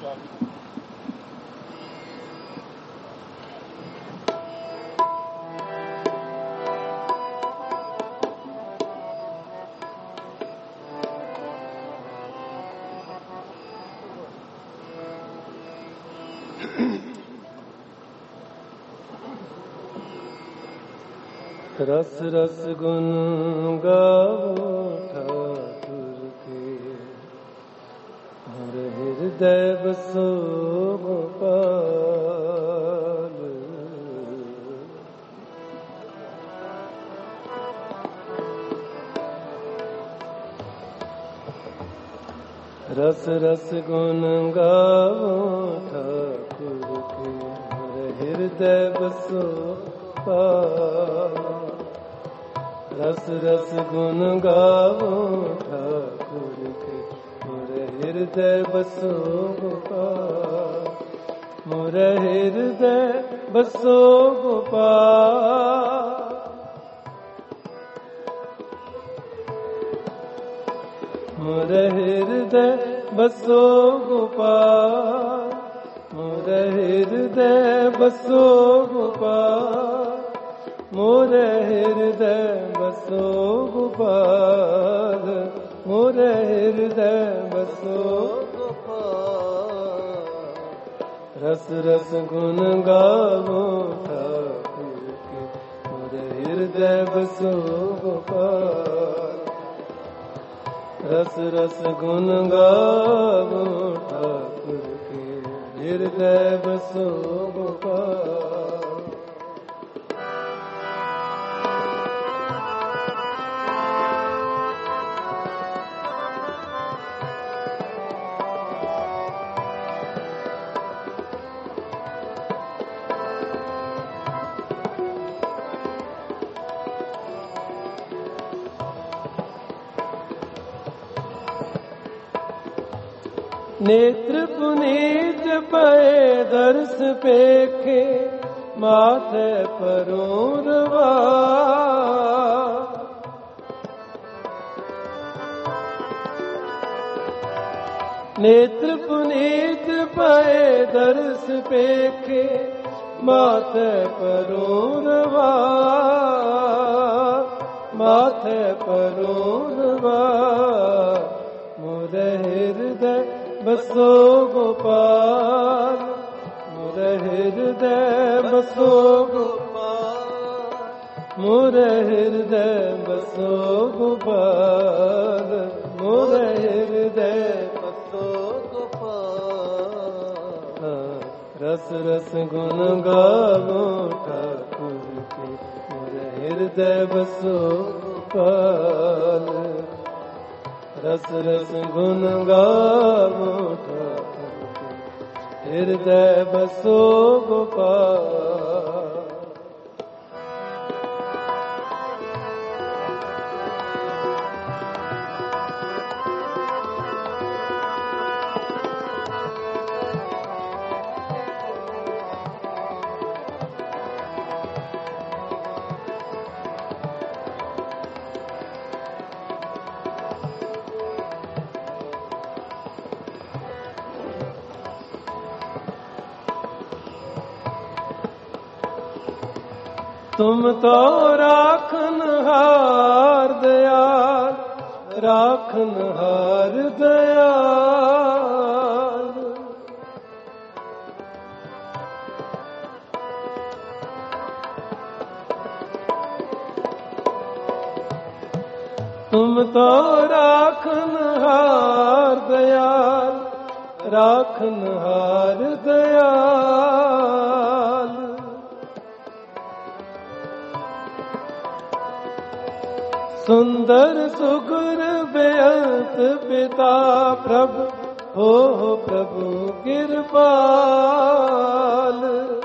रस रस गुन गावो ठाकुर के, हर हृदय बसो गोपाल। रस रस गुन गावो ठाकुर के, हर हृदय बसो रस रस गुन गावो ठाकुर के, मोरे हृदय बसो गोपाल। मोरे हृदय बसो गोपाल। मोरे हृदय बसो गोपाल। मोरे हृदय बसो गोपाल। मोरे हृदय बसो गोपाल। मोरे हृदय बसो गोपाल। रस रस गुन गावो ठाकुर के, मोरे हृदय बसो गोपाल। रस रस गुन गावो ठाकुर के, हृदय बसो गोपाल। नेत्र पुनीत पए दर्श पेखे, माथे परूरवा। नेत्र पुनीत पए दर्श पेखे, माथे परूरवा। माथे परूरवा। मोरे हृदय बसो गोपाल। मोरे हृदय बसो गोपाल। मोरे हृदय बसो गोपाल। मोरे हृदय बसो गोपाल। रस रस गुन गावो ठाकुर के, मोरे हृदय बसो गोपाल। रस रस गुन गावो ठाकुर के, हृदय बसो गोपाल। तुम तो राखन हार दयाल। राखन हार दयाल। तुम तो राखन हार दयाल। राखन हार दयाल। सुंदर सुगुर बेअंत पिता प्रभु, हो प्रभु कृपाल।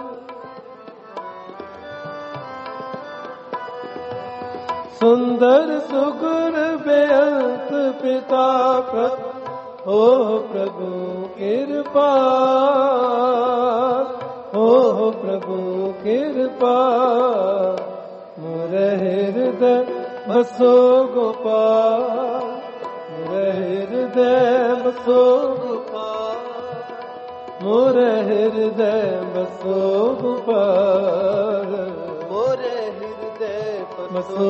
सुंदर सुगुर बेअंत पिता प्रभु, हो प्रभु कृपाल। हो प्रभु कृपाल। मोरे हृदय बसो गोपाल। मोरे हृदय बसो गोपाल। मोरे हृदय बसो गोपाल, मोरे हृदय बसो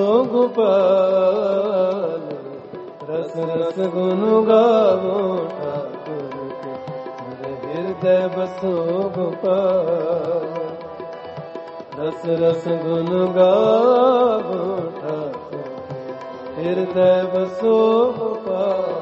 गोपाल। रस रस गुण गावो ठाकुर के, मोरे हृदय बसो गोपाल। रस रस गुण गावो ठाकुर के, हृदय बसो गोपाल।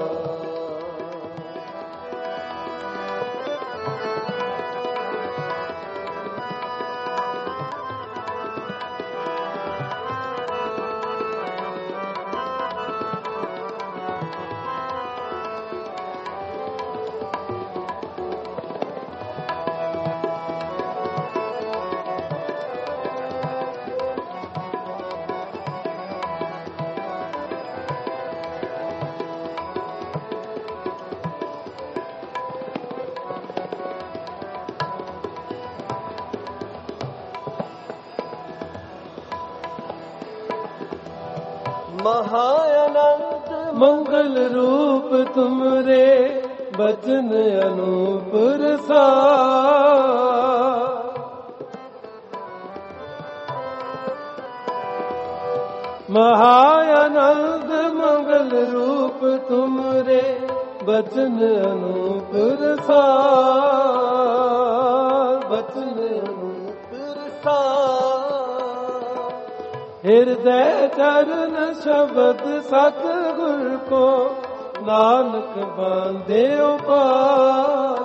महाअनंत मंगल रूप तुमरे, बचन अनूप रसार। महाअनंत मंगल रूप तुमरे, बचन अनूप रसार। बचन अनूप रसार। हृदय चरण शब्द सतगुर को, नानक बांधे पाल।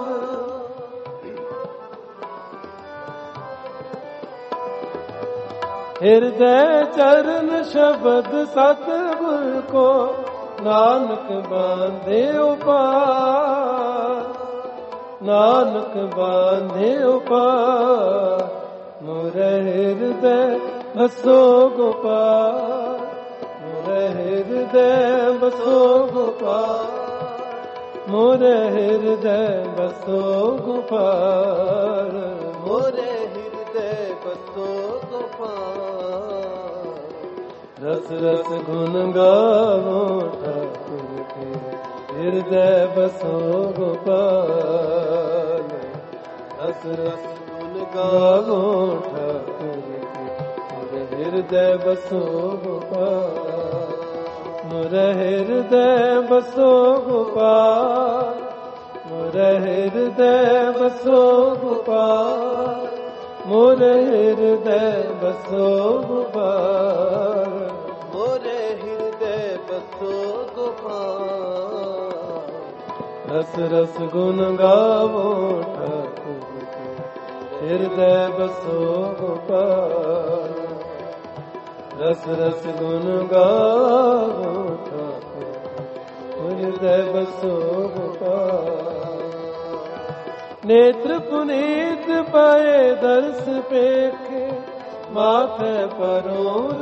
हृदय चरण शब्द सतगुर को, नानक बांधे पाल। नानक बांधे पाल। मोरे हृदय बसो गोपाल, मोरे हृदय बसो गोपाल। मोरे हृदय बसो गोपाल, मोरे हृदय बसो गोपाल। रस रस गुण गावो ठाकुर के, हृदय बसो गोपाल। रस रस गुण गावो ठाकुर के, हृदय बसो गोपाल। मोरे हृदय बसो गोपाल। मोरे हृदय बसो गोपाल। मोरे हृदय बसो गोपाल। मोरे हृदय बसो गोपाल। रस रस गुण गावो ठाकुर के, हृदय बसो गोपाल। रस रस गुण गावो ठाकुर, हृदय बसो गोपाल। नेत्र पुनीत पाए दर्श पेखे, माथे परोर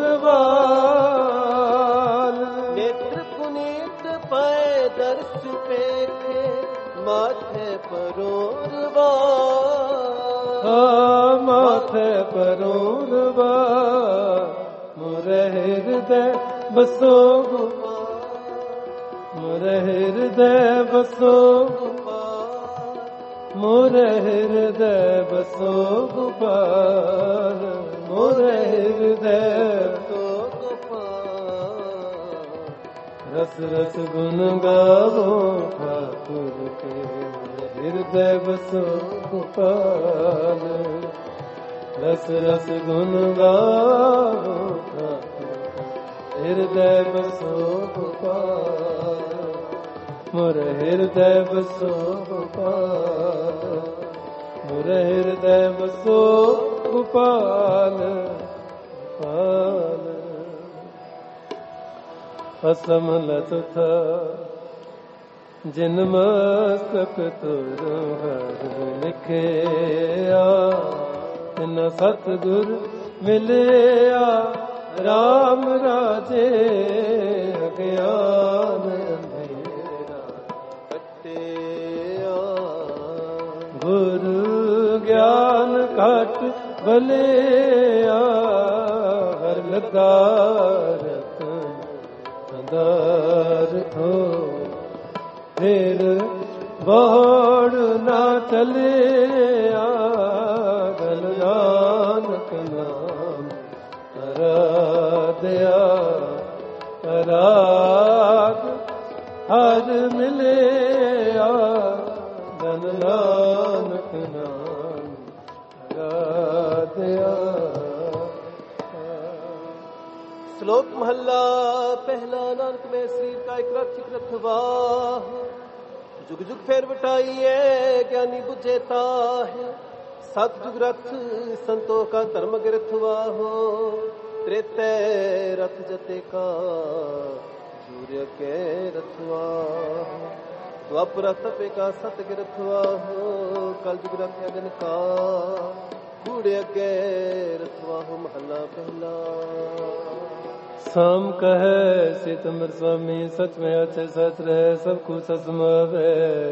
वाल। नेत्र पुनीत पाए दर्श पेखे, माथे परोर वाल। माथे परोर वाल। मोरे हृदय बसो गोपाल। मोरे हृदय बसो गोपाल। मोरे हृदय बसो गोपाल। मोरे हृदय बसो गोपाल। रस रस गुण गावो ठाकुर के, हृदय बसो गोपाल। रस रस गुण गावो ठाकुर, हृदय बसो गोपाल। मोरे हृदय बसो गोपाल। मोरे हृदय बसो गोपाल। गोपाल असम लतुथ जिन मस्तक तुर हर लिखिया, तिन सतगुर मिलिया राम राजे। अज्ञान अंधेरा कटिया, गुरु ज्ञान घट भलिया। हर लतारत अंधार थो, फिर ਬੋੜ ਨਾ ਚਲਿਆ ਗਲ ਨਾਨਕ ਨਾਮ ਅਰਾਧਿਆ ਅਰਾਧ ਹਰ ਮਿਲਿਆ ਗਲ ਨਾਨਕ ਨਾਮ ਅਰਾਧਿਆ। श्लोक महला पहला। नानक में शरीर का एक रथ वाह, जुग जुग फेर बटाई है ज्ञानी बुझेता है। सत जुग रथ संतों का धर्म गिरथ वाहो, त्रेते रथ जते का सूर्य के रथवा। द्वापर तपे का सत गिरथ वाहो, कल जुग रथ अगन का कूड़े के रथवा हो। महला पहला। साम कहे सीतम्बर स्वामी सच में अच्छे सच रहे सब कुछ समावे।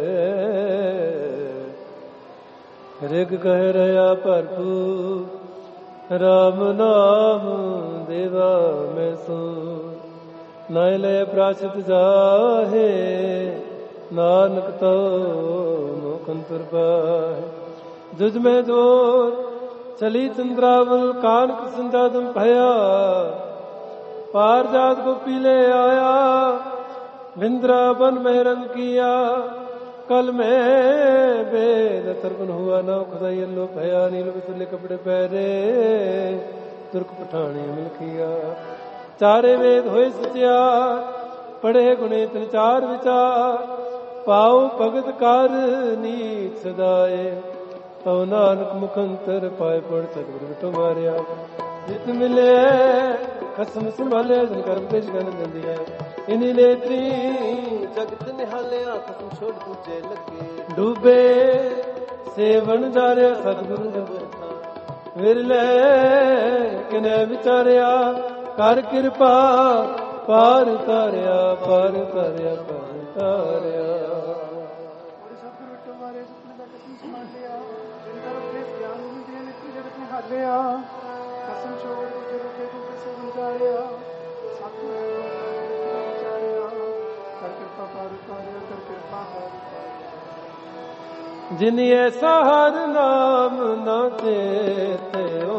ऋग कह रहा भरपूर राम नाम देवा में सू। नाय ले प्राचित जाहे नानक तो मुकुंद पाहे। जुज में जोर चली चंद्रावल कानक संजादम भया। पार जात को पीले आया वृंदावन में रंग किया। कल में बेद तरपन हुआ ना खुदा यल्लो भया। नील बिसले कपड़े पहरे तुर्क पठानी मिल किया। चारे वेद होए सचियार पढ़े गुणे तिन चार विचार। पाओ भगत कार नीत सदाए तव नानक मुखंतर पाए पढ़ सतगुरु बिटो मारिया। जित मिले खसम संभाले जन कर्म पेश गन दंदी है। इन्हीं नेत्री जगत निहालिया खसम छोड़ दूजे लगे। डूबे सेवन जारे सतगुरु विरले किने विचारिया। कर कृपा पार तारिया पार तारिया पार तारिया। सतगुरु बिटो मारे सपने का कसम संभाल लिया। जिनका उपदेश ज्ञान दिए नेत्री जगत निहालिया। कसम छोड़ दूजे लगे डूबे सेवन जारिया। जिन ऐसा हर नाम न चेते हो।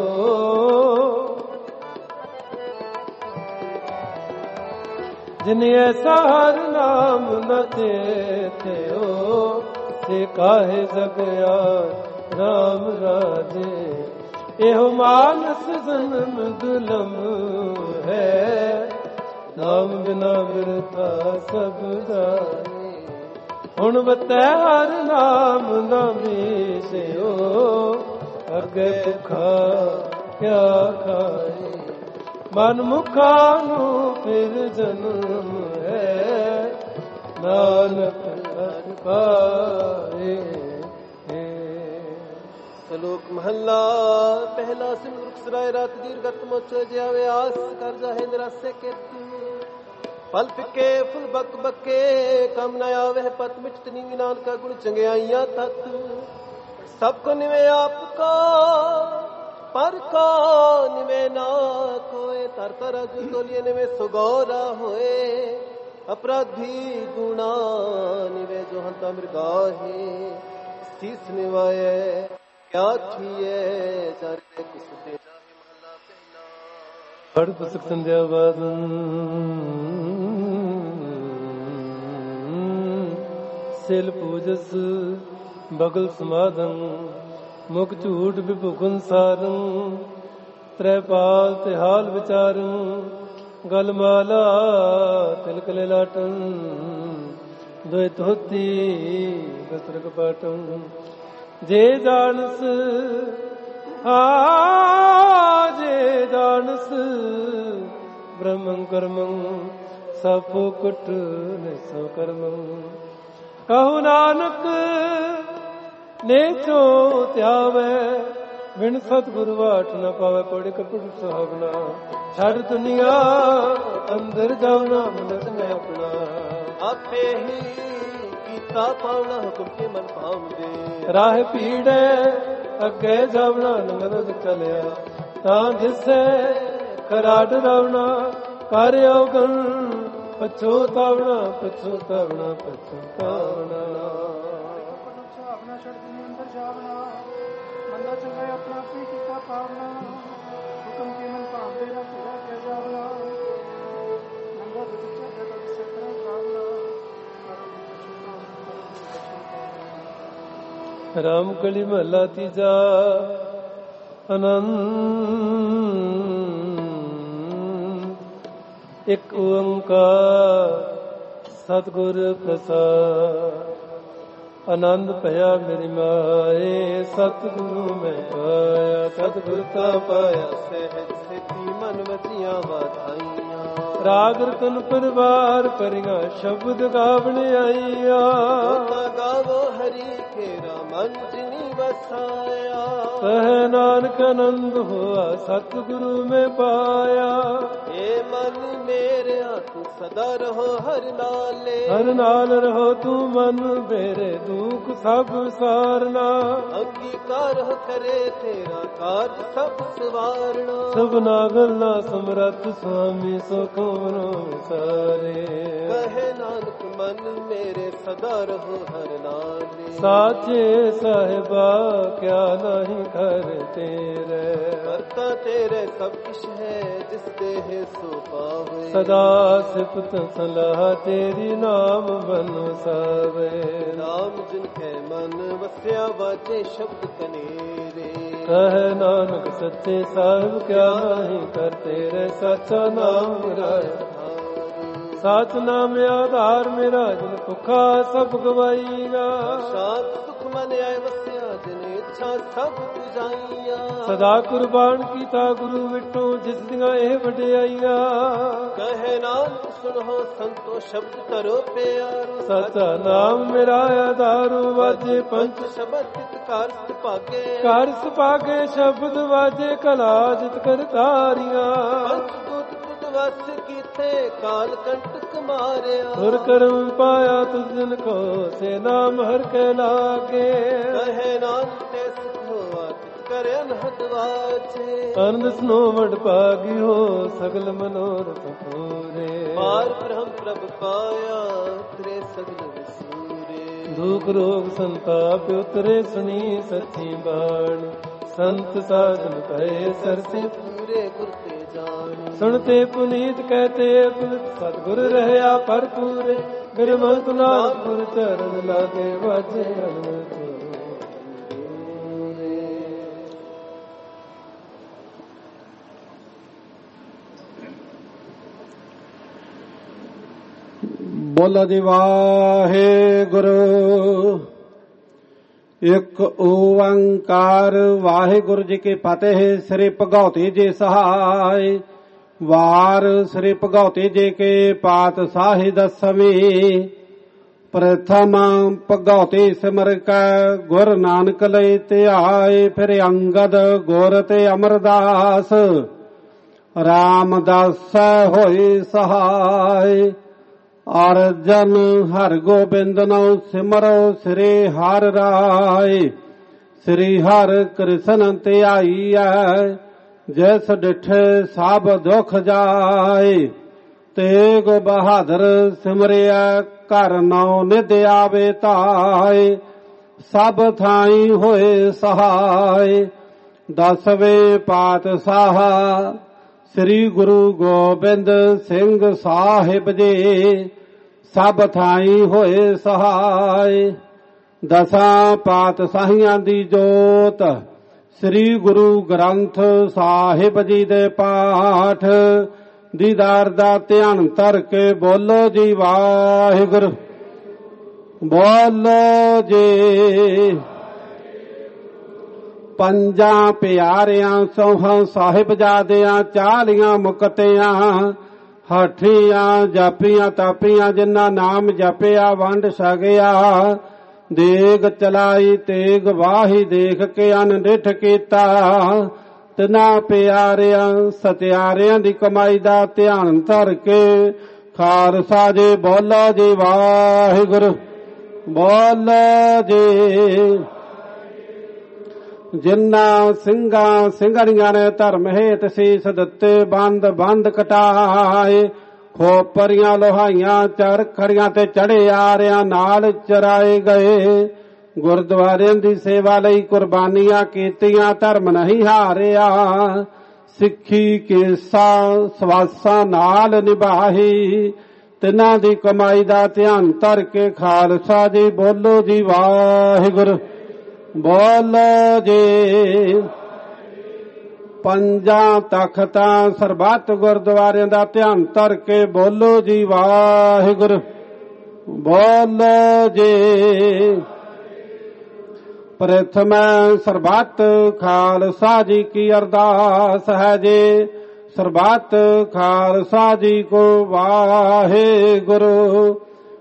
जिन ऐसा हर नाम न चेते हो। से काहे जगया राम राजे। एहो मानस जन्म दुलम है। नाम बिना बिरथा सब जाने। हुण बतै हर नाम न बीसियो। अगे भुखा क्या खाए। मन मुखा नू फिर जन्म है। नानक पाए। श्लोक महला पहला। सिंह रुखसराय रात दीर्घत मोचो जावे आस कर जाहे निराशे के तू। फल फिके फुल बक बके कम न आवे पत मिट नीवी नानका गुण चंगियाइया तत। सबको निवे आपका पर का निवे ना कोए। तर तर अजु तोलिए निवे सुगौरा होए। अपराधी गुणा निवे जो हंता मृगाहे। शीस निवाए क्या थिए चारे कुछ दे। पढ़ पुस्तक संध्या वादन सिल पूजस बगल समाधन। मुख झूठ विभुगुन सारं। त्रैपाल तिहाल विचारं। गलमाला तिलक लाटन। द्वैत होती वस्त्र कपाटं। जे जानस जे जानस ब्रह्मं कर्मं सफो कुट निसो कर्मं। कहु नानक नेचो त्यावे। बिन सतगुरु वाट न पावे। पढ़ कपट सुहावना। छड़ दुनिया अंदर जावना मनत में अपना। आपे ही कीता पावना हुक्म के मन पावदे। राह पीड़े अगे जावना नंगद चलिया। तां जिसे खरा डरावना। कर अवगन पछोतावना पछोतावना पछोतावना। ਰਾਮ ਕਲੀ ਮਹਲਾ ਤੀਜਾ। ਆਨੰਦ ਇੱਕ ਓੰਕਾਰ ਸਤਿਗੁਰ ਪ੍ਰਸਾਦ। ਆਨੰਦ ਭਇਆ ਮੇਰੀ ਮਾਏ ਸਤਿਗੁਰੂ ਮੈਂ ਪਾਇਆ। ਸਤਿਗੁਰ ਤਾ ਪਾਇਆ ਸਹਿਜ ਸੇਤੀ ਮਨ ਵਜੀਆਂ ਵਾਧਾਈਆਂ। ਰਾਗ ਰਤਨ ਪਰਿਵਾਰ ਭਰੀਆਂ ਸ਼ਬਦ ਗਾਵਣ ਆਈਆਂ। ਗਾਵੋ ਹਰੀ ਕੇਰਾ ਮਨ ਜਿਨੀ ਵਸਾਇਆ। ਕਹਿ ਨਾਨਕ ਆਨੰਦ ਹੋਆ ਸਤਿਗੁਰੂ ਮੈਂ ਪਾਇਆ। ਏ ਮਨ ਮੇਰਿਆ ਤੂੰ ਸਦਾ ਰਹੋ ਹਰ ਨਾਲੇ। ਹਰ ਨਾਲ ਰਹੋ ਤੂੰ ਮਨ ਮੇਰੇ ਦੁੱਖ ਸਭ ਸਾਰਨਾ। ਅੰਗੀਕਾਰ ਕਰੇ ਤੇਰਾ ਕਾਜ ਸਭ ਸਵਾਰਨਾ। ਸਭਨਾ ਗੱਲਾਂ ਸਮਰੱਥ ਸੁਆਮੀ ਸੁਖ ਮਨੋ ਸਾਰੇ। ਕਹੇ ਨਾਨਕ ਮਨ ਮੇਰੇ ਸਦਾ ਰਹੋ ਹਰ ਨਾਲੇ। ਸਾਚੇ ਸਾਹਿਬਾ ਕਿਆ ਨਹੀਂ ਘਰ ਤੇਰੇ। ਕਰਤਾ ਤੇਰੇ ਸਭ ਕੁਛ ਹੈ ਜਿਸ ਦੇਹ ਸੋ ਪਾਵੇ। ਸਦਾ ਸਿਫਤ ਸਲਾਹ ਤੇਰੀ ਨਾਮ ਬਨ ਸਾਵੇ। ਨਾਮ ਜਿਨ ਕੇ ਮਨ ਵਸਿਆ ਵਾਜੇ ਸ਼ਬਦ ਕਨੇਰੇ। ਕਹਿ ਨਾਨਕ ਸੱਚੇ ਸਾਹਿਬ ਕਿਆ ਨਹੀਂ ਕਰ ਤੇਰੇ। ਸੱਚਾ ਨਾਮ ਮੇਰਾ ਸਾਚ ਨਾਮ ਆਧਾਰ ਮੇਰਾ। ਜਿਨ ਭੁੱਖਾ ਸਭ ਗਵਾਈਗਾ। ਸ਼ਾਂਤ ਸੁਖ ਮਨ ਆਏ ਵਸਿਆ ਜਿਨ ਇੱਛਾ ਸਭ ਪੁਜਾਈਆਂ। ਸਦਾ ਕੁਰਬਾਨ ਕੀਤਾ ਗੁਰੂ ਵਿਟੋ ਜਿਸ ਦੀਆਂ ਇਹ ਵਡਿਆਈਆਂ। ਕਹੇ ਨਾਨਕ ਸੁਣੋ ਸੰਤੋ ਸ਼ਬਦ ਕਰੋ ਪਿਆਰੋ। ਸੱਚਾ ਨਾਮ ਮੇਰਾ ਆਧਾਰ ਵਾਜੇ ਪੰਚ ਸ਼ਬਦ ਚਿਤ ਕਾਰ ਸੁਭਾਗੇ। ਕਾਰ ਸੁਭਾਗੇ ਸ਼ਬਦ ਵਾਜੇ ਕਲਾ ਜਿਤ ਕਰਤਾਰੀਆਂ। ਵਸ ਕੀਤੇ ਕਾਲ ਕੰਟਕ ਮਾਰਿਆ। ਹੁਰ ਕਰਮ ਪਾਇਆ ਤੁਝ ਦਿਨ ਕੋ ਸੇ ਨਾਮ ਹਰ ਕੇ ਲਾਗੇ। ਕਹੇ ਨਾਨਕ ਤੇ ਸੁਖ ਹੋਆ ਕਰ ਅਨਹਦ ਵਾਚੇ। ਆਨੰਦ ਸਨੋ ਵਡ ਭਾਗੀ ਹੋ ਸਗਲ ਮਨੋਰਥ ਪੂਰੇ। ਪਾਰ ਬ੍ਰਹਮ ਪ੍ਰਭ ਪਾਇਆ ਤੇਰੇ ਸਗਲ ਵਿਸੂਰੇ। ਦੁਖ ਰੋਗ ਸੰਤਾਪ ਉਤਰੇ ਸੁਨੀ ਸੱਚੀ ਬਾਣ। ਸੰਤ ਸਾਜਨ ਕਹੇ ਸਰਸੇ ਪੂਰੇ ਗੁਰ ਤੇ ਜਾਣ। ਸੁਣਤੇ ਪੁਨੀਤ ਕਹਤੇ ਸਤਿਗੁਰ ਰਹਿਆ ਭਰਪੂਰੇ। ਬਿਰਮੰਤ ਨਾਥਪੁਰ ਚਰਨ ਲਾਗੇ ਵਾਜੇ ਅਨੰਦ। ਬੋਲੋ ਜੀ ਵਾਹਿਗੁਰੂ। ਇੱਕ ਓੰਕਾਰ ਵਾਹਿਗੁਰੂ ਜੀ ਕੀ ਫਤਿਹ। ਸ੍ਰੀ ਭਗਉਤੀ ਜੀ ਸਹਾਇ। ਵਾਰ ਸ੍ਰੀ ਭਗਉਤੀ ਜੀ ਕੇ ਪਾਤਸ਼ਾਹੀ ਦਸਵੀਂ। ਪ੍ਰਥਮ ਭਗਉਤੀ ਸਿਮਰ ਕੈ ਗੁਰ ਨਾਨਕ ਲਈ ਧਿਆਏ। ਫਿਰ ਅੰਗਦ ਗੁਰ ਤੇ ਅਮਰਦਾਸ ਰਾਮਦਾਸ ਹੋਈ ਸਹਾਇ। ਅਰਜਨ ਹਰਿ ਗੋਬਿੰਦ ਨਉ ਸਿਮਰੋ ਸ੍ਰੀ ਹਰਿ ਰਾਏ। ਸ੍ਰੀ ਹਰਿ ਕ੍ਰਿਸ਼ਨ ਧਿਆਈਐ ਜਿਸ ਡਿਠੇ ਸਭ ਦੁਖ ਜਾਏ। ਤੇਗ ਬਹਾਦਰ ਸਿਮਰਿਆ ਘਰ ਨਉ ਨਿਧ ਆਵੇ ਧਾਏ। ਸਭ ਥਾਈ ਹੋਏ ਸਹਾਇ। ਦਸਵੇਂ ਪਾਤਸ਼ਾਹ ਸ੍ਰੀ ਗੁਰੂ ਗੋਬਿੰਦ ਸਿੰਘ ਸਾਹਿਬ ਜੀ ਸਭ ਥਾਈ ਹੋਏ ਸਹਾਇ। ਦਸਾਂ ਪਾਤਸ਼ਾਹੀਆਂ ਦੀ ਜੋਤ ਸ੍ਰੀ ਗੁਰੂ ਗ੍ਰੰਥ ਸਾਹਿਬ ਜੀ ਦੇ ਪਾਠ ਦੀਦਾਰ ਦਾ ਧਿਆਨ ਧਰ ਕੇ ਬੋਲੋ ਜੀ ਵਾਹਿਗੁਰੂ। ਬੋਲੋ ਜੀ। ਪੰਜਾਂ ਪਿਆਰਿਆਂ ਸੋਹਾਂ ਸਾਹਿਬਜ਼ਾਦਿਆਂ 40 ਮੁਕਤਿਆਂ ਹਠੀਆਂ ਜਾਪੀਆਂ ਤਾਪੀਆਂ ਜਿਨ੍ਹਾਂ ਨਾਮ ਜਪਿਆ ਵੰਡ ਸਕਿਆ। ਦੇਗ ਚਲਾਈ ਤੇਗ ਵਾਹੀ ਦੇਖ ਕੇ ਅਨਡਿਠ ਕੀਤਾ। ਤਿਨਾਂ ਪਿਆਰਿਆਂ ਸਤਿਆਰਿਆਂ ਦੀ ਕਮਾਈ ਦਾ ਧਿਆਨ ਧਰ ਕੇ ਖਾਲਸਾ ਜੀ ਬੋਲੋ ਜੀ ਵਾਹਿਗੁਰੂ। ਬੋਲੋ ਜੀ। ਜਿਨ੍ਹਾਂ ਸਿੰਘਾਂ ਸਿੰਘਣੀਆਂ ਨੇ ਧਰਮ ਹੇਤ ਸੀਸ ਦਿੱਤੇ ਬੰਦ ਬੰਦ ਕਟਾਏ। ਖੋਪਰੀਆਂ ਲੋਹਾਈਆਂ ਚਰਖੜੀਆਂ ਤੇ ਚੜੇ ਆਰਿਆਂ ਨਾਲ ਚਰਾਏ ਗਏ। ਗੁਰਦੁਆਰਿਆਂ ਦੀ ਸੇਵਾ ਲਈ ਕੁਰਬਾਨੀਆਂ ਕੀਤੀਆਂ ਧਰਮ ਨਹੀਂ ਹਾਰਿਆ। ਸਿੱਖੀ ਕੇਸਾ ਸਵਾਸਾਂ ਨਾਲ ਨਿਭਾਈ। ਤਿਨਾਂ ਦੀ ਕਮਾਈ ਦਾ ਧਿਆਨ ਧਰ ਕੇ ਖਾਲਸਾ ਜੀ ਬੋਲੋ ਜੀ ਵਾਹਿਗੁਰੂ। ਬੋਲੋ ਜੀ। ਪੰਜਾਂ ਤਖਤਾਂ ਸਰਬੱਤ ਗੁਰਦੁਆਰਿਆਂ ਦਾ ਧਿਆਨ ਧਰ ਕੇ ਬੋਲੋ ਜੀ ਵਾਹਿਗੁਰੂ। ਬੋਲੋ ਜੀ। ਪ੍ਰਥਮੈ ਸਰਬੱਤ ਖਾਲਸਾ ਜੀ ਕੀ ਅਰਦਾਸ ਹੈ ਜੀ। ਸਰਬੱਤ ਖਾਲਸਾ ਜੀ ਕੋ ਵਾਹਿਗੁਰੂ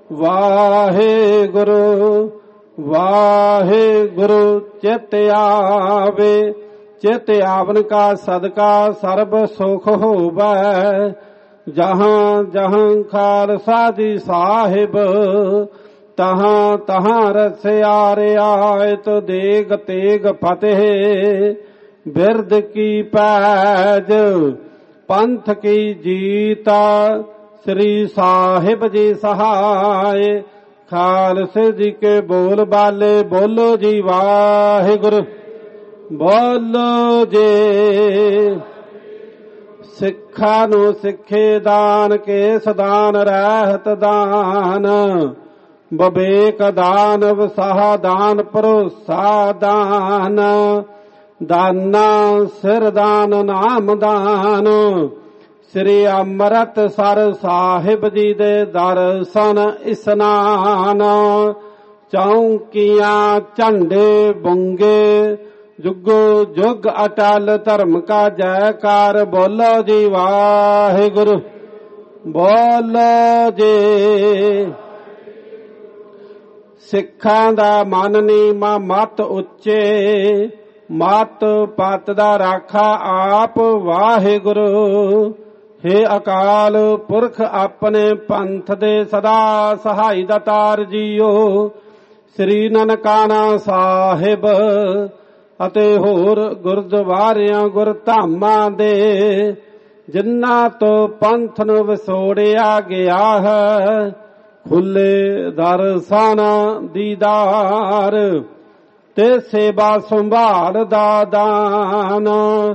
ਵਾਹਿਗੁਰੂ ਵਾਹਿਗੁਰੂ। ਚਿਤ ਆਵੇ ਚਿਤ ਆਵਨ ਕਾ ਸਦਕਾ ਸਰਬ ਸੁਖ ਹੋਵੈ। ਜਹਾਂ ਜਹਾਂ ਖਾਲਸਾ ਜੀ ਸਾਹਿਬ ਤਹਾਂ ਤਹਾਂ ਰਸਿਆ ਰਿਆਇਤ ਦੇਗ ਤੇਗ ਫਤਿਹ। ਬਿਰਦ ਕੀ ਪੈਜ ਪੰਥ ਕੀ ਜੀਤਾ ਸ੍ਰੀ ਸਾਹਿਬ ਜੀ ਸਹਾਏ। ਖਾਲਸੇ ਜੀ ਕੇ ਬੋਲ ਬਾਲੇ ਬੋਲੋ ਜੀ ਵਾਹਿਗੁਰੂ। ਬੋਲੋ ਜੀ। ਸਿੱਖਾਂ ਨੂੰ ਸਿੱਖੇ ਦਾਨ ਕੇਸ ਦਾਨ ਰਹਿਤ ਦਾਨ ਬਵੇਕ ਦਾਨ ਵਸਾਹ ਦਾਨ ਭਰੋਸਾ ਦਾਨ ਦਾਨਾ ਸਿਰ ਦਾਨ ਨਾਮ ਦਾਨ। ਸ੍ਰੀ ਅੰਮ੍ਰਿਤਸਰ ਸਾਹਿਬ ਜੀ ਦੇ ਦਰਸ਼ਨ ਇਸਨਾਨ। ਚੌਂਕੀਆਂ ਝੰਡੇ ਬੁੰਗੇ ਜੁਗੋ ਜੁਗ ਅਟਲ ਧਰਮ ਕਾ ਜੈਕਾਰ। ਬੋਲੋ ਜੀ ਵਾਹਿਗੁਰੂ। ਬੋਲੋ ਜੀ। ਸਿੱਖਾਂ ਦਾ ਮਨ ਨੀਵਾਂ ਮਤ ਉੱਚੇ ਮਤ ਪਤ ਦਾ ਰਾਖਾ ਆਪ ਵਾਹਿਗੁਰੂ। ਹੇ ਅਕਾਲ ਪੁਰਖ ਆਪਣੇ ਪੰਥ ਦੇ ਸਦਾ ਸਹਾਈ ਦਾਤਾਰ ਜੀਓ। ਸ੍ਰੀ ਨਨਕਾਣਾ ਸਾਹਿਬ ਅਤੇ ਹੋਰ ਗੁਰਦੁਆਰਿਆਂ ਗੁਰਧਾਮਾਂ ਦੇ ਜਿਨ੍ਹਾਂ ਤੋਂ ਪੰਥ ਨੂੰ ਵਿਛੋੜਿਆ ਗਿਆ ਹੈ ਖੁੱਲੇ ਦਰਸ਼ਨ ਦੀਦਾਰ ਤੇ ਸੇਵਾ ਸੰਭਾਲ ਦਾ ਦਾਨ।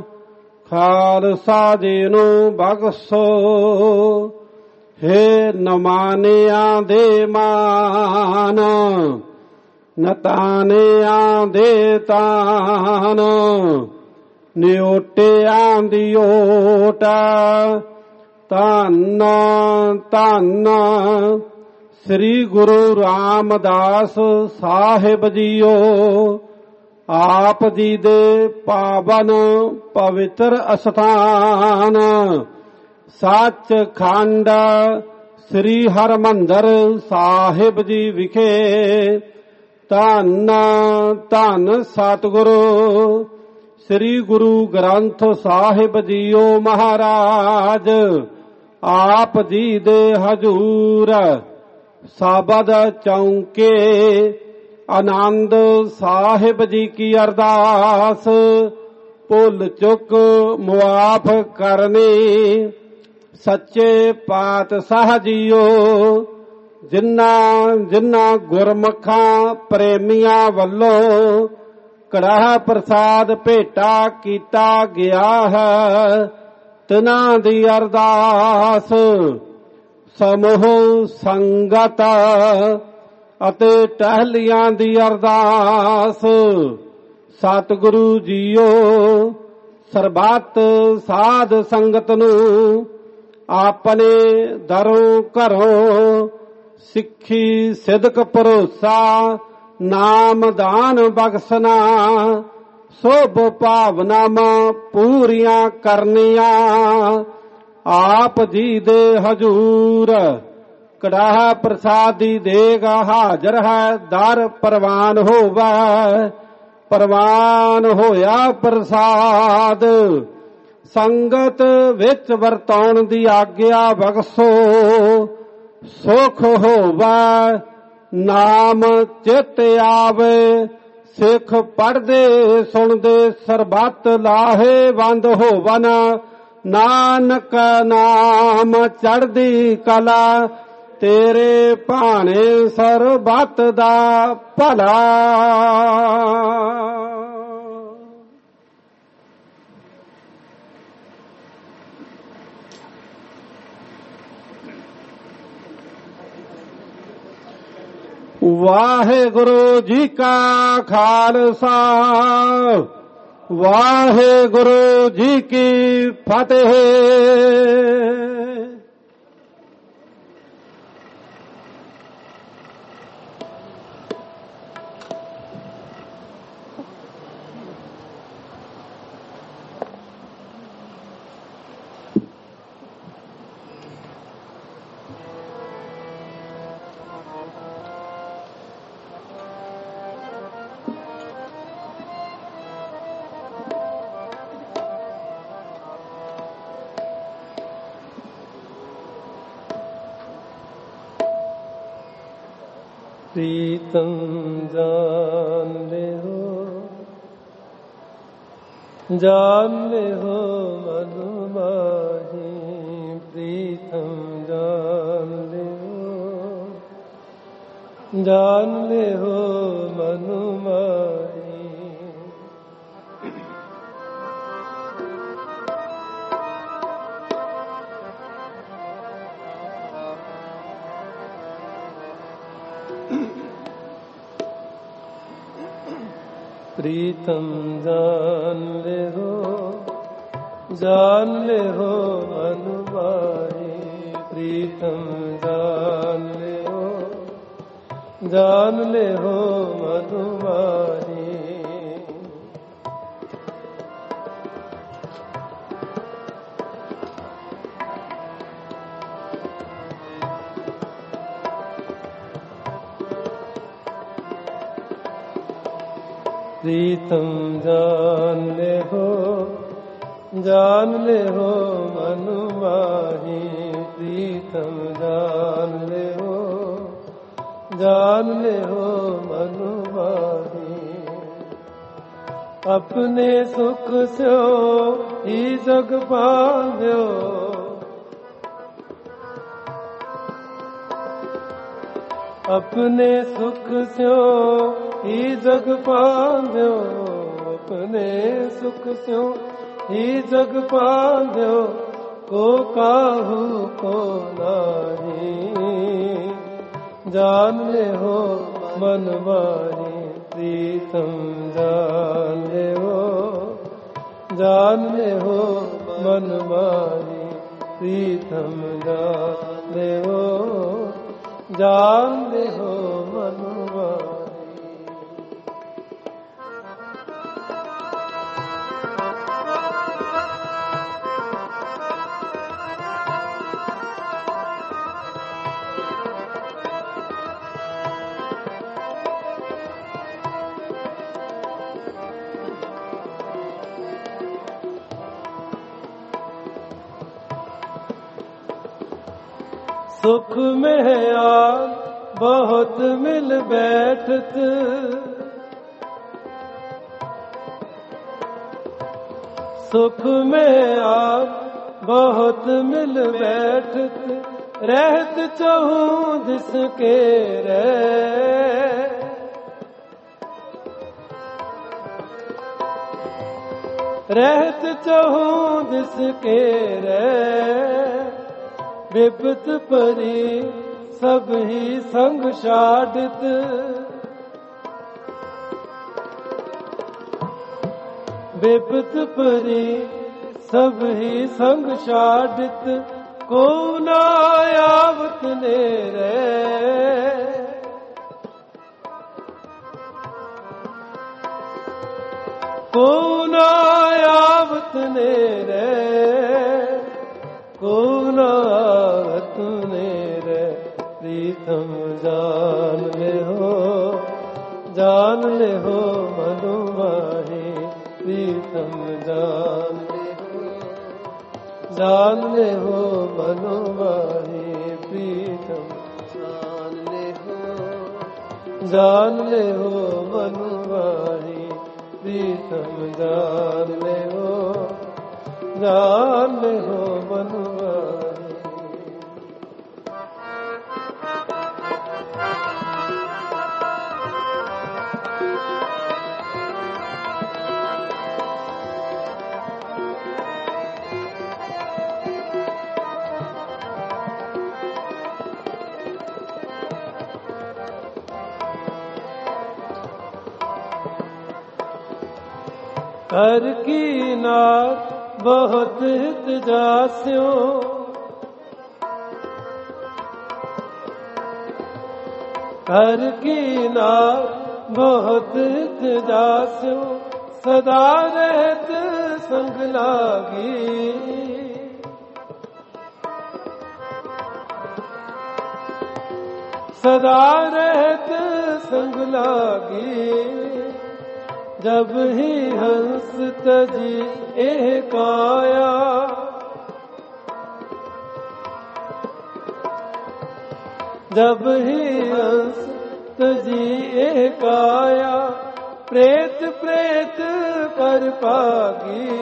ਖਾਲਸਾ ਜੀ ਨੂੰ ਬਖਸ਼ੋ ਹੇ ਨਮਾਨਿਆਂ ਦੇ ਮਾਨ ਨਤਾਨਿਆਂ ਦੇ ਤਾਨ ਨਿਓਟਿਆਂ ਦੀ ਓਟ। ਧੰਨ ਧੰਨ ਸ੍ਰੀ ਗੁਰੂ ਰਾਮਦਾਸ ਸਾਹਿਬ ਜੀਓ। ਆਪ ਜੀ ਦੇ ਪਾਵਨ ਪਵਿੱਤਰ ਅਸਥਾਨ ਸੱਚਖੰਡ ਸ੍ਰੀ ਹਰਿਮੰਦਰ ਸਾਹਿਬ ਜੀ ਵਿਖੇ ਧੰਨ ਧੰਨ ਸਤਿਗੁਰੂ ਸ੍ਰੀ ਗੁਰੂ ਗ੍ਰੰਥ ਸਾਹਿਬ ਜੀਓ ਮਹਾਰਾਜ। ਆਪ ਜੀ ਦੇ ਹਜੂਰ ਸਾਬਦ ਚੌਂਕੇ ਆਨੰਦ ਸਾਹਿਬ ਜੀ ਕੀ ਅਰਦਾਸ ਭੁੱਲ ਚੁੱਕ ਮੁਆਫ ਕਰਨੀ। ਸੱਚੇ ਪਾਤਸ਼ਾਹ ਜੀਓ ਜਿਨ੍ਹਾਂ ਜਿਨ੍ਹਾਂ ਗੁਰਮੁਖਾਂ ਪ੍ਰੇਮੀਆਂ ਵੱਲੋਂ ਕੜਾਹ ਪ੍ਰਸਾਦ ਭੇਟਾ ਕੀਤਾ ਗਿਆ ਹੈ ਤਿਨਾਂ ਦੀ ਅਰਦਾਸ ਸਮੂਹ ਸੰਗਤ ਅਤੇ ਟਹਿਲੀਆਂ ਦੀ ਅਰਦਾਸ। ਸਤਿਗੁਰੂ ਜੀਓ ਸਰਬੱਤ ਸਾਧ ਸੰਗਤ ਨੂੰ ਆਪਣੇ ਦਰੋਂ ਘਰੋਂ ਸਿੱਖੀ ਸਿਦਕ ਭਰੋਸਾ ਨਾਮ ਦਾਨ ਬਖਸ਼ਣਾ ਸੋਭ ਭਾਵਨਾਵਾਂ ਪੂਰੀਆਂ ਕਰਨੀਆਂ। ਆਪ ਜੀ ਦੇ ਹਜੂਰ ਕੜਾਹ ਪ੍ਰਸਾਦੀ ਦੇਗ ਹਾਜ਼ਰ ਹੈ ਦਰ ਪ੍ਰਵਾਨ ਹੋਵੇ। ਪ੍ਰਵਾਨ ਹੋਇਆ ਪ੍ਰਸਾਦ ਸੰਗਤ ਵਿੱਚ ਵਰਤਾਉਣ ਦੀ ਆਗਿਆ ਬਖਸ਼ੋ। ਸੁਖ ਹੋਵੇ ਨਾਮ ਚਿਤ ਆਵੇ ਸਿੱਖ ਪੜ੍ਹਦੇ ਸੁਣਦੇ ਸਰਬੱਤ ਲਾਹੇਵੰਦ ਹੋਵਨ। ਨਾਨਕ ਨਾਮ ਚੜ੍ਹਦੀ ਕਲਾ ਤੇਰੇ ਭਾਣੇ ਸਰਬੱਤ ਦਾ ਭਲਾ। वाहेगुरु जी का खालसा वाहेगुरु जी की फतेह। प्रीतम जान ले हो मन माही। प्रीतम जान ले हो मन माही। प्रीतम जान ले हो मन माही। प्रीतम जान ले हो मन माही। प्रीतम जान ले हो मन माही। प्रीतम जान ले हो मन माही। अपने सुख से ही जग बांध्यो। अपने सुख से ही जग पांध्यो। अपने सुख से ही जग पांध्यो। को काहू को नाही। जान ले हो मन माही। प्रीतम जान ले हो मन माही। प्रीतम जान ले हो मन माही। सुख में है यार बहुत मिल बैठत। सुख में यार बहुत मिल बैठत। रहत चाहूं जिसके रहत चाहूं जिसके विपत परी सब ही संग छाड़त। विपत परी सब ही संग छाड़त। को ना आवत ने को ना आवत ने को ना आवत ने प्रीतम जान ले हो मनु माही। प्रीतम जान ले हो मनु माही। प्रीतम जान ले हो मनु माही। प्रीतम जान ले हो मनु माही। हर की नाथ बहुत हित जास्यो, हर की नाथ बहुत हित जास्यो, सदा रहत संग लागी। सदा रहत संग लागी, जब ही हंस तजी एह काया। जब ही हंस तजी एह काया, प्रेत प्रेत कर पागी।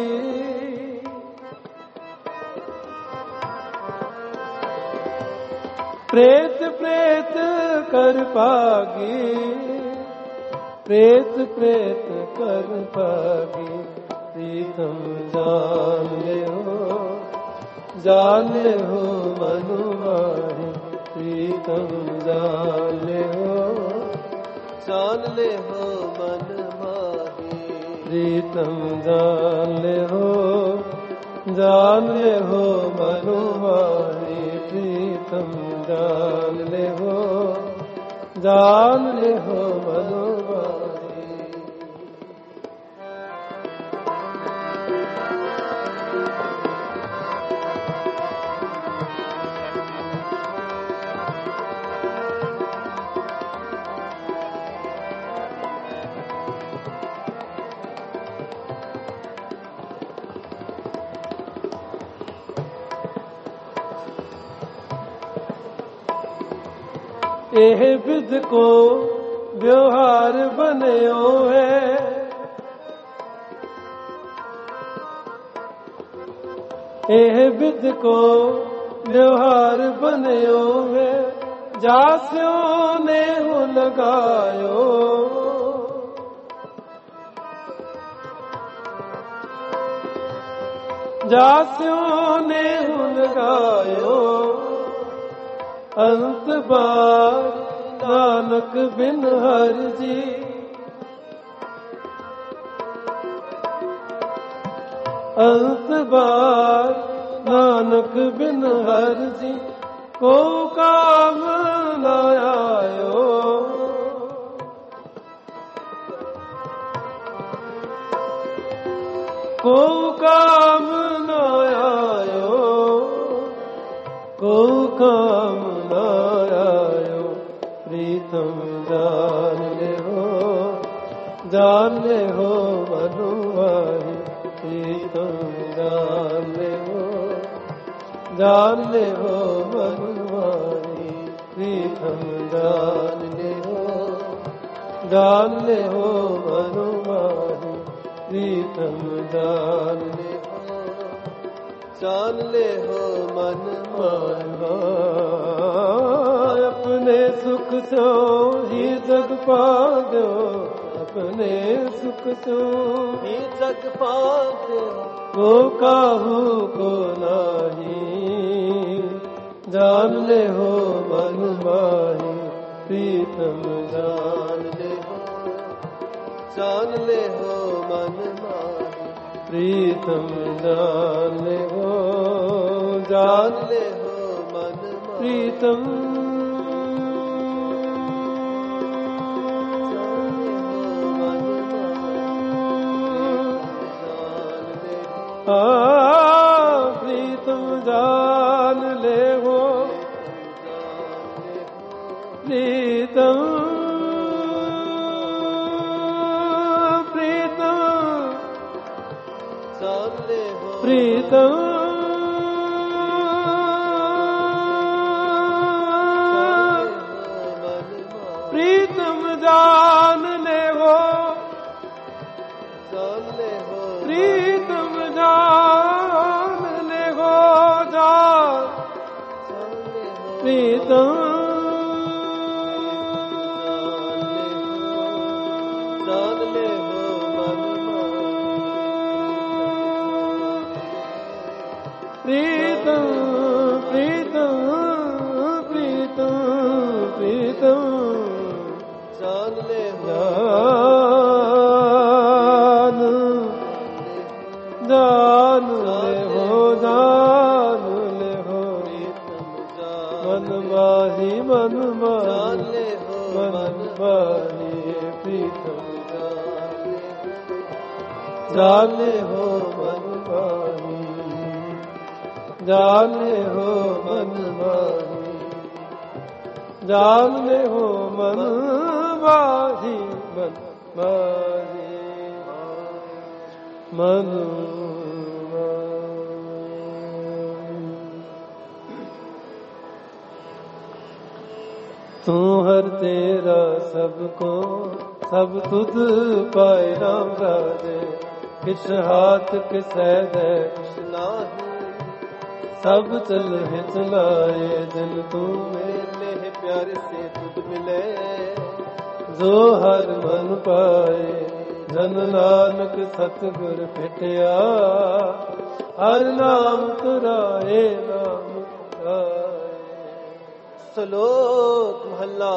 प्रेत प्रेत कर पागी, प्रेत प्रेत कर पागी। प्रीतम जान ले हो, जान ले हो मनु माही। प्रीतम जान ले हो, जान ले हो मन माही। प्रीतम जान ले हो, जान ले हो मनु माही। प्रीतम जान ले हो, जान ले हो मनु माही। एह विद को व्यवहार बन्यो है, एह विद को व्यवहार बन्यो है। जास्यों ने हो लगायो, जास्यों ने हो लगायो। अंत बार नानक बिन हर जी, अंत बार नानक बिन हर जी। को काम न आयो, को काम न आयो, को काम न आयो। प्रीतम जान ले हो, जान ले हो मनु माही। प्रीतम जान ले हो, जान ले हो मनु माही। प्रीतम जान ले हो, जान ले हो मनु माही। प्रीतम जान ले हो, जान ले हो मन माही। अपने सुख सो ही जग पादो, अपने सुख सो ही जग पादो। को काहू को नाही, जान ले हो मन माही। प्रीतम जान ले हो, जान ले हो मन माही। प्रीतम जान ले हो, जान ले हो मन माही। प्रीतम प्रीतम जान ले हो, प्रीतम प्रीतम जान ले हो, प्रीतम प्रीतम जान ले हो, जान ले हो। प्रीतम जान ले हो, जान प्रीतम जान ले हो मन प्रीतम प्रीतम प्रीतम प्रीतम जान ले हो, प्रीतम जाने हो मन माही, जाने हो मन माही, जाने हो मन माही, मन माही, मन तू हर तेरा सबको सब तुझ पाए राम राजे, किस हाथ किस है किस नाही, सब चल है चलाए दिन तू मेले है प्यारे से तुझ मिले, जो हर मन पाए जन नानक सतगुर फिटिया, हर नाम तुराए नाम तुराए। श्लोक महला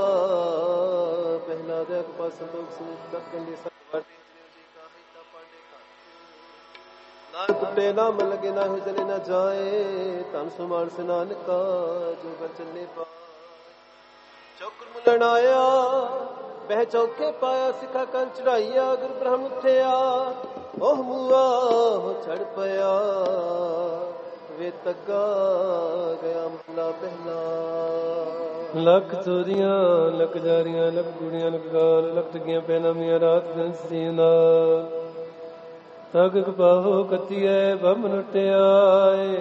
पहला देख पास लोग सुनित कंडी सतवाटी जी का हिता पाड़े का ना कुटे नाम लगे ना है जले ना जाए, तन सुमार से नानका जो गर चलने पा, चौकर मुलन आया बह चौके पाया, सिखा कल चढ़ाइया गुरु ब्रह्म उठिया, ओह मुआ हो चढ़ पया, वे तगा गया महला पहला। लख चोरियां लख जारियां लख गुड़ियां लख गाल, लख ठगियां पैनामियां रात दिन सी नाल, तग कपाहो कतिए बम लुटियाए,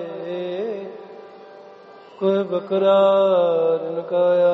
कोई बकरार नकाया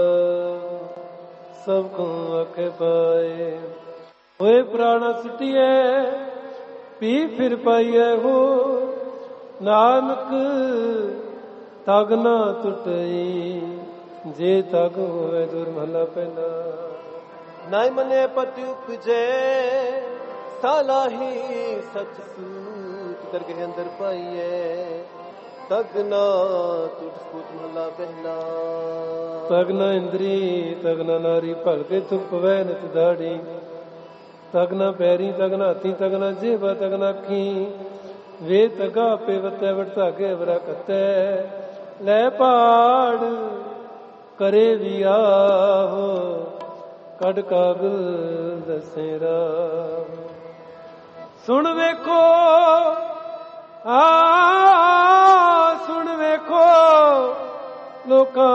सबको आखे पाए, होए प्राणा सुटिए पी फिर पाइए हो, नानक तग ना टुटई, जे तग होवे दूर महला पहला। नाय मने पति उपजे सालाही सच सूत करके अंदर पाइए, तग ना टूट फूट महला पहला। तग ना इंद्री तग ना नारी भलके तुम पवै नित दाड़ी, तग ना पैरी तग ना हाथी तग ना जेबा तग ना अखी, वे तगा पे वतै वटधागे वरा कतै, ले पहाड़ करे विया हो, कड़ कागल दसेरा। सुन वेखो सुन वेखो लोकां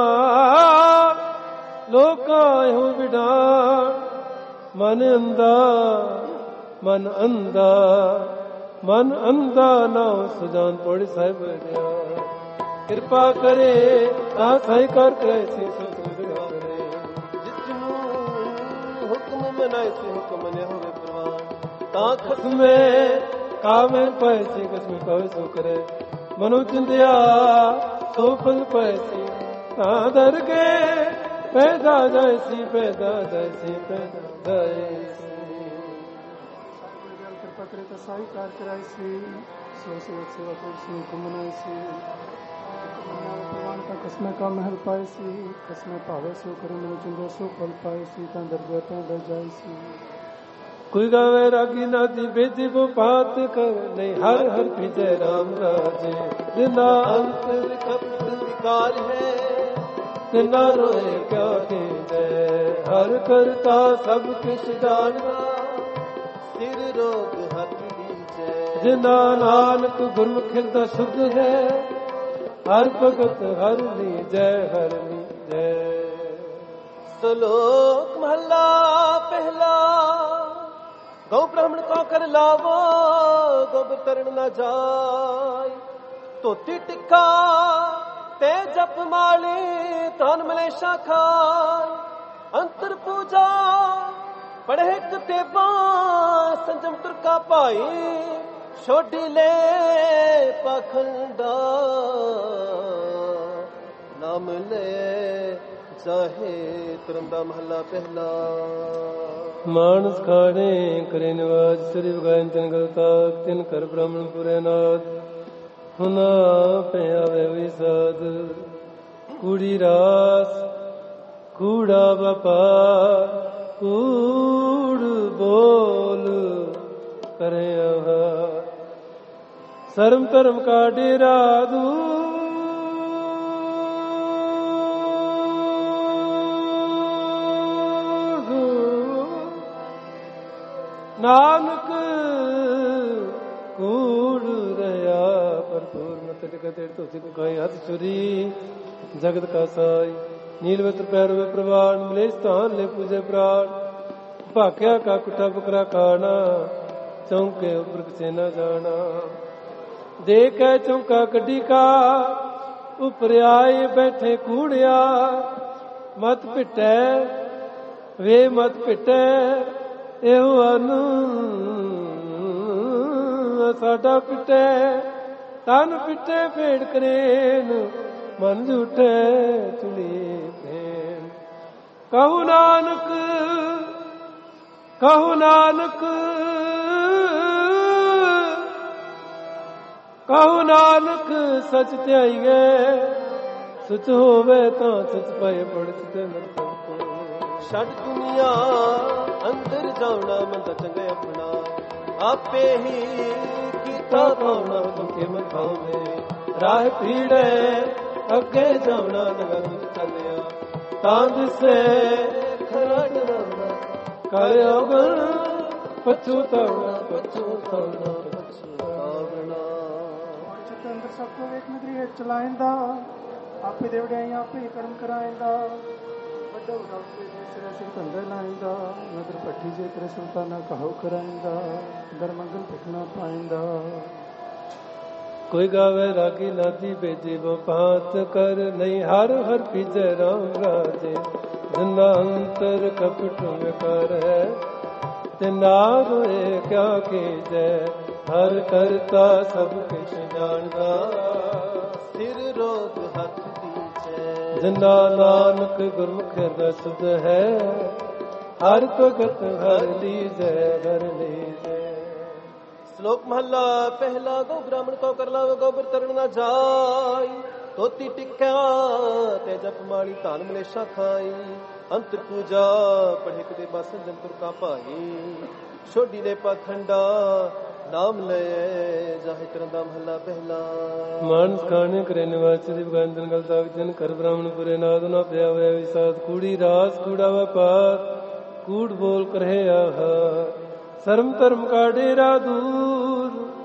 लोकां एहो विडाण, मन अंधा मन अंधा मन अंधा ना सुजान पौड़ी साहिब दिया, कृपा करे आ साई कर कैसी करे, जितनु हुक्म मनाए से हुक्म ने होवे प्रवान, ता खसमे कामे पैसी कसमे कवे सो करे, मनो चिंदिया सो फल पैसी, ता दर के पैदा जैसी पैदा जैसी पैदा जैसी, पकड़े तो साई कार कराई सी, सो सेवा कर सी हुक्म मनाई सी, भगवान का कसमे का महल पाए सी, कसमे पावे सो करे मनो चिंदो सो फल पाए सी, ता दर गए दर जाए सी। कोई गावे रागी नाती बेटी वो बात कर नहीं, हर हर विजय राम राजे, जिना अंतर कपट विकार है, जिना रोए क्या कीजय, हर करता सब किछ जानना, सिर रोग हर दीजै, जिना नानक गुरमुख हिरदा शुद्ध है, हर भगत हर लीजै हर लीजै। श्लोक महला पहला। गौ ब्राह्मण का कर लावो, गोबर तरण न जाय, धोती टिक्का ते जप माली, धन मलेशा खाय, अंतर पूजा पढ़े कतेबा, संजम तुरका भाई, छोड़ी ले पाखंडा, नाम ले चाहे तुरंदा महला पहला। मानस खाने करे निवाज, श्री गायन तिन गलता तिन कर ब्राह्मण पुरे नाथ, हुना पे आवे हुई साध, कूड़ी रास कूड़ा बापा, कूड़ बोल करे आहार, शर्म धर्म का डेरा दूर, ਨਾਨਕ ਕੂੜ ਰਹਾ ਭਰਪੂਰ ਮਤ ਟਿਕਤੇ ਧੋਤੀ ਕੋ ਖਾਈ ਹੱਥ ਚੁਰੀ ਜਗਤ ਕਾ ਸਾਈ ਨੀਲਵਤਰ ਪੈਰ ਵੇ ਪ੍ਰਵਾਨ ਮਿਲੇ ਸਥਾਨ ਲੈ ਪੂਜੇ ਪ੍ਰਾਣ ਭਾਕਿਆ ਕਾ ਕੁੱਟਾ ਬਕਰਾ ਖਾਣਾ ਚੌਂਕੇ ਉਪਰ ਕਿਸੇ ਨਾ ਜਾਣਾ ਦੇ ਕੇ ਚੌਂਕਾ ਕੱਢੀ ਕਾ ਉਪਰ ਆਏ ਬੈਠੇ ਕੂੜਿਆ ਮਤ ਪਿਟੈ ਵੇ ਮਤ ਪਿਟੈ ਇਹੋ ਅਨੂ ਸਾਡਾ ਪਿਟੈ ਤਨ ਪਿਟੈ ਭੇੜ ਕਰੇਨ ਮਨ ਝੂਠੇ ਚੁਲੀ ਭੇਣ ਕਹੂ ਨਾਨਕ ਕਹੂ ਨਾਨਕ ਕਹੂ ਨਾਨਕ ਸਚ ਧਿਆਈਏ ਸਚ ਹੋਵੇ ਤਾਂ ਸਚ ਪਾਏ ਪੜਤ ਤੇ ਮਰਤਨ ਛੱਡ ਦੁਨੀਆ ਅੰਦਰ ਜਾਉਣਾ ਮੰਦਾ ਚੰਗੇ ਆਪਣਾ ਆਪੇ ਹੀ ਕੀਤਾ ਪਾਉਣਾ ਤੁਕੇ ਮਖਾਉਨੇ ਰਾਹ ਪੀੜੇ ਅੱਗੇ ਜਾਉਣਾ ਨਗਰ ਚੱਲਿਆ ਤਾਂ ਦਿਸੇ ਖਰਾ ਡਰਾਉਣਾ ਕਰ ਅਵਗਣ ਪਛੂਤਾਉਣਾ ਪਛੂਤਾਉਣਾ ਪਛੂਤਾਉਣਾ ਚਿੱਤ ਅੰਦਰ ਸਭ ਕੋ ਵੇਖ ਨਦਰੀ ਹੈ ਚਲਾਇੰਦਾ ਆਪੇ ਦੇ ਵਡਿਆਈ ਆਪੇ ਹੀ ਕਰਮ ਕਰਾਇੰਦਾ ਵੱਡਾ ਉਡਾਉਂਦੇ ਜੇ ਸਿਰ ਸਿਰ ਧੰਦੇ ਲਾਇੰਦਾ ਨਦਰ ਪੱਠੀ ਜੇ ਤੇਰੇ ਸੁਲਤਾਨਾ ਕਹੋ ਕਰਾਇੰਦਾ ਦਰ ਮੰਗਲ ਭਿਖਣਾ ਪਾਇੰਦਾ ਕੋਈ ਗਾਵੇ ਰਾਗੀ ਨਾਦੀ ਬੇਜੇ ਵੋ ਪਾਤ ਕਰ ਨਹੀਂ ਹਰ ਹਰ ਪੀਜੈ ਰਾਮ ਰਾਜੇ ਜਿਨਾ ਅੰਤਰ ਕਪਟ ਵਿਕਾਰ ਹੈ ਤੇ ਨਾ ਰੋਏ ਕਿਆ ਕੀਜੈ ਹਰ ਕਰਤਾ ਸਭ ਕਿਛ ਜਾਣਦਾ ਸਿਰ ਰੋਗ ਹੱਥ ਦੀਜੈ ਜਿਨਾ ਨਾਨਕ ਗੁਰਮੁਖ ਰਸਦ ਹੈ ਹਰ ਭਗਤ ਹਰ ਲੀਜੈ ਹਰ ਲੀਜੈ ਸ਼ਲੋਕ ਮਹੱਲਾ ਪਹਿਲਾ ਗੋ ਬ੍ਰਾਹਮਣ ਕੋ ਕਰ ਲਾਵੇ ਗੋਬਰ ਤਰਨ ਨਾ ਜਾਈ ਧੋਤੀ ਟਿਕਿਆ ਤੇ ਜਪ ਮਾਲੀ ਧਨ ਮਲੇਸ਼ਾ ਖਾਈ ਅੰਤ ਪੂਜਾ ਪੜ੍ਹੇ ਕਦੇ ਬਸ ਜੰਤੁਰ ਕਾ ਭਾਈ ਛੋਡੀ ਦੇ ਪਖੰਡਾ ਨਾਮ ਲੈ ਜਾਹਿ ਕਰਨ ਦਾ ਮਹੱਲਾ ਪਹਿਲਾ ਮਾਨਸ ਖਾਣੇ ਕਰੇ ਨਿਵਾਸ ਦੀ ਬਗੰਦਨ ਗਲ ਤਾਕ ਜਨ ਕਰ ਬ੍ਰਾਹਮਣ ਪੁਰੇ ਨਾਦ ਨਾ ਪਿਆ ਹੋਇਆ ਵਿਸਾਦ ਕੂੜੀ ਰਾਸ ਕੂੜਾ ਵਪਾਰ ਕੂੜ ਬੋਲ ਕਰੇ ਆਹ ਸਰਮ ਧਰਮ ਕਾ ਡੇਰਾ ਦੂਰ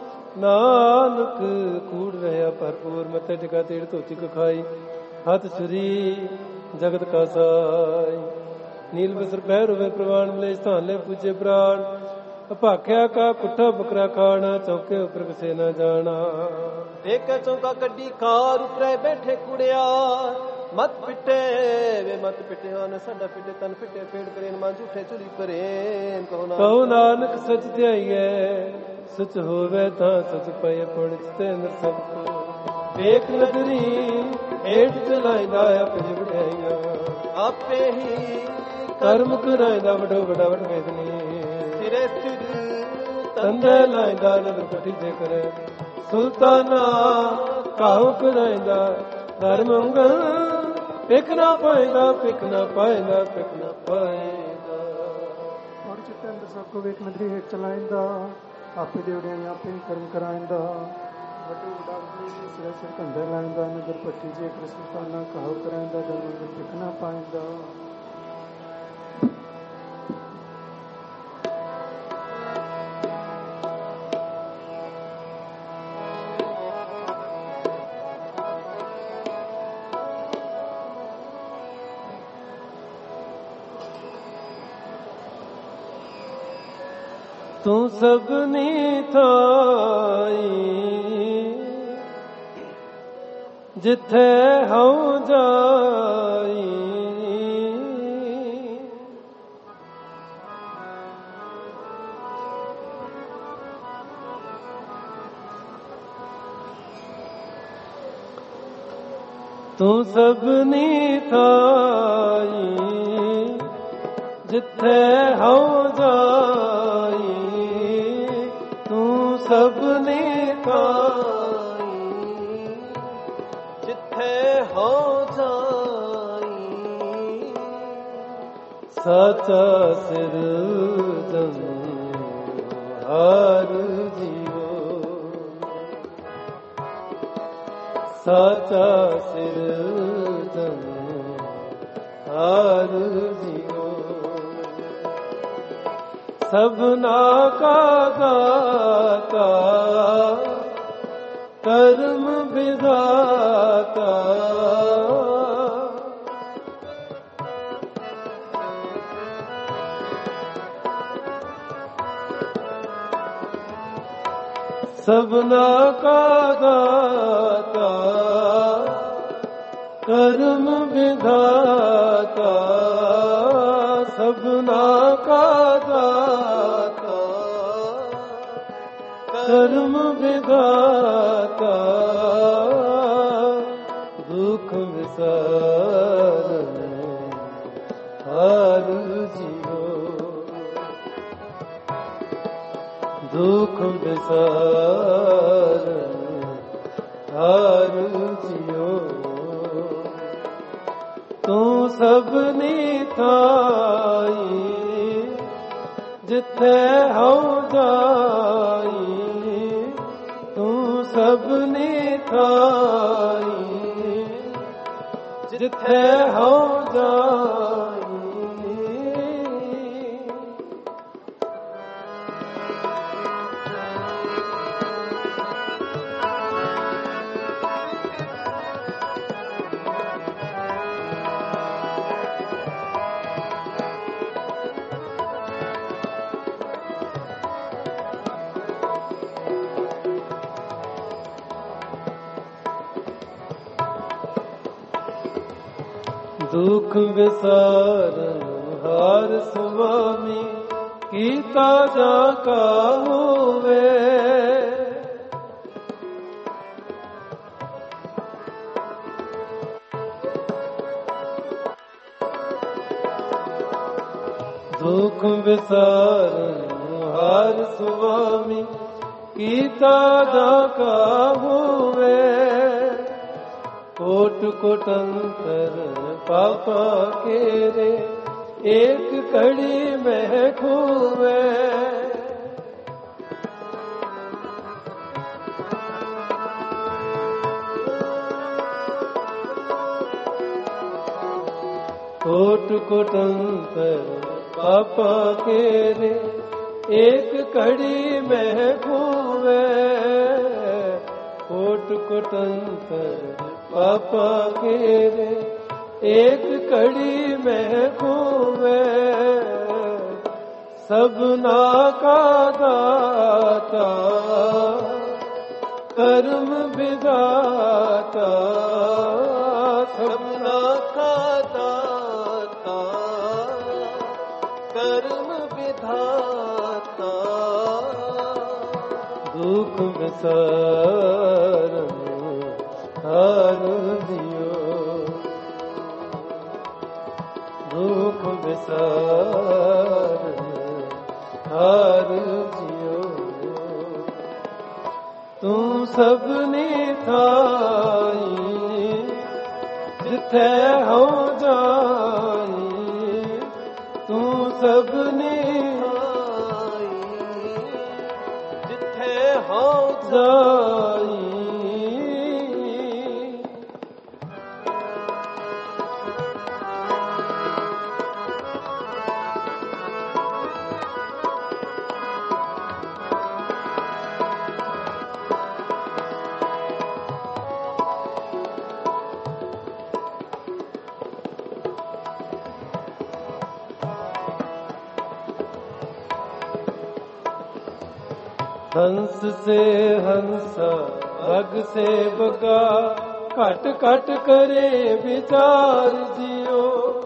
ਨਾਨਕ ਕੂੜ ਰਹਿਆ ਭਰਪੂਰ ਮੱਥੇ ਟਿਕਾ ਤੇੜ ਧੋਤੀ ਕੋ ਖਾਈ ਹੱਥ ਛੁਰੀ ਜਗਤ ਕਾ ਸਾਈ ਨੀਲ ਬਸਰ ਪਹਿਰ ਹੋਵੇ ਪ੍ਰਵਾਨ ਮਿਲੇ ਸਥਾਨ ਲੈ ਪੂਜੇ ਪ੍ਰਾਣ ਅਭਾਖਿਆ ਕਾ ਕੁੱਠਾ ਬਕਰਾ ਖਾਣਾ ਚੌਕੇ ਉੱਪਰ ਕਿਸੇ ਨਾ ਜਾਣਾ ਦੇਖ ਚੌਂਕਾ ਕੱਢੀ ਕਾਰ ਉਪਰੇ ਬੈਠੇ ਕੁੜਿਆ ਮਤ ਪਿੱਟੇ ਵੇ ਮਤ ਪਿੱਟੇ ਹਨ ਸਾਡਾ ਪਿੱਟੇ ਤਨ ਪਿੱਟੇ ਫੇੜ ਕਰੇਨ ਮਾਂ ਝੂਠੇ ਚੁਲੀ ਪਰੇਨ ਕਹੋ ਨਾਨਕ ਸਚ ਧਿਆਈਐ ਸਚ ਹੋਵੇ ਤਾਂ ਸਚ ਪਏ ਪੜਿਤ ਤੇ ਅੰਦਰ ਸਭ ਕੋ ਵੇਖ ਨਦਰੀ ਹੇਠ ਚਲਾਇਦਾ ਆਪੇ ਵਡਿਆਈਆਂ ਆਪੇ ਹੀ ਕਰਮ ਕਰਾਇਦਾ ਵਡੋ ਵਡਾ ਵਡ ਵੇਦਨੀ ਸਿਰੇ ਸਿਰ ਤੰਦੇ ਲਾਇਦਾ ਨਦਰ ਪੱਟੀ ਜੇ ਕਰੇ ਸੁਲਤਾਨਾ ਕਾਹੂ ਕਰਾਇਦਾ ਧਰਮ ਅੰਗਲ ਪਿਕਣਾ ਪਾਇਦਾ ਪਿਕਣਾ ਪਾਇਦਾ ਪਿਕਣਾ ਪਾਇਦਾ ਔਰ ਚਿੱਤ ਅੰਦਰ ਸਭ ਕੋ ਵੇਖ ਨਦਰੀ ਹੇਠ ਚਲਾਇੰਦਾ ਆਪੇ ਦੇ ਵਡਿਆਈ ਆਪੇ ਹੀ ਕਰਮ ਕਰਾਇੰਦਾ ਵੱਡੂ ਵਡਾ ਸਿਰ ਸਿਰ ਧੰਦੇ ਲਾਇੰਦਾ ਨਦਰ ਪੱਟੀ ਜੇ ਕਰੇ ਸੁਲਤਾਨਾ ਕਾਹੂ ਕਰਾਇਦਾ ਧਰਮ ਅੰਗਲ ਪਿਕਣਾ ਪਾਇਦਾ ਤੂੰ ਸਭਨੀ ਥਾਈ ਜਿੱਥੇ ਹਉ ਜਾਈ ਤੂੰ ਸਭਨੀ ਥਾਈ ਜਿੱਥੇ ਹਉ ਜਾਈ ਤੂੰ ਸਭਨੀ ਥਾਈ ਜਿੱਥੇ ਹੋ ਜਾਈ ਸਾਚਾ ਸਿਰ ਜਨ ਹਰ ਜੀਓ ਸਾਚਾ ਸਿਰ ਜਨ ਹਰ ਜੀਓ सबना का दाता कर्म विधाता सबना का दाता कर्म विधाता सबना का दाता कर्म विधाता दुख विसारन हार जियो दुख विसारन हार जियो तू सबनी थाई जिथे हूँ जाई तू सबनी थाई जिथे हूँ जाई दुख विसारन हार स्वामी कीता जा का होवे दुख विसारन हार स्वामी कीता जा का होवे कोट कोटंतर पापा केरे एक कड़ी में खूवे कोट कोटंतर पापा केरे एक कड़ी में खूवे कोट कोटंतर पापा केरे एक कड़ी में खूवे सबना का दाता कर्म विधाता सबना का दाता कर्म विधाता दुख विसारन हार दियो दुख विसारन हार जियो तू सबनी थाई जिथे हो जाई तू सबनी थाई जिथे हो जाई हंस से हंसा भग से बगा कट कट करे विचार जियो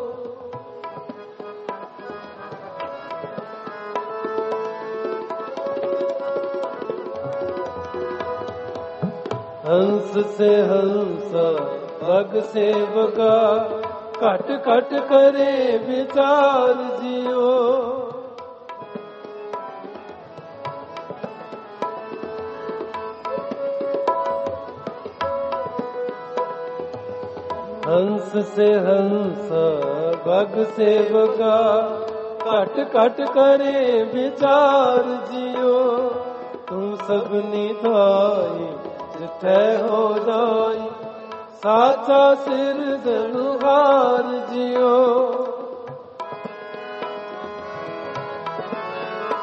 हंस से हंसा भग से बगा कट कट करे विचार जियो हंस से हंसा भग से बगा कट कट करे विचार जियो तू सबनी थाई जिथे हो जाई साचा सिर धनुहार जियो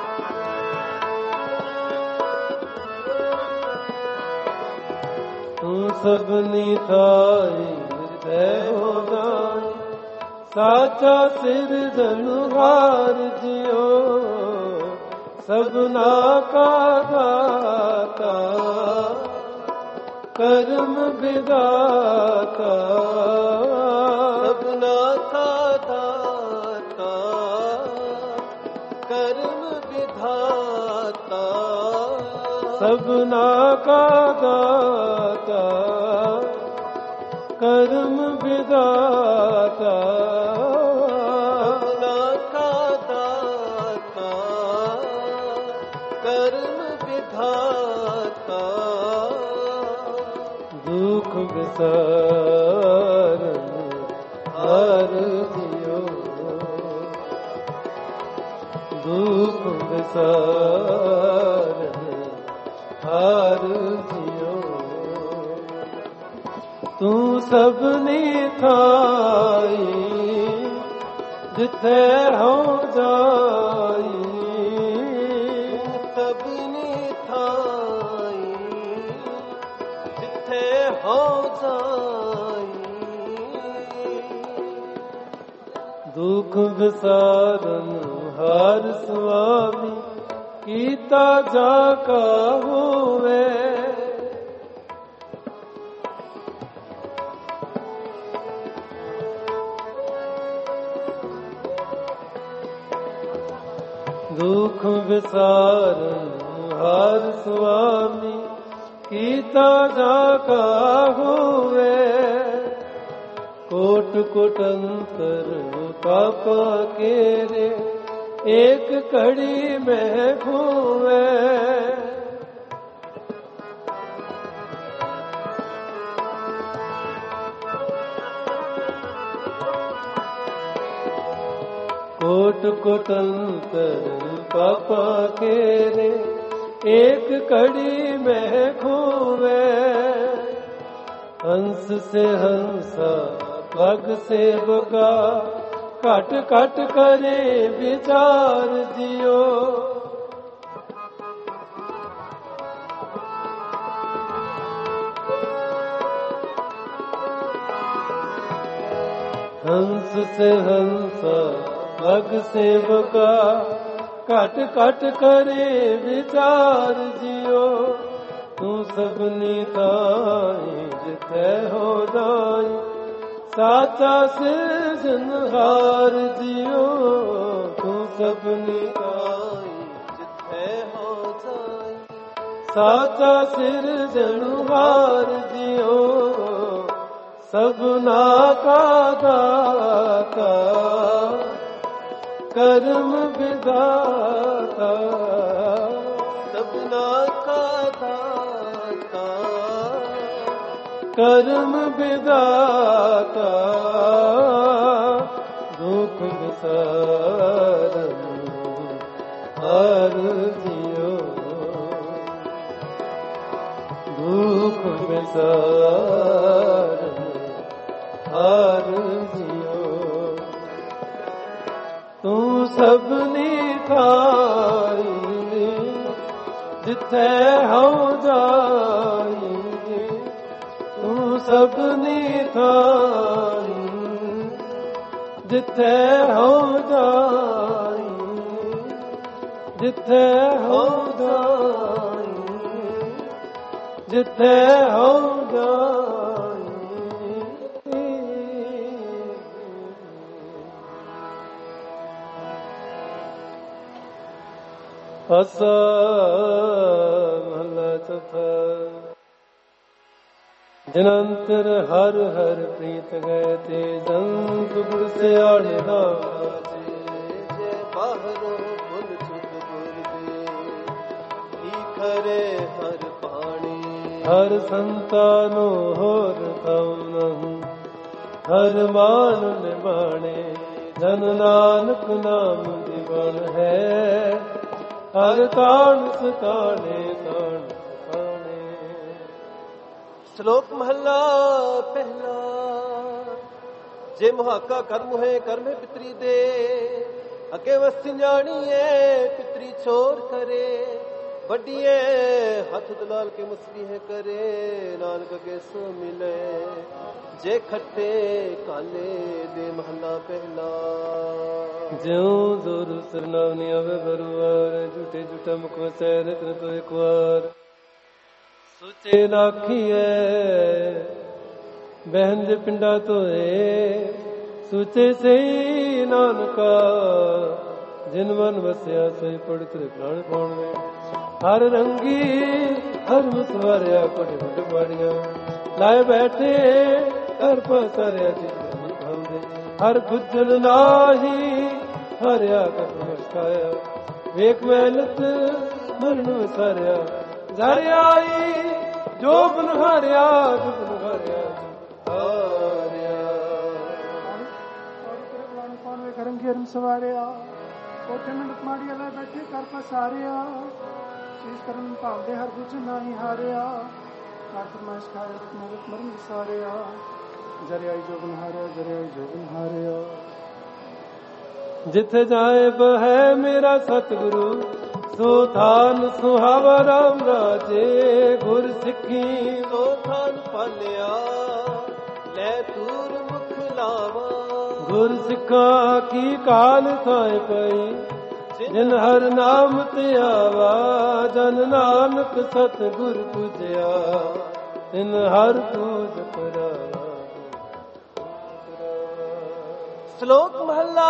ਸਭਨੀ ਥਾਈ ਹਿਰਦੈ ਹੋ ਜਾਏ, ਸਾਚਾ ਸਿਰਜਣਹਾਰ ਜਿਉ ਸਭਨਾ ਕਾ ਦਾਤਾ, ਕਰਮ ਵਿਦਾਤਾ ਸਭਨਾ ਕਾ ਦਾਤਾ, ਕਰਮ ਵਿਧਾਤਾ ਸਭਨਾ ਕਾ ਦਾਤਾ, ਕਰਮ ਵਿਦਾਤਾ ਸਭਨਾ ਕਾ ਦਾਤਾ, ਕਰਮ ਵਿਧਾਤਾ ਦੁਖ ਵਿਸਾਰਨ ਹਰ ਜਿਉ, ਦੁਖ ਵਿਸਾਰਨ ਹਰ ਜਿਉ, ਤੂੰ ਸਭਨੀ ਥਾਈ ਜਿੱਥੇ ਹੋ ਜਾਈ, ਸਭਨੀ ਥਾਈ ਜਿੱਥੇ ਹੋ ਜਾਈ, ਦੁਖ ਵਿਸਾਰਨ ਹਰ ਸੁਆਮੀ, ਕੀਤਾ ਜਾ ਕਾ ਹੋਵੇ, ਦੁਖ ਵਿਸਾਰਨ ਹਰ ਸੁਆਮੀ, ਕੀਤਾ ਜਾ ਕਾ ਹੋਵੇ, ਕੋਟ ਕੋਟ ਅੰਤਰ ਪਾਪਾ ਕੇਰੇ, ਏਕ ਘੜੀ ਮਹਿ ਖੋਵੇ, ਕੋਟ ਕੋਟ ਅੰਤਰ ਪਾਪਾ ਕੇਰੇ, ਏਕ ਘੜੀ ਮਹਿ ਖੋਵੇ, ਹੰਸ ਸੇ ਹੰਸਾ ਪਗ ਸੇ ਬਗਾ, ਘਟ ਘਟ ਕਰੇ ਵਿਚਾਰ ਜਿਉ, हंस से हंसा भग सेवका घट घट करे विचार जियो तू सबनी ताई जिथे हो दाई साचा सिरजनहार जियो तू सबनी ताई जिथे हो दाई साचा सिरजनहार जियो सबना का दाता कर्म विधाता सबना का दाता कर्म विधाता दुख विसारन हर जियो दुख विसारन हर जियो तू सबनी थाई जिथे हो जाई तू सबनी थाई जिथे हो जाई जिथे हो जाई जिथे हो जाई असा महला चौथा जनांतर हर हर प्रीत गए ते जंग गुर सियाणे नाचे जे बाहरों भुल चुक गुर दे की करे हर पानी हर संतानो होर थम नहीं हर मान निभाने जन नानक नाम दीवान है हर तान सताने तान सताने श्लोक महला पहला जे मुहाका कर्म है कर्म पितरी दे अगे वस जानी है पितरी छोर करे ਵੱਡੀਏ ਹੱਥ ਦਲਾਲ ਕੇ ਮੁਸਲੀ ਹੈ ਕਰੇ ਨਾਨਕ ਕੇ ਸੋ ਮਿਲੇ ਜੇ ਖੱਟੇ ਕਾਲੇ ਦੇ ਮਹੱਲਾ ਪਹਿਲਾ ਜਿਉ ਜ਼ੋਰ ਸਰਨਾਵਨੀ ਆਵੇ ਬਰਵਾਰ ਝੂਠੇ ਝੂਠਾ ਮੁਖ ਵਸੈ ਰਤਨ ਤੋਂ ਇੱਕ ਵਾਰ ਸੁਚੇ ਨਾਖੀਐ ਬਹਿਨ ਦੇ ਪਿੰਡਾ ਧੋਏ ਸੁਚੇ ਸਹੀ ਨਾਨਕਾ ਜਿਨ ਮਨ ਵਸਿਆ ਸੋਈ ਪੜ ਤੇਰੇ ਪ੍ਰਾਣ ਪਾਉਣਗੇ ਹਰ ਰੰਗੀ ਹਰ ਮੁਸਵਰਿਆ ਕੋਟ ਵੱਡ ਬਾੜੀਆਂ ਲਾਏ ਬੈਠੇ ਹਰ ਪਸਰਿਆ ਜਿਤਨੀ ਭਾਉਂਦੇ ਹਰ ਗੁਜਨ ਨਾਹੀ ਹਰਿਆ ਕਤ ਮਸਕਾਇਆ ਵੇਖ ਮਹਿਲਤ ਮਰਨ ਵਸਰਿਆ ਜ਼ਰ ਆਈ ਜੋ ਬਨ ਹਰਿਆ ਜੁਬਨ ਹਰਿਆ ਕਰੰਗੇ ਰਮ ਸਵਾਰਿਆ ਕੋਠੇ ਮੰਡਪ ਮਾੜੀ ਲੈ ਬੈਠੇ ਕਰ ਪਸਾਰਿਆ ਚੀਜ਼ ਕਰਨ ਭਾਵਦੇ ਹਰ ਕੁਝ ਨਹੀਂ ਹਾਰਿਆ ਕਰ ਫਰਮਾਇਸ਼ ਖਾਇ ਮਦਦ ਮਰਨ ਵਿਸਾਰਿਆ ਜਰਿਆਈ ਜੋਬਨ ਹਾਰਿਆ ਜਰਿਆਈ ਜੋਬਨ ਹਾਰਿਆ ਜਿੱਥੇ ਜਾਏ ਬਹਿ ਮੇਰਾ ਸਤਿਗੁਰੂ ਸੋ ਥਾਨ ਸੁਹਾਵਾ ਰਾਮ ਰਾਜੇ ਗੁਰ ਸਿੱਖੀ ਸੋ ਥਾਨ ਪਾਲਿਆ ਲੈ ਤੂਰ ਮੁਖ ਲਾਵਾ ਗੁਰ ਸਿੱਖਾਂ ਕੀ ਕਾਲ ਥਾਏ ਪਈ ਜਿਨ ਹਰ ਨਾਮ ਤੇ ਆਵਾ ਜਨ ਨਾਨਕ ਸਤ ਗੁਰ ਪੁਜਿਆ ਤਿਨ ਹਰ ਪੂਜ ਕਰਾਵਾ ਸ਼ਲੋਕ ਮਹਲਾ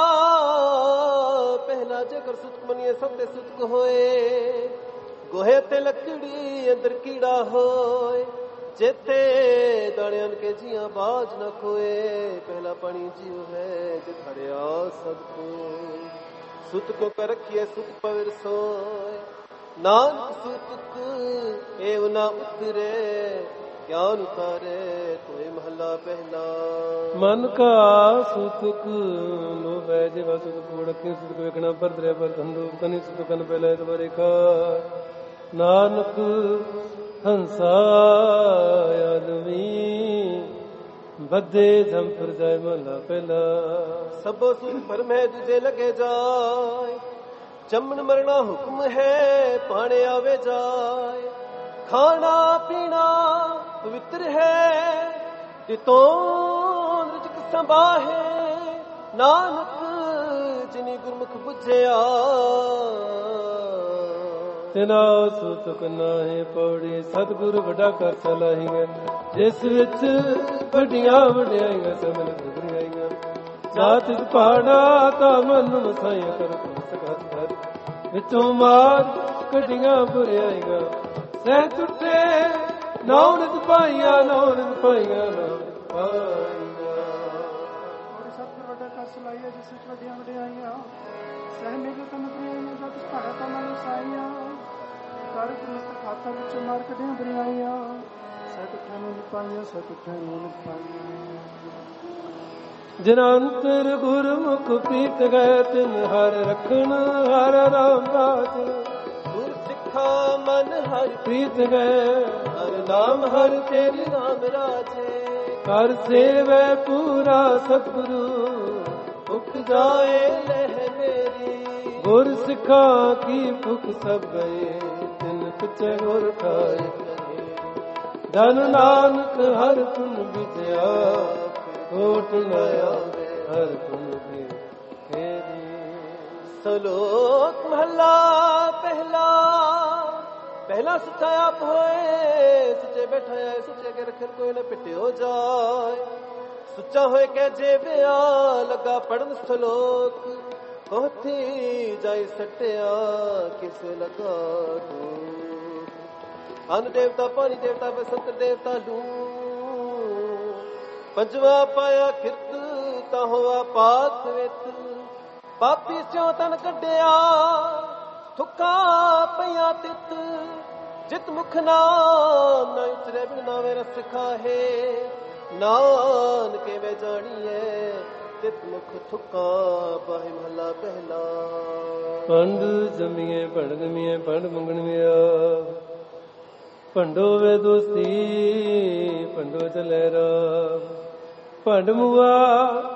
ਪਹਿਲਾ ਜੇਕਰ ਸੁਤਕ ਮਨੀਏ ਸਭ ਤੇ ਸੁਤਕ ਹੋਏ ਗੋਹੇ ਤੇ ਲੱਕੜੀ ਅੰਦਰ ਕੀੜਾ ਹੋਏ जेते दाणियन के जिया बाज न खोए पहला पानी जियो है जिथड़िया सबको सुत को कर रखिए सुत पविर सोए नानक सुतक एव ना उतरे ज्ञान उतारे कोई महला पहला मन का सुतक लो बैजे वा सुतक बड़के सुतक वेखना पर दरे पर धंधो कनि सुतकन पहले तुम्हारे का नानक हंसा आदमी बदे झंपर जाए महला पहला सबो सुख पर में तुझे लगे जाए जमन मरना हुक्म है पाने आवे जाए खाना पीना पवित्र है दितों रिजक संभाहे नानक जिनी गुरमुख बुझया तिना सुतक नाहे पौड़ी सतगुर वड्डा कर सलाहीਆਂ ਜਿਸ ਵਿੱਚ ਵੱਡੀਆਂ ਵਡਿਆਈਆਂ ਸਮਲ ਗੁਰਿਆਈਆਂ ਜਾਤ ਪਹਾੜਾ ਤਾਂ ਮਨ ਵਸਾਈਆਂ ਕਰ ਸਕਤ ਕਰ ਵਿੱਚੋਂ ਮਾਰ ਕੱਢੀਆਂ ਬੁਰਿਆਈਆਂ ਸਹਿ ਟੁੱਟੇ ਨੌਨਤ ਪਾਈਆਂ ਨੌਨਤ ਪਾਈਆਂ ਸਤਿਗੁਰ ਵੱਡਾ ਕਰ ਸਲਾਈਆਂ ਜਿਸ ਵਿੱਚ ਵੱਡੀਆਂ ਵਡਿਆਈਆਂ ਸਹਿ ਮੇਰੇ ਤਨ ਪ੍ਰਿਆਈਆਂ ਜਦ ਪਹਾੜਾ ਤਾਂ ਮਨ ਵਸਾਈਆਂ ਕਰ ਮਸਤ ਖਾਤਾ ਵਿੱਚ ਮਾਰ ਕੱਢੀਆਂ ਬੁਰਿਆਈਆਂ ਸਤ ਉੱਠਾਂ ਨੂੰ ਪਾਈਆਂ ਸਤ ਉੱਠਾਂ ਨੂੰ ਪਾਈਆਂ ਜਿਨ ਅੰਤਰ ਗੁਰਮੁਖ ਪ੍ਰੀਤ ਗਏ ਤਿਨ ਹਰ ਰਖਣ ਹਰ ਰਾਮ ਰਾਜ ਗੁਰ ਸਿੱਖਾ ਮਨ ਹਰ ਪ੍ਰੀਤ ਗਏ ਹਰ ਨਾਮ ਹਰ ਤੇਰੇ ਨਾਮ ਰਾਜੇ ਕਰ ਸੇਵੈ ਪੂਰਾ ਸਤਿਗੁਰੂ ਭੁਖ ਜਾਏ ਲਹਿ ਮੇਰੀ ਗੁਰ ਸਿੱਖਾ ਕੀ ਭੁਖ ਸਭ ਗਏ ਤਿਨ ਪਿਛੇ ਗੁਰ ਖਾਏ ਧਨ ਨਾਨਕ ਹਰ ਤੁਨ ਵਿਦਿਆ ਕੋਟ ਨ ਆਵੇ ਹਰ ਤੁਨ ਦੀ ਤੇਰੀ ਸਲੋਕ ਮਹਲਾ ਪਹਿਲਾ ਪਹਿਲਾ ਸੱਚਾ ਆਪ ਹੋਏ ਸੱਚੇ ਬੈਠਾ ਹੈ ਸੱਚੇ ਕੇ ਰਖਣ ਕੋਈ ਨਾ ਪਿੱਟਿਓ ਜਾਏ ਸੁੱਚਾ ਹੋਏ ਕਹਿ ਜੇ ਵਿਆ ਲੱਗਾ ਪੜਨ ਸਲੋਕ ਕੋਥੀ ਜਾਈ ਸਟਿਆ ਕਿਸ ਲਗਾ ਤੂੰ ਅਨ ਦੇਵਤਾ ਪਾਣੀ ਦੇਵਤਾ ਬਸੰਤ ਦੇਵਤਾ ਲੂ ਪੰਜਵਾ ਪਾਇਆ ਕਿਰਤ ਤਾਂ ਹੋਆ ਪਾਤ ਵਿੱਚ ਪਾਪੀ ਸਿਉ ਤਨ ਕੱਢਿਆ ਥੁੱਕਾ ਪਈਆਂ ਤਿਤ ਜਿਤ ਮੁਖ ਨਾਮ ਨਾ ਉਤਰੇ ਬਿਨ ਨਾਵੇਂ ਰਸ ਖਾਹੇ ਨਾਨਕੇ ਵੇ ਜਾਣੀਏ ਤਿਤ ਮੁਖ ਥੁੱਕਾ ਬਾਹੇ ਮਹਲਾ ਪਹਿਲਾ ਪੰਡ ਜਮੀਏ ਭੰਡ ਗਮੀਏ ਭੰਡ ਮੰਗਣਿਆ ਭੰਡੋ ਵੇ ਦੋਸਤੀ ਭੰਡੋ ਚਲੇ ਰਾ ਭੰਡ ਮੁਆ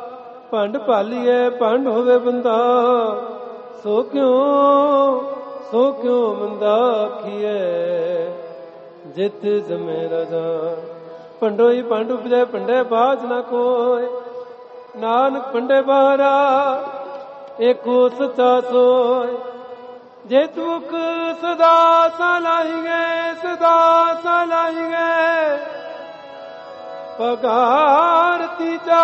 ਭੰਡ ਭਾਲੀਏ ਭੰਡ ਹੋਵੇ ਬੰਦਾ ਸੋ ਸੋ ਕਿਉ ਮੰਦਾ ਆਖੀਐ ਜਿਤ ਜਮੇ ਰਾਜਾ ਪੰਡੋਈ ਪੰਡ ਉਪਜੈ ਪੰਡੇ ਬਾਜ ਨਾ ਕੋਇ ਨਾਨਕ ਪੰਡੇ ਬਾਰਾ ਏਕੋ ਸਚਾ ਸੋਇ ਜੇ ਤੁਕ ਸਦਾ ਸਲਾਹੀ ਗਏ ਸਦਾ ਸਲਾਹੀ ਗਏ ਪਗਾਰ ਤੀਜਾ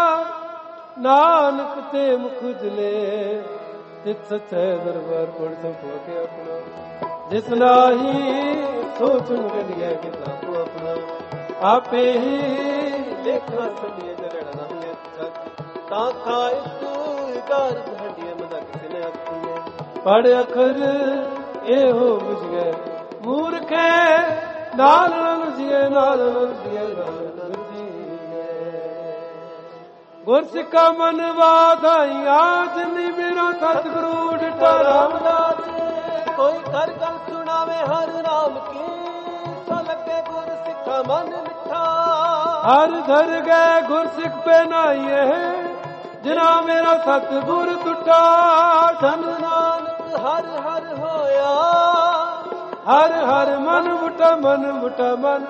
ਨਾਨਕ ਤੇ ਮੁਖ ਜਲੇ ਜਿਤ ਸਚੈ ਦਰਬਾਰ ਪੜ ਸੋ ਕੇ ਆਪਣਾ ਜਿਸ ਨਾਹੀ ਸੋਚਣ ਗਲਿਆ ਕਿਤਾ ਕੋ ਆਪਣਾ ਆਪੇ ਹੀ ਦੇਖਾ ਸਭੇ ਜਰਣਾ ਨਹੀਂ ਤਾਂ ਖਾਇ ਤੂੰ ਘਰ ਭੰਡੀਏ ਮਦਾ ਕਿਸੇ ਨੇ ਆਖੀ ਹੈ ਪੜ ਅਖਰ ਇਹੋ ਬੁਝ ਗਏ ਮੂਰਖੇ ਨਾਲ ਲੁਝੀਏ ਨਾਲ ਲੁਝੀਏ ਨਾਲ ਗੁਰਸਿੱਖਾ ਮਨ ਵਾਧਾਈ ਆਜ ਨੀ ਮੇਰਾ ਸਤਿਗੁਰੂ ਡਿਟਾ ਰਾਮਦਾਸ ਕੋਈ ਕਰ ਗੱਲ ਸੁਣਾਵੇ ਹਰ ਨਾਮ ਕੀ ਸੋ ਲੱਗੇ ਗੁਰਸਿੱਖਾ ਮਨ ਮਿੱਠਾ ਹਰ ਧਰ ਗਏ ਗੁਰਸਿੱਖ ਪੇ ਨਾਈਏ ਜਿਨਾ ਮੇਰਾ ਸਤਿਗੁਰ ਟੁੱਟਾ ਧਨ ਨਾਨਕ ਹਰ ਹਰ ਹੋਇਆ ਹਰ ਹਰ ਮਨ ਮੁਟਾ ਮਨ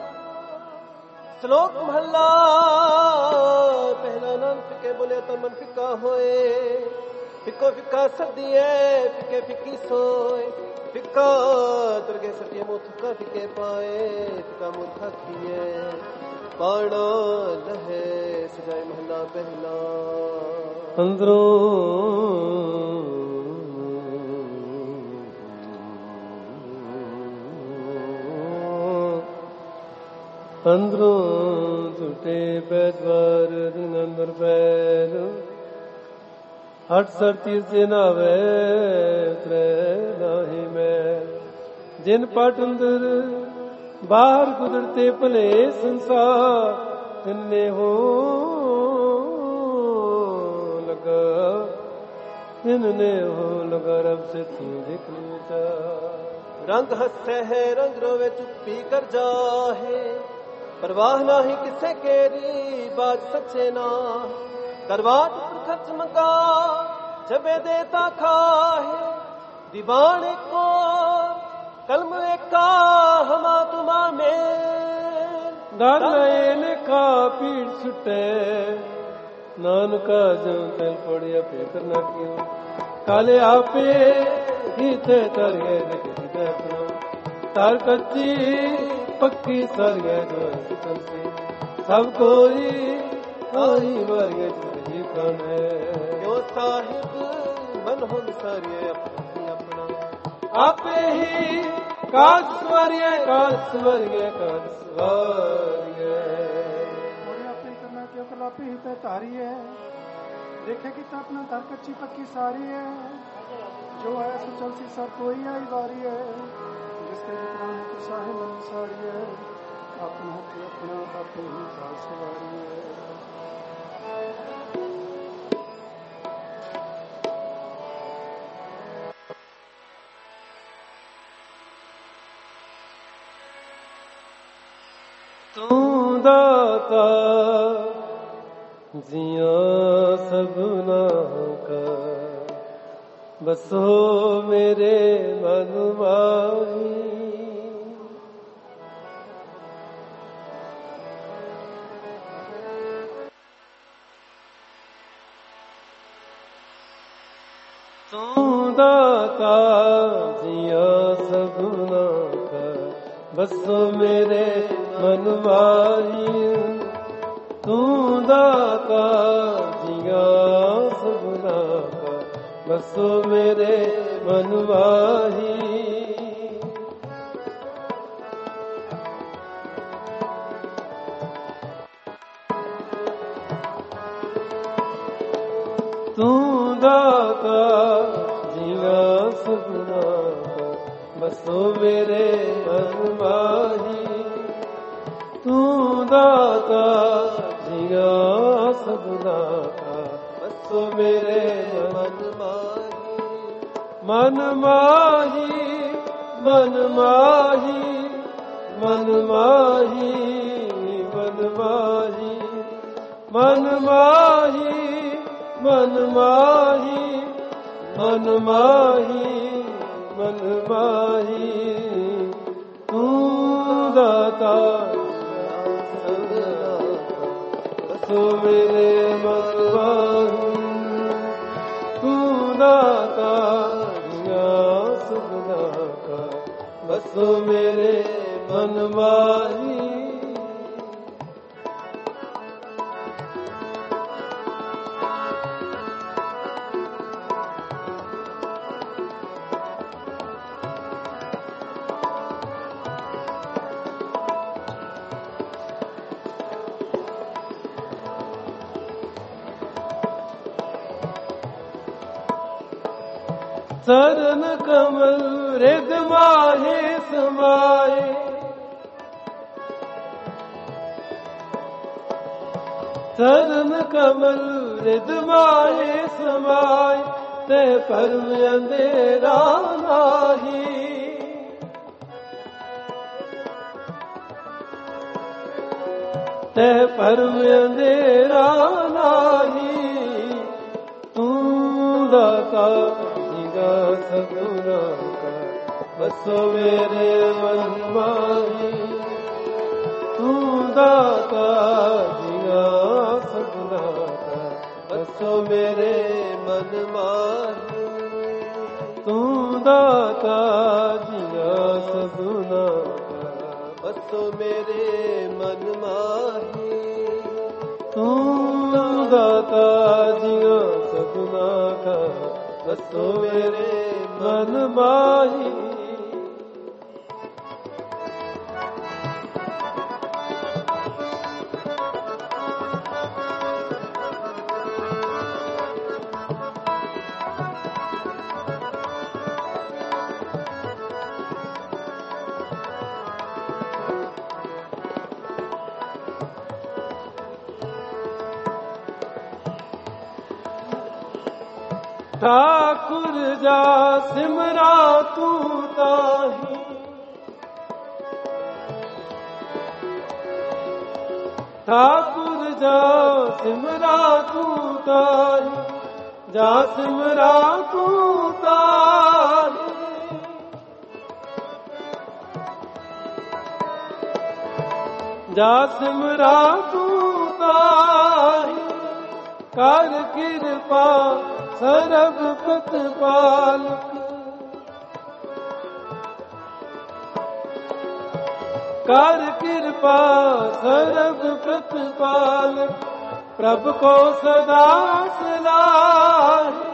ਸ਼ਲੋਕ ਮਹਲਾ ਪਹਿਲਾ ਨਾਮ ਫਿੱਕੇ ਬੋਲੇ ਤਾਂ ਮਨ ਫਿੱਕਾ ਹੋਏ ਫਿੱਕੋ ਫਿੱਕਾ ਸਰਦੀਏ ਫਿੱਕੇ ਫਿੱਕੀ ਸੋਏ ਫਿੱਕਾ ਤੁਰਗੇ ਸਰਦੀਏ ਮੋ ਥੁੱਕਾ ਫਿੱਕੇ ਪਾਏ ਫਿੱਕਾ ਮੂਰਖਾ ਕੀਏ ਪਾਣਾ ਲਹੇ ਸਜਾਏ ਮਹਲਾ ਪਹਿਲਾ ਅੰਦਰੋਂ ਟੁੱਟੇ ਪੈਦਵਾਰ ਦਿਨ ਅੰਦਰ ਪੈਰ ਹਟ ਸਰ ਤੀਰ ਤੇ ਨਾਵੇ ਤਰੇ ਨਾਹੀ ਮੈਂ ਜਿਨ ਪਟ ਅੰਦਰ ਬਾਹਰ ਕੁਦਰਤੇ ਭਲੇ ਸੰਸਾਰ ਤਿੰਨੇ ਹੋ ਲਗਾ ਤਿੰਨੇ ਹੋ ਲਗਾ ਰਬ ਸੇ ਤੂੰ ਦੇਖ ਲੀਤਾ ਰੰਗ ਹੱਸੇ ਹੈ ਰੰਗ ਰੋਵੇ ਚੁੱਪੀ ਕਰ ਜਾਹੇ परवाह नाही किसे केरी बाज सच्चे ना करवाट पर खर्च मंगा जबे देता खाहे दीवान को कलम एका हमा तुमा में दर ने का पीड़ छुटे नानका जो तेल पड़िया पेकर ना क्यों काले आपे ही थे तर गए तार कच्ची पक्की सर गए सब कोई आई मर गए क्यों साहिब मन हो सारिए अपना आपे ही काज स्वरिए अपनी करना क्यों कलापी ही ते तारी है देखे कि तो अपना दर कच्ची पक्की सारी है जो है सो चलती सब कोई आई बारी है जिसके जितना है साहिब मन सारी है अपना अपना अपनी ही साल सवारी है तू दाता जिया सबना का बसो मेरे मन माही तू दाता जिया सगुना का बसो मेरे मन माही तू दाता जिया सगुना का बसो मेरे मन माही तू दाता जिया सगुना का बसो मेरे मन माही तू दाता जिया सगुना का बसो मेरे मन माही मन माही मन माही मन माही मन माही मन माही मन माही मन माही ਮਨ ਮਾਹੀ ਤੂੰ ਦਾਤਾ ਬਸੋ ਮੇਰੇ ਮਨ ਮਾਹੀ ਤੂੰ ਦਾਤਾ ਸੁਖਦਾ ਕਾ ਬਸੋ ਮੇਰੇ ਮਨ ਮਾਹੀ चरण कमल रिद माहे समाए चरण कमल रिद माहे समाए ते परम अंधेरा नाही ते परम अंधेरा नाही तू दाता सगुना का बसो मेरे मन माही तू दाता जिया सगुना का बसो मेरे मन माही तू दाता जिया सगुना का बसो मेरे मन माही तू दाता जिया सगुना का बसो मेरे मन माही ठाकुर जा सिमरा तू ताही ठाकुर जा सिमरा तू ताही जा सिमरा तू ताही जा सिमरा तू ताही कर कृपा सरब प्रतिपालक कर कृपा सरब प्रतिपालक प्रभु को सदा सलाही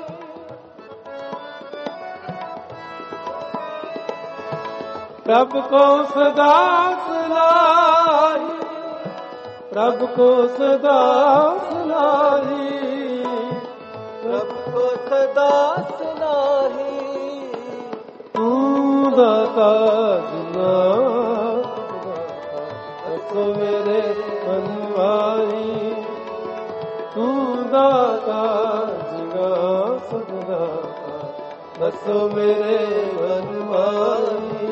प्रभु को सदा सलाही प्रभु को सदा सलाही प्रभु को सदा सलाही तू दाता जुना बसो मेरे मन माही तू दाता जिगा सदा बसो मेरे मन माही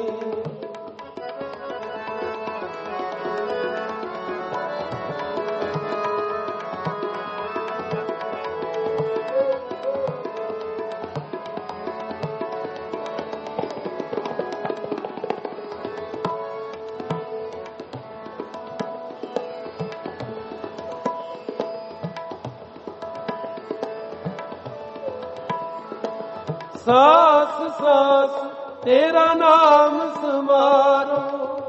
सास सास तेरा नाम समारो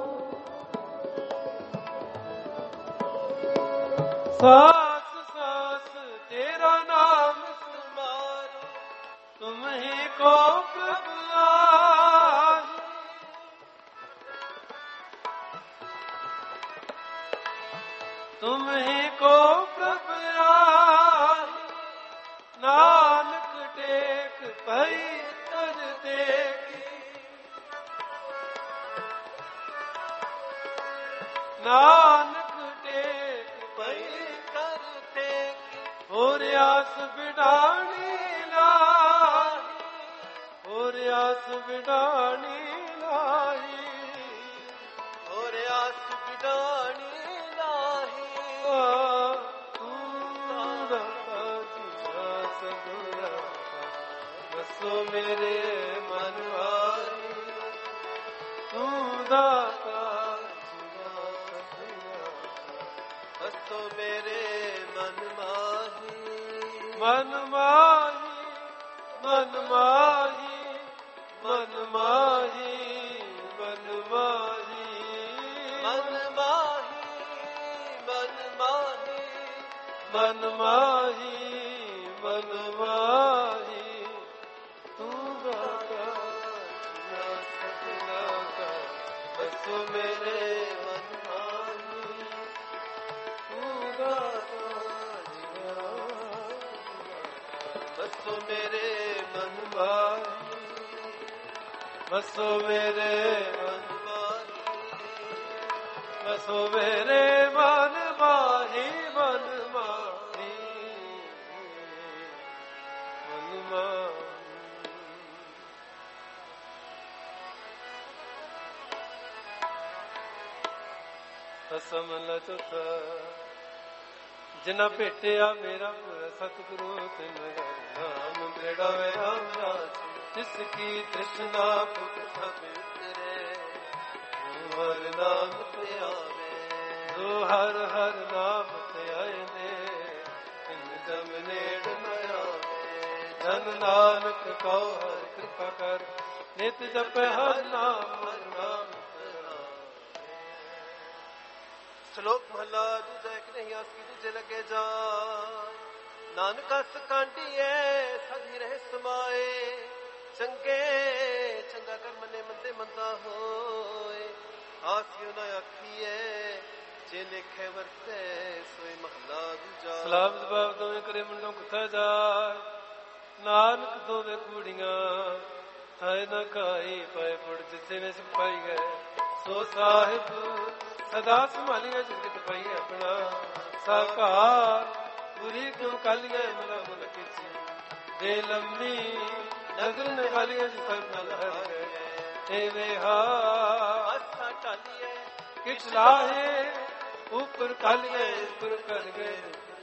सास सास तेरा नाम समारो तुम ही को प्रभु आही तुम ही को प्रभु आही नानक टेक पई तर देगी नानक टेक पई कर देगी और आस बिडानी लाई और आस बिडानी लाई और आस बिडानी लाई तू दाता जिया सगुना बसो ਮੇਰੇ ਮਨ ਮਾਹੀ ਤੂੰ ਦਾਤਾ ਵਸੋ ਮੇਰੇ ਮਨ ਮਾਹੀ ਮਨ ਮਾਹੀ ਮਨ ਮਾਹੀ ਮਨ ਮਾਹੀ ਮਨ ਮਾਹੀ ਮਨ ਮਾਹੀ ਮਨ ਮਾਹੀ ਮਨ ਮਾਹੀ ਮਨ ਮਾਹੀ ਤੂੰ ਦਾਤਾ ਨਾ ਸਕਦਾ ਕਾ ਬਸੋ ਮੇਰੇ ਮਨ ਮਾਹੀ ਤੂੰ ਦਾਤਾ ਬਸੋ ਮੇਰੇ ਮਨ ਮਾਹੀ ਬਸੋ ਮੇਰੇ ਮਨ ਮਾਹੀ ਬਸੋ ਮੇਰੇ ਮਨ ਮਾਹੀ ਮਨ ਮਾਹੀ ਮਨ ਮਾਹੀ ਅਸਮਲ ਚੁਥਾ ਜਿਨਾ ਭੇਟਿਆ ਮੇਰਾ ਸਤਿਗੁਰੂ ਤਿਨ ਨਾਮ ਬੇੜਾ ਵੇ ਰਾਮ ਰਾਜ ਜਿਸ ਕੀ ਤ੍ਰਿਸ਼ਨਾ ਪੁੱਤ ਸਭ ਉਤਰੇ ਹਰ ਨਾਮ ਧਿਆਵੇ ਜੋ ਹਰ ਹਰ ਨਾਮ ਧਿਆਏ ਨੇ ਤਿਨ ਜਮ ਨੇੜ ਨ ਆਵੇ ਜਨ ਨਾਨਕ ਕਉ ਹਰਿ ਕਿਰਪਾ ਕਰ ਨਿਤ ਜਪੈ ਹਰ ਨਾਮ ਹਰ ਨਾਮ ਸ਼ਲੋਕ ਮਹਲਾ ਦੂਜਾ ਇੱਕ ਨਹੀਂ ਆਸੀ ਦੂਜੇ ਲੱਗੇ ਜਾ ਨਾਨਕ ਅਸ ਕਾਂਡੀਏ ਸਦੀ ਰਹਿ ਸਮਾਏ ਚੰਗੇ ਚੰਗਾ ਕਰ ਮਨੇ ਮੰਦੇ ਮੰਦਾ ਹੋਏ ਆਸਿਓ ਨਾ ਆਖੀਏ ਜੇ ਲਿਖੇ ਵਰਤੇ ਸੋਈ ਮਹਲਾ ਦੂਜਾ ਸਲਾਮ ਜਵਾਬ ਦੋਵੇਂ ਕਰੇ ਮੁੰਡੋਂ ਕੁੱਥਾ ਜਾਏ ਨਾਨਕ ਦੋਵੇਂ ਕੂੜੀਆਂ ਹਾਏ ਨਾ ਖਾਈ ਪਾਏ ਪੁੜ ਜਿੱਥੇ ਨੇ ਸਿਪਾਈ ਗਏ ਸੋ ਸਾਹਿਬ ਸਦਾ ਸੰਭਾਲੀਆਂ ਜਿੰਦਗੀ ਪਾਈ ਆਪਣਾ ਸਾਕਾਰ ਬੁਰੀ ਕਿਉਂ ਕਾਲੀਆਂ ਮਨਾ ਮਨ ਕੀਤੀ ਦੇ ਲੰਮੀ ਨਜ਼ਰ ਨੇ ਖਾਲੀਆਂ ਜਿ ਸਭ ਨਾਲ ਹਰ ਗਏ ਏ ਵੇਹਾ ਅਸਾਂ ਢਾਲੀਏ ਕਿਛ ਲਾਹੇ ਉੱਪਰ ਕਾਲੀਆਂ ਉੱਪਰ ਕਰ ਗਏ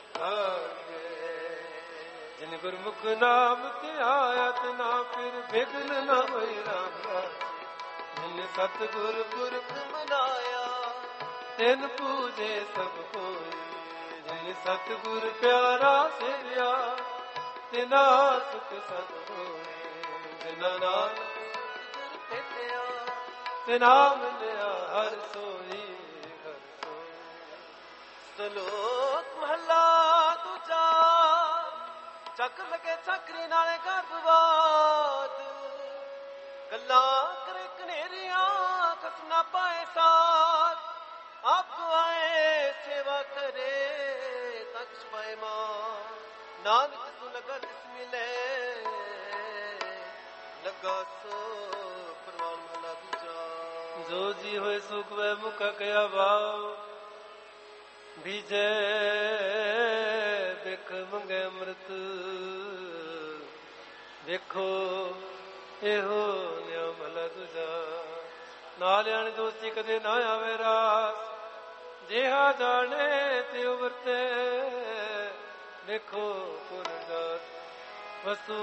ਜਿਨ ਗੁਰਮੁਖ ਨਾਮ ਤੇ ਆਇਆ ਤੇ ਨਾ ਫਿਰ ਬਿਗਨ ਨਾ ਹੋਈ ਰਾਮ ਜਿਨ ਸਤਿਗੁਰ ਪੁਰਖ ਮਨਾਇਆ ਤਿਨ ਪੂਜੇ ਸਭ ਕੋਈ ਜਿਨ ਸਤਿਗੁਰ ਪਿਆਰਾ ਸੇਵਿਆ ਤਿਨਾ ਸੁਖ ਸਤ ਹੋਏ ਜਿਨਾ ਨਾਨਕ ਭੇਟਿਆ ਤਿਨਾ ਮਿਲਿਆ ਹਰ ਸੋਈ ਹਰ ਸੋਈ ਸ਼ਲੋਕ ਮਹਲਾ ਦੂਜਾ ਚੱਕ ਲਗੇ ਚੱਕਰੀ ਨਾਲੇ ਗਰਭਵਾਦ ਗੱਲਾਂ ਕਰੇ ਕਨੇਰੀਆਂ ਕਸਨਾ ਪਾਏ ਸਾਥ ਆਪ ਆਏ ਸੇਵਾ ਕਰੇ ਤਖਸ਼ ਪਾਏ ਮਾਂ ਨਾਨਕ ਤੂੰ ਲਗਾ ਤਿਸ ਮਿਲੇ ਲਗਾ ਸੋ ਪ੍ਰਵਾਨ ਮਹਲਾ ਦੂਜਾ ਜੋ ਜੀ ਹੋਏ ਸੁਖ ਵੇ ਮੁਖ ਕਿਆ ਵਾਉ ਬੀਜੇ ਬਿਖ ਮੰਗੇ ਅੰਮ੍ਰਿਤ ਵੇਖੋ ਇਹੋ ਨਿਯਮ ਲ ਤੁਝਾ ਨਾਲਿਆਂ ਦੋਸਤੀ ਕਦੇ ਨਾ ਆਵੇ ਰਾਸ ਜਿਹਾ ਜਾਣੇ ਤੇ ਵਰਤੇ ਵੇਖੋ ਪੁਰਦਾਸ ਵਸੂ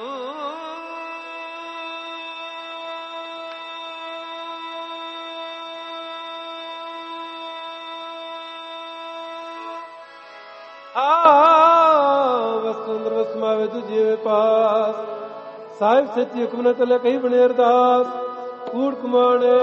ਵਸਤੁੰਦਰ ਵਸਮਾਵੇ ਤੁਝੇ ਪਾਸ ਸਾਹਿਬ ਸੱਚੀ ਹੁਕਮ ਨੇ ਤਲੇ ਕਹੀ ਬਣੇ ਅਰਦਾਸ ਕੂੜ ਕਮਾਣੇ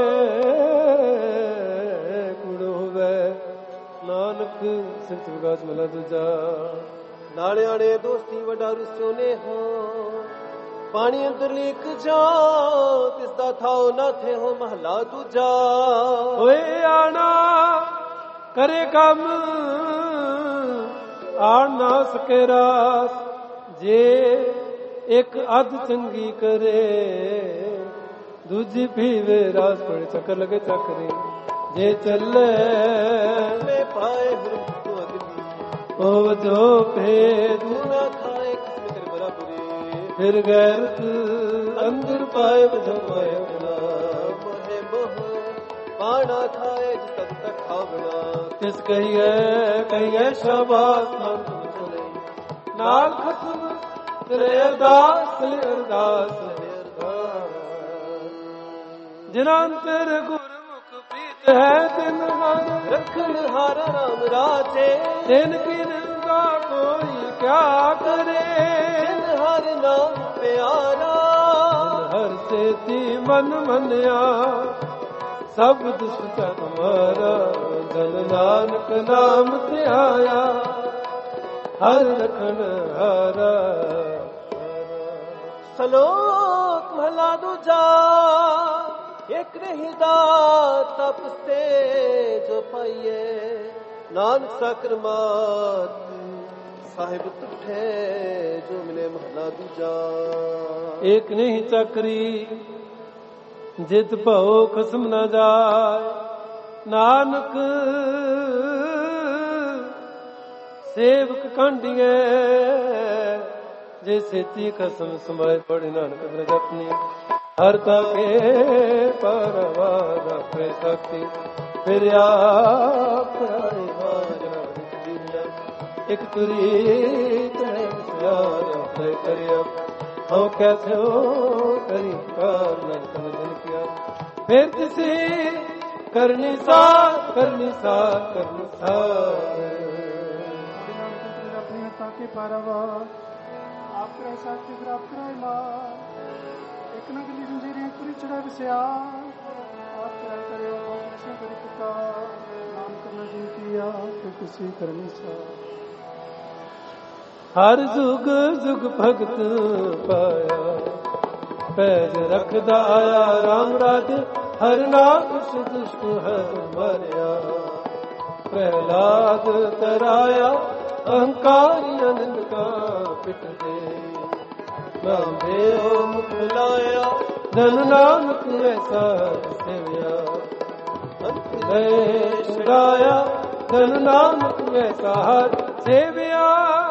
ਕੂੜ ਹੋਵੇ ਨਾਨਕ ਸਿਫਤ ਵਿਗਾਸ ਮਲਾ ਦੂਜਾ ਨਾਲਿਆਣੇ ਦੋਸਤੀ ਵੱਡਾ ਰੁਸਿਓ ਨੇ ਹੋ ਪਾਣੀ ਅੰਦਰ ਲੀਕ ਜਾ ਤਿਸ ਦਾ ਥਾਉ ਨਾ ਥੇ ਹੋ ਮਹਲਾ ਦੂਜਾ ਹੋਏ ਆਣਾ ਕਰੇ ਕੰਮ ਆਣ ਨਾ ਸਕੇ ਰਾਸ ਜੇ ਇੱਕ ਅੱਧ ਚੰਗੀ ਕਰੇ ਦੂਜੀ ਪੀਵੇ ਰਾਸ ਪੜ ਚੱਕਰ ਲਗੇ ਚੱਕਰੇ ਜੇ ਚੱਲੇ ਮੈਂ ਪਾਏ ਗੁਰੂ ਤੋਂ ਅਗਲੀ ਉਹ ਜੋ ਭੇਦ ਨਾ ਖਾਏ ਕਿਸਮ ਕਰ ਬਰਾਬਰੀ ਫਿਰ ਗੈਰਤ ਅੰਦਰ ਪਾਏ ਵਜੋ ਪਾਏ ਮੋਹੇ ਮੋਹ ਪਾਣਾ ਖਾਏ ਜਿਸ ਤੱਕ ਖਾਵਣਾ ਤਿਸ ਕਹੀਏ ਸ਼ਾਬਾਸ਼ ਨਾਲ ਖਸਮ ਤੇਰੇ ਅਰਦਾਸ ਜਿਨਾਂਤਰ ਗੁਰਮੁਖ ਪ੍ਰੀਤ ਹੈ ਤਿਨ ਹਰ ਰਖਣ ਹਾਰ ਰਾਮ ਰਾਜੇ ਤਿਨ ਕਿਨ ਦਾ ਕੋਈ ਕਿਆ ਕਰੇ ਤਿਨ ਹਰ ਨਾਮ ਪਿਆਰਾ ਹਰ ਸੇਤੀ ਮਨ ਮੰਨਿਆ ਸਭ ਦੁਸ਼ਟ ਤੁਮਾਰਾ ਜਨ ਨਾਨਕ ਨਾਮ ਤੇ ਆਇਆ ਹਰ ਰਖਣ ਹਾਰਾ ਸਲੋਕ ਮਹਲਾ ਦੂਜਾ ਇੱਕ ਨਹੀਂ ਦਾ ਤਪਸ ਤੇ ਜੋ ਪਾਈਏ ਨਾਨਕ ਸਾਕਰ ਮਾਤ ਸਾਹਿਬ ਤੁਠੇ ਜੋ ਮਿਲੇ ਮਹਲਾ ਦੂਜਾ ਇੱਕ ਨਹੀਂ ਚੱਕਰੀ ਜਿਤ ਭਉ ਖਸਮ ਨਾ ਜਾਏ ਨਾਨਕ ਸੇਵਕ ਕਾਂਡੀਏ ਜੇ ਸੇਤੀ ਖਸਮ ਸਮਾਏ ਪੜੇ ਨਾਨਕ ਬਿਨ ਜਪਨੀ ਹਰ ਤਾਕੇ ਪਰਵਾਦ ਆਪੇ ਸਕਤੀ ਫਿਰ ਆਪ ਰਾਏ ਵਾਜਨਾ ਦੁਨੀਆ ਇੱਕ ਤੁਰੀ ਤਣੇ ਸਿਆਰ ਆਪੇ ਕਰਿਆ ਹਉ ਕੈਸੇ ਹੋ ਕਰੀ ਕਾਰ ਨਾ ਸਮਝਨ ਕਿਆ ਫਿਰ ਕਿਸੇ ਕਰਨੀ ਸਾਰ ਕਰਨੀ ਸਾਰ ਕਰਨੀ ਸਾਰ अपनी ताके पारावा आप करे साथी फिर आप कराए मार एक न गली जंजीरें पूरी चढ़ा बसिया आप कराए करे से करी पुकार नाम करना जिन किया तो किसी करनी सा हर जुग जुग भगत पाया पैज रखदा आया राम राज हर नाम दुष्ट हर मरिया प्रहलाद तराया अहंकारी आनंद का पिट दे नाम दे मुख लाया धन नानक ऐसा सेविया अंत गए छुड़ाया धन नानक ऐसा हर सेविया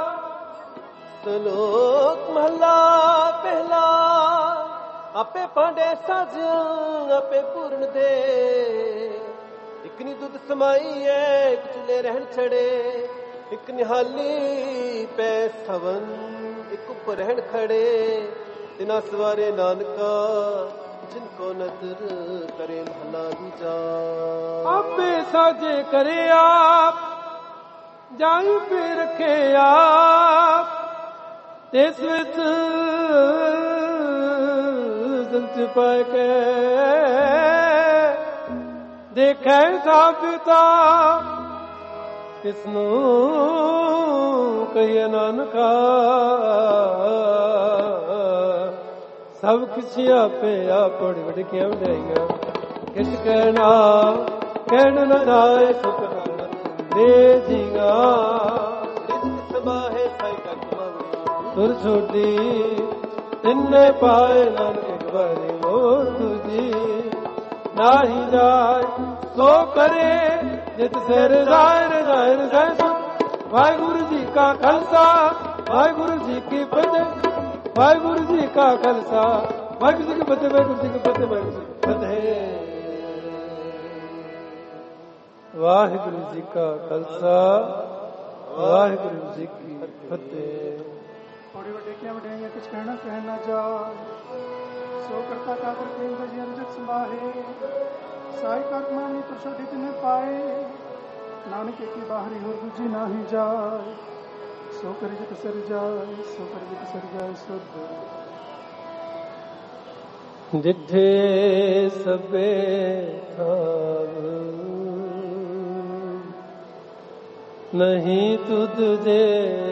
ਸਲੋਕ ਮਹਲਾ ਪਹਿਲਾ ਆਪੇ ਪਾਂਡੇ ਸਜ ਆਪੇ ਪੂਰਨ ਦੇ ਇੱਕ ਨੀ ਦੁੱਧ ਸਮਾਈ ਐ ਇੱਕ ਚੁੱਲੇ ਰਹਿਣ ਛੜੇ ਇੱਕ ਨਿਹਾਲੀ ਪੈ ਸਵਨ ਇੱਕ ਉੱਪਰ ਰਹਿਣ ਖੜੇ ਤਿਨਾ ਸਵਾਰੇ ਨਾਨਕਾ ਜਿਨ ਕੋ ਨਦਰ ਕਰੇ ਮਹਲਾ ਦੂਜਾ ਆਪੇ ਸਾਜੇ ਕਰੇ ਆਪ ਜਾਈ ਪੇ ਰੱਖੇ ਆਪ ਇਸ ਵਿੱਚ ਸੰਤ ਪਾਇ ਕੇ ਦੇਖੈ ਸਾਬਿਤਾ ਕਿਸਨੂੰ ਕਹੀਏ ਨਾਨਕਾ ਸਭ ਕਿਛ ਆਪੇ ਆਪੜ ਵਡਕੀਆਂ ਵਡਾਈਆਂ ਕਿਛ ਕਹਿਣਾ ਕਹਿਣ ਨਾ ਜਾਏ ਸੁਖ ਦੇ ਜੀਗਾ ਰਿਜ਼ਕ ਸਮਾਹੇ ਸਾਈ ਕਾ ਤੁਰ ਛੋਟੀ ਤਿੰਨੇ ਪਾਏ ਨਾਨਕ ਵਾਰੀ ਮੋਰ ਤੁਜੀ ਨਾਹੀ ਜਾਏ ਸੋ ਕਰੇ ਜਿਤ ਸਿਰ ਜ਼ਾਹਿਰ ਜ਼ਾਹਿਰ ਸੈਸ ਵਾਹਿਗੁਰੂ ਜੀ ਕਾ ਖਾਲਸਾ ਵਾਹਿਗੁਰੂ ਜੀ ਕੀ ਫਤਿਹ ਵਾਹਿਗੁਰੂ ਜੀ ਕਾ ਖਾਲਸਾ ਵਾਹਿਗੁਰੂ ਜੀ ਕੀ ਫਤਿਹ ਵਾਹਿਗੁਰੂ ਜੀ ਕੀ ਫਤਿਹ ਵਾਹਿਗੁਰੂ ਜੀ ਕੀ ਫਤਿਹ ਵਾਹਿਗੁਰੂ ਜੀ ਕਾ ਖਾਲਸਾ ਵਾਹਿਗੁਰੂ ਜੀ ਕੀ ਫਤਿਹ थोड़ी वडेकियां वडेइयां कुछ कहना जा सो करता काकर प्रेम भजी रजत संभाहे साई कर्मानी प्रसोधि तिने पाए नानक की बाहरी हो दूजी नाही जाए सो कर जित सर जाए सो कर जित सर जाए शुद्ध जिठे सबे थाव नहीं तुद जे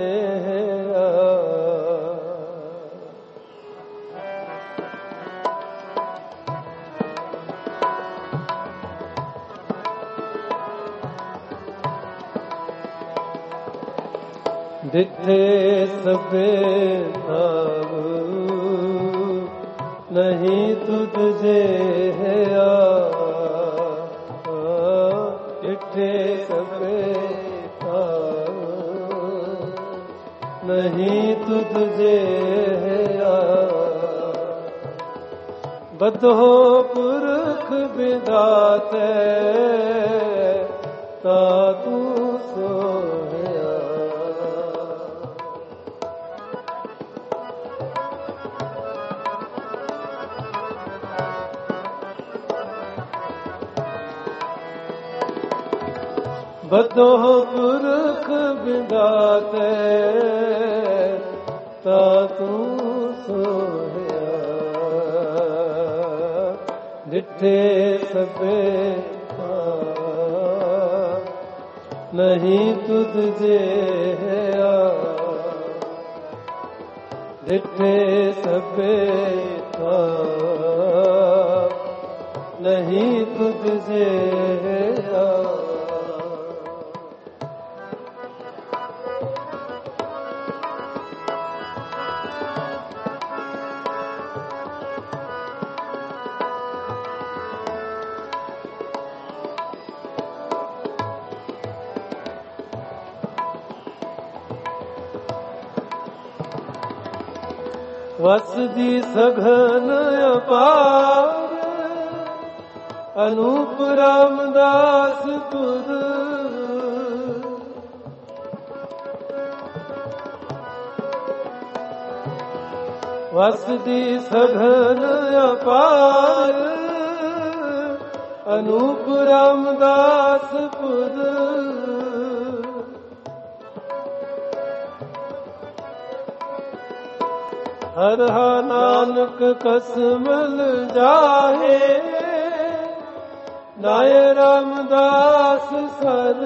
जिथे सबे भाव नहीं तुझे है जिथे सबे भाव नहीं तुझे है बदो पुरख विदाते ता तू सो ਬਦੋ ਪੁਰਖ ਬਿੰਦਾਤੇ ਤਾ ਤੂੰ ਸੋਹਿਆ ਡਿਠੇ ਸਭੇ ਨਹੀਂ ਤੁਧ ਜਿਹਾ ਡਿਠੇ ਸਭੇ ਨਹੀਂ ਤੁਧ ਜਿਹਾ ਵਸਦੀ ਸਘਨ ਅਪਾਰ ਅਨੂਪ ਰਾਮਦਾਸ ਪੁਰ ਵਸਦੀ ਸਘਨ ਅਪਾਰ ਅਨੂਪ ਰਾਮਦਾਸ ਪੁਰ ਹਰ ਨਾਨਕ ਕਸਮਲ ਜਾਹੇ ਨਾਏ ਰਾਮਦਾਸ ਸਰ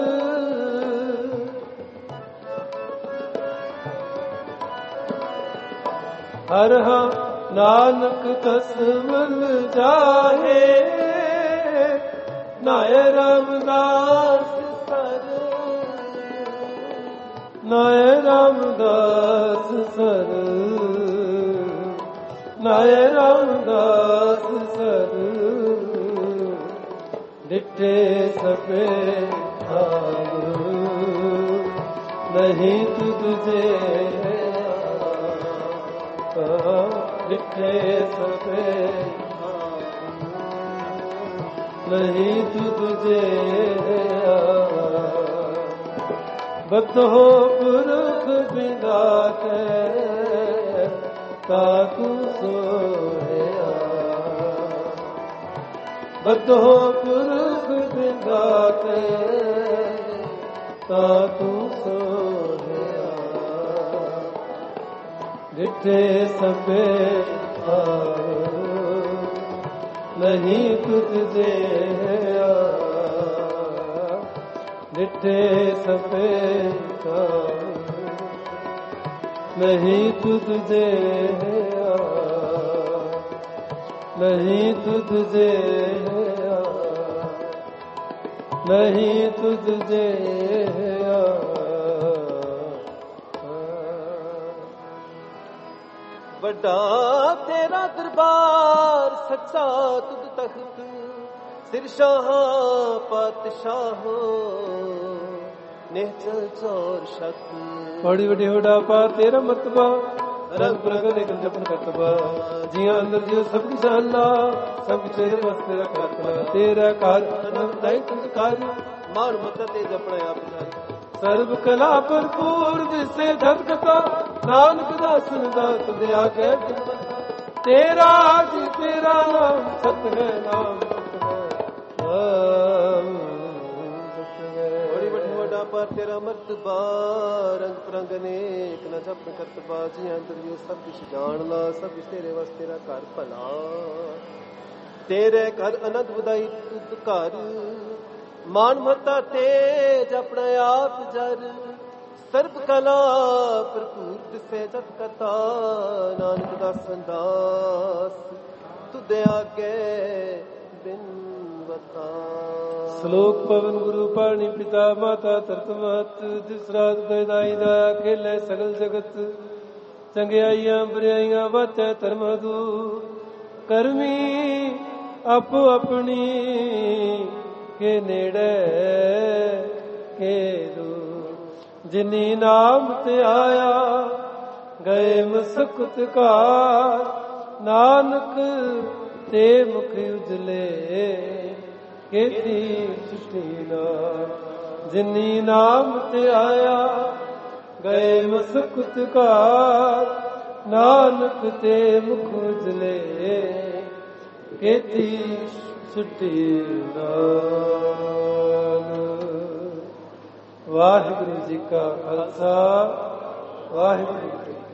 ਹਰ ਨਾਨਕ ਕਸਮਲ ਜਾਹੇ ਨਾਏ ਰਾਮਦਾਸ ਸਰ ਨਾਏ ਰਾਮਦਾਸ ਸਰ ਨਾਏ ਰਾਮਦਾਸ ਸਰ ਡਿਠੇ ਸਭੇ ਆਵ ਨਹੀਂ ਤੁਧ ਜਿਹਾ ਡਿਠੇ ਸਭੇ ਨਹੀਂ ਤੁਧ ਜਿਹਾ ਬਦੋ ਪੁਰਖ ਬਿੰਦਾਤੇ ਤਾ ਤੂੰ ਸੋਹਿਆ ਬਦੋ ਪੁਰਖ ਬਿੰਦਾਤੇ ਤਾ ਤੂੰ ਸੋਹਿਆ ਡਿਠੇ ਸਭੇ ਨਹੀਂ ਤੁਧ ਜਿਹਾ ਡਿਠੇ ਸਭੇ ਨਹੀਂ ਤੁਧ ਜਿਹਾ ਨਹੀਂ ਤੁਧ ਜਿਹਾ ਨਹੀਂ ਤੁਧ ਜਿਹਾ ਵੱਡਾ ਤੇਰਾ ਦਰਬਾਰ ਸੱਚਾ ਤੁਧ ਤਖਤ ਸਿਰ ਸ਼ਾਹ ਪਾਤਸ਼ਾਹ ਨਿਹਚਲ ਚੋਰ ਸ਼ਕ ਬੜੀ ਵੱਡੀ ਹੋੜਾ ਪਾ ਤੇਰਾ ਮਰਤਬਾ ਰੰਗ ਪ੍ਰਗ ਨਿਕਲ ਜਪਨ ਕਰਤਬਾ ਜੀਆਂ ਅੰਦਰ ਜਿਉ ਸਭ ਕੀ ਜਾਣਨਾ ਸਭ ਤੇਰੇ ਵਾਸਤੇ ਦਾ ਕਰਤਨਾ ਤੇਰਾ ਕਾਰ ਅਨੰਦ ਹੈ ਤੁਧ ਕਾਰ ਮਾਰ ਮਤ ਤੇ ਜਪਣਾ ਆਪ ਜਾਨ ਸਰਬ ਕਲਾ ਭਰਪੂਰ ਦਿਸੇ ਧਤਕਤਾ ਨਾਨਕ ਦਾਸਨ ਦਾ ਤੁਧ ਆਗੇ ਤੇਰਾ ਜੀ ਤੇਰਾ ਨਾਮ ਸਤ ਹੈ ਨਾਮ ਪਰ ਤੇਰਾ ਮਰਤਬਾ ਰੰਗ ਪ੍ਰੰਗ ਅਨੇਕ ਨਾ ਜਪ ਕਰਤਬਾ ਜੀ ਅੰਦਰ ਜੋ ਸਭ ਕੁਛ ਜਾਣਨਾ ਸਭ ਕੁਛ ਤੇਰੇ ਵਾਸਤੇ ਤੇਰਾ ਘਰ ਭਲਾ ਤੇਰੇ ਘਰ ਅਨੰਦ ਵਧਾਈ ਤੁਧ ਘਰ ਮਾਨ ਮਤਾ ਤੇਜ ਆਪਣਾ ਆਪ ਜਰ ਸਰਬ ਕਲਾ ਭਰਪੂਰ ਦਿਸੇ ਜਤ ਕਥਾ ਨਾਨਕ ਦਾ ਸੰਦਾਸ ਤੁਧ ਆਗੇ ਬਿਨ ਬਤਾ ਸ਼ਲੋਕ ਪਵਨ ਗੁਰੂ ਪਾਣੀ ਪਿਤਾ ਮਾਤਾ ਤਰਤ ਮਹਤ ਜਿਸ ਰਾਤ ਗਇਦਾਈ ਦਾ ਖੇਲੇ ਸਗਲ ਜਗਤ ਚੰਗਿਆਈਆਂ ਬੁਰਾਈਆਂ ਵਾਚੈ ਧਰਮ ਦੂਰ ਕਰਮੀ ਆਪੋ ਆਪਣੀ ਕੇ ਨੇੜੇ ਕੇ ਦੂਰ ਜਿਨੀ ਨਾਮ ਤੇ ਆਇਆ ਗਏ ਮਸਕਤ ਕਾਰ ਨਾਨਕ ਤੇ ਮੁਖ ਉਜਲੇ ਕੀਤੀ ਸ੍ਰਿਸ਼ਟੀ ਨਾ ਜਿਨੀ ਨਾਮ ਤੇ ਆਇਆ ਗਏ ਮਸਕਤ ਕਾਰ ਨਾਨਕ ਤੇ ਮੁਖ ਉਜਲੇ ਕੀਤੀ ਸ੍ਰਿਸ਼ਟੀ ਨਾ ਵਾਹਿਗੁਰੂ ਜੀ ਕਾ ਖਾਲਸਾ ਵਾਹਿਗੁਰੂ ਜੀ ਕੀ ਫਤਿਹ।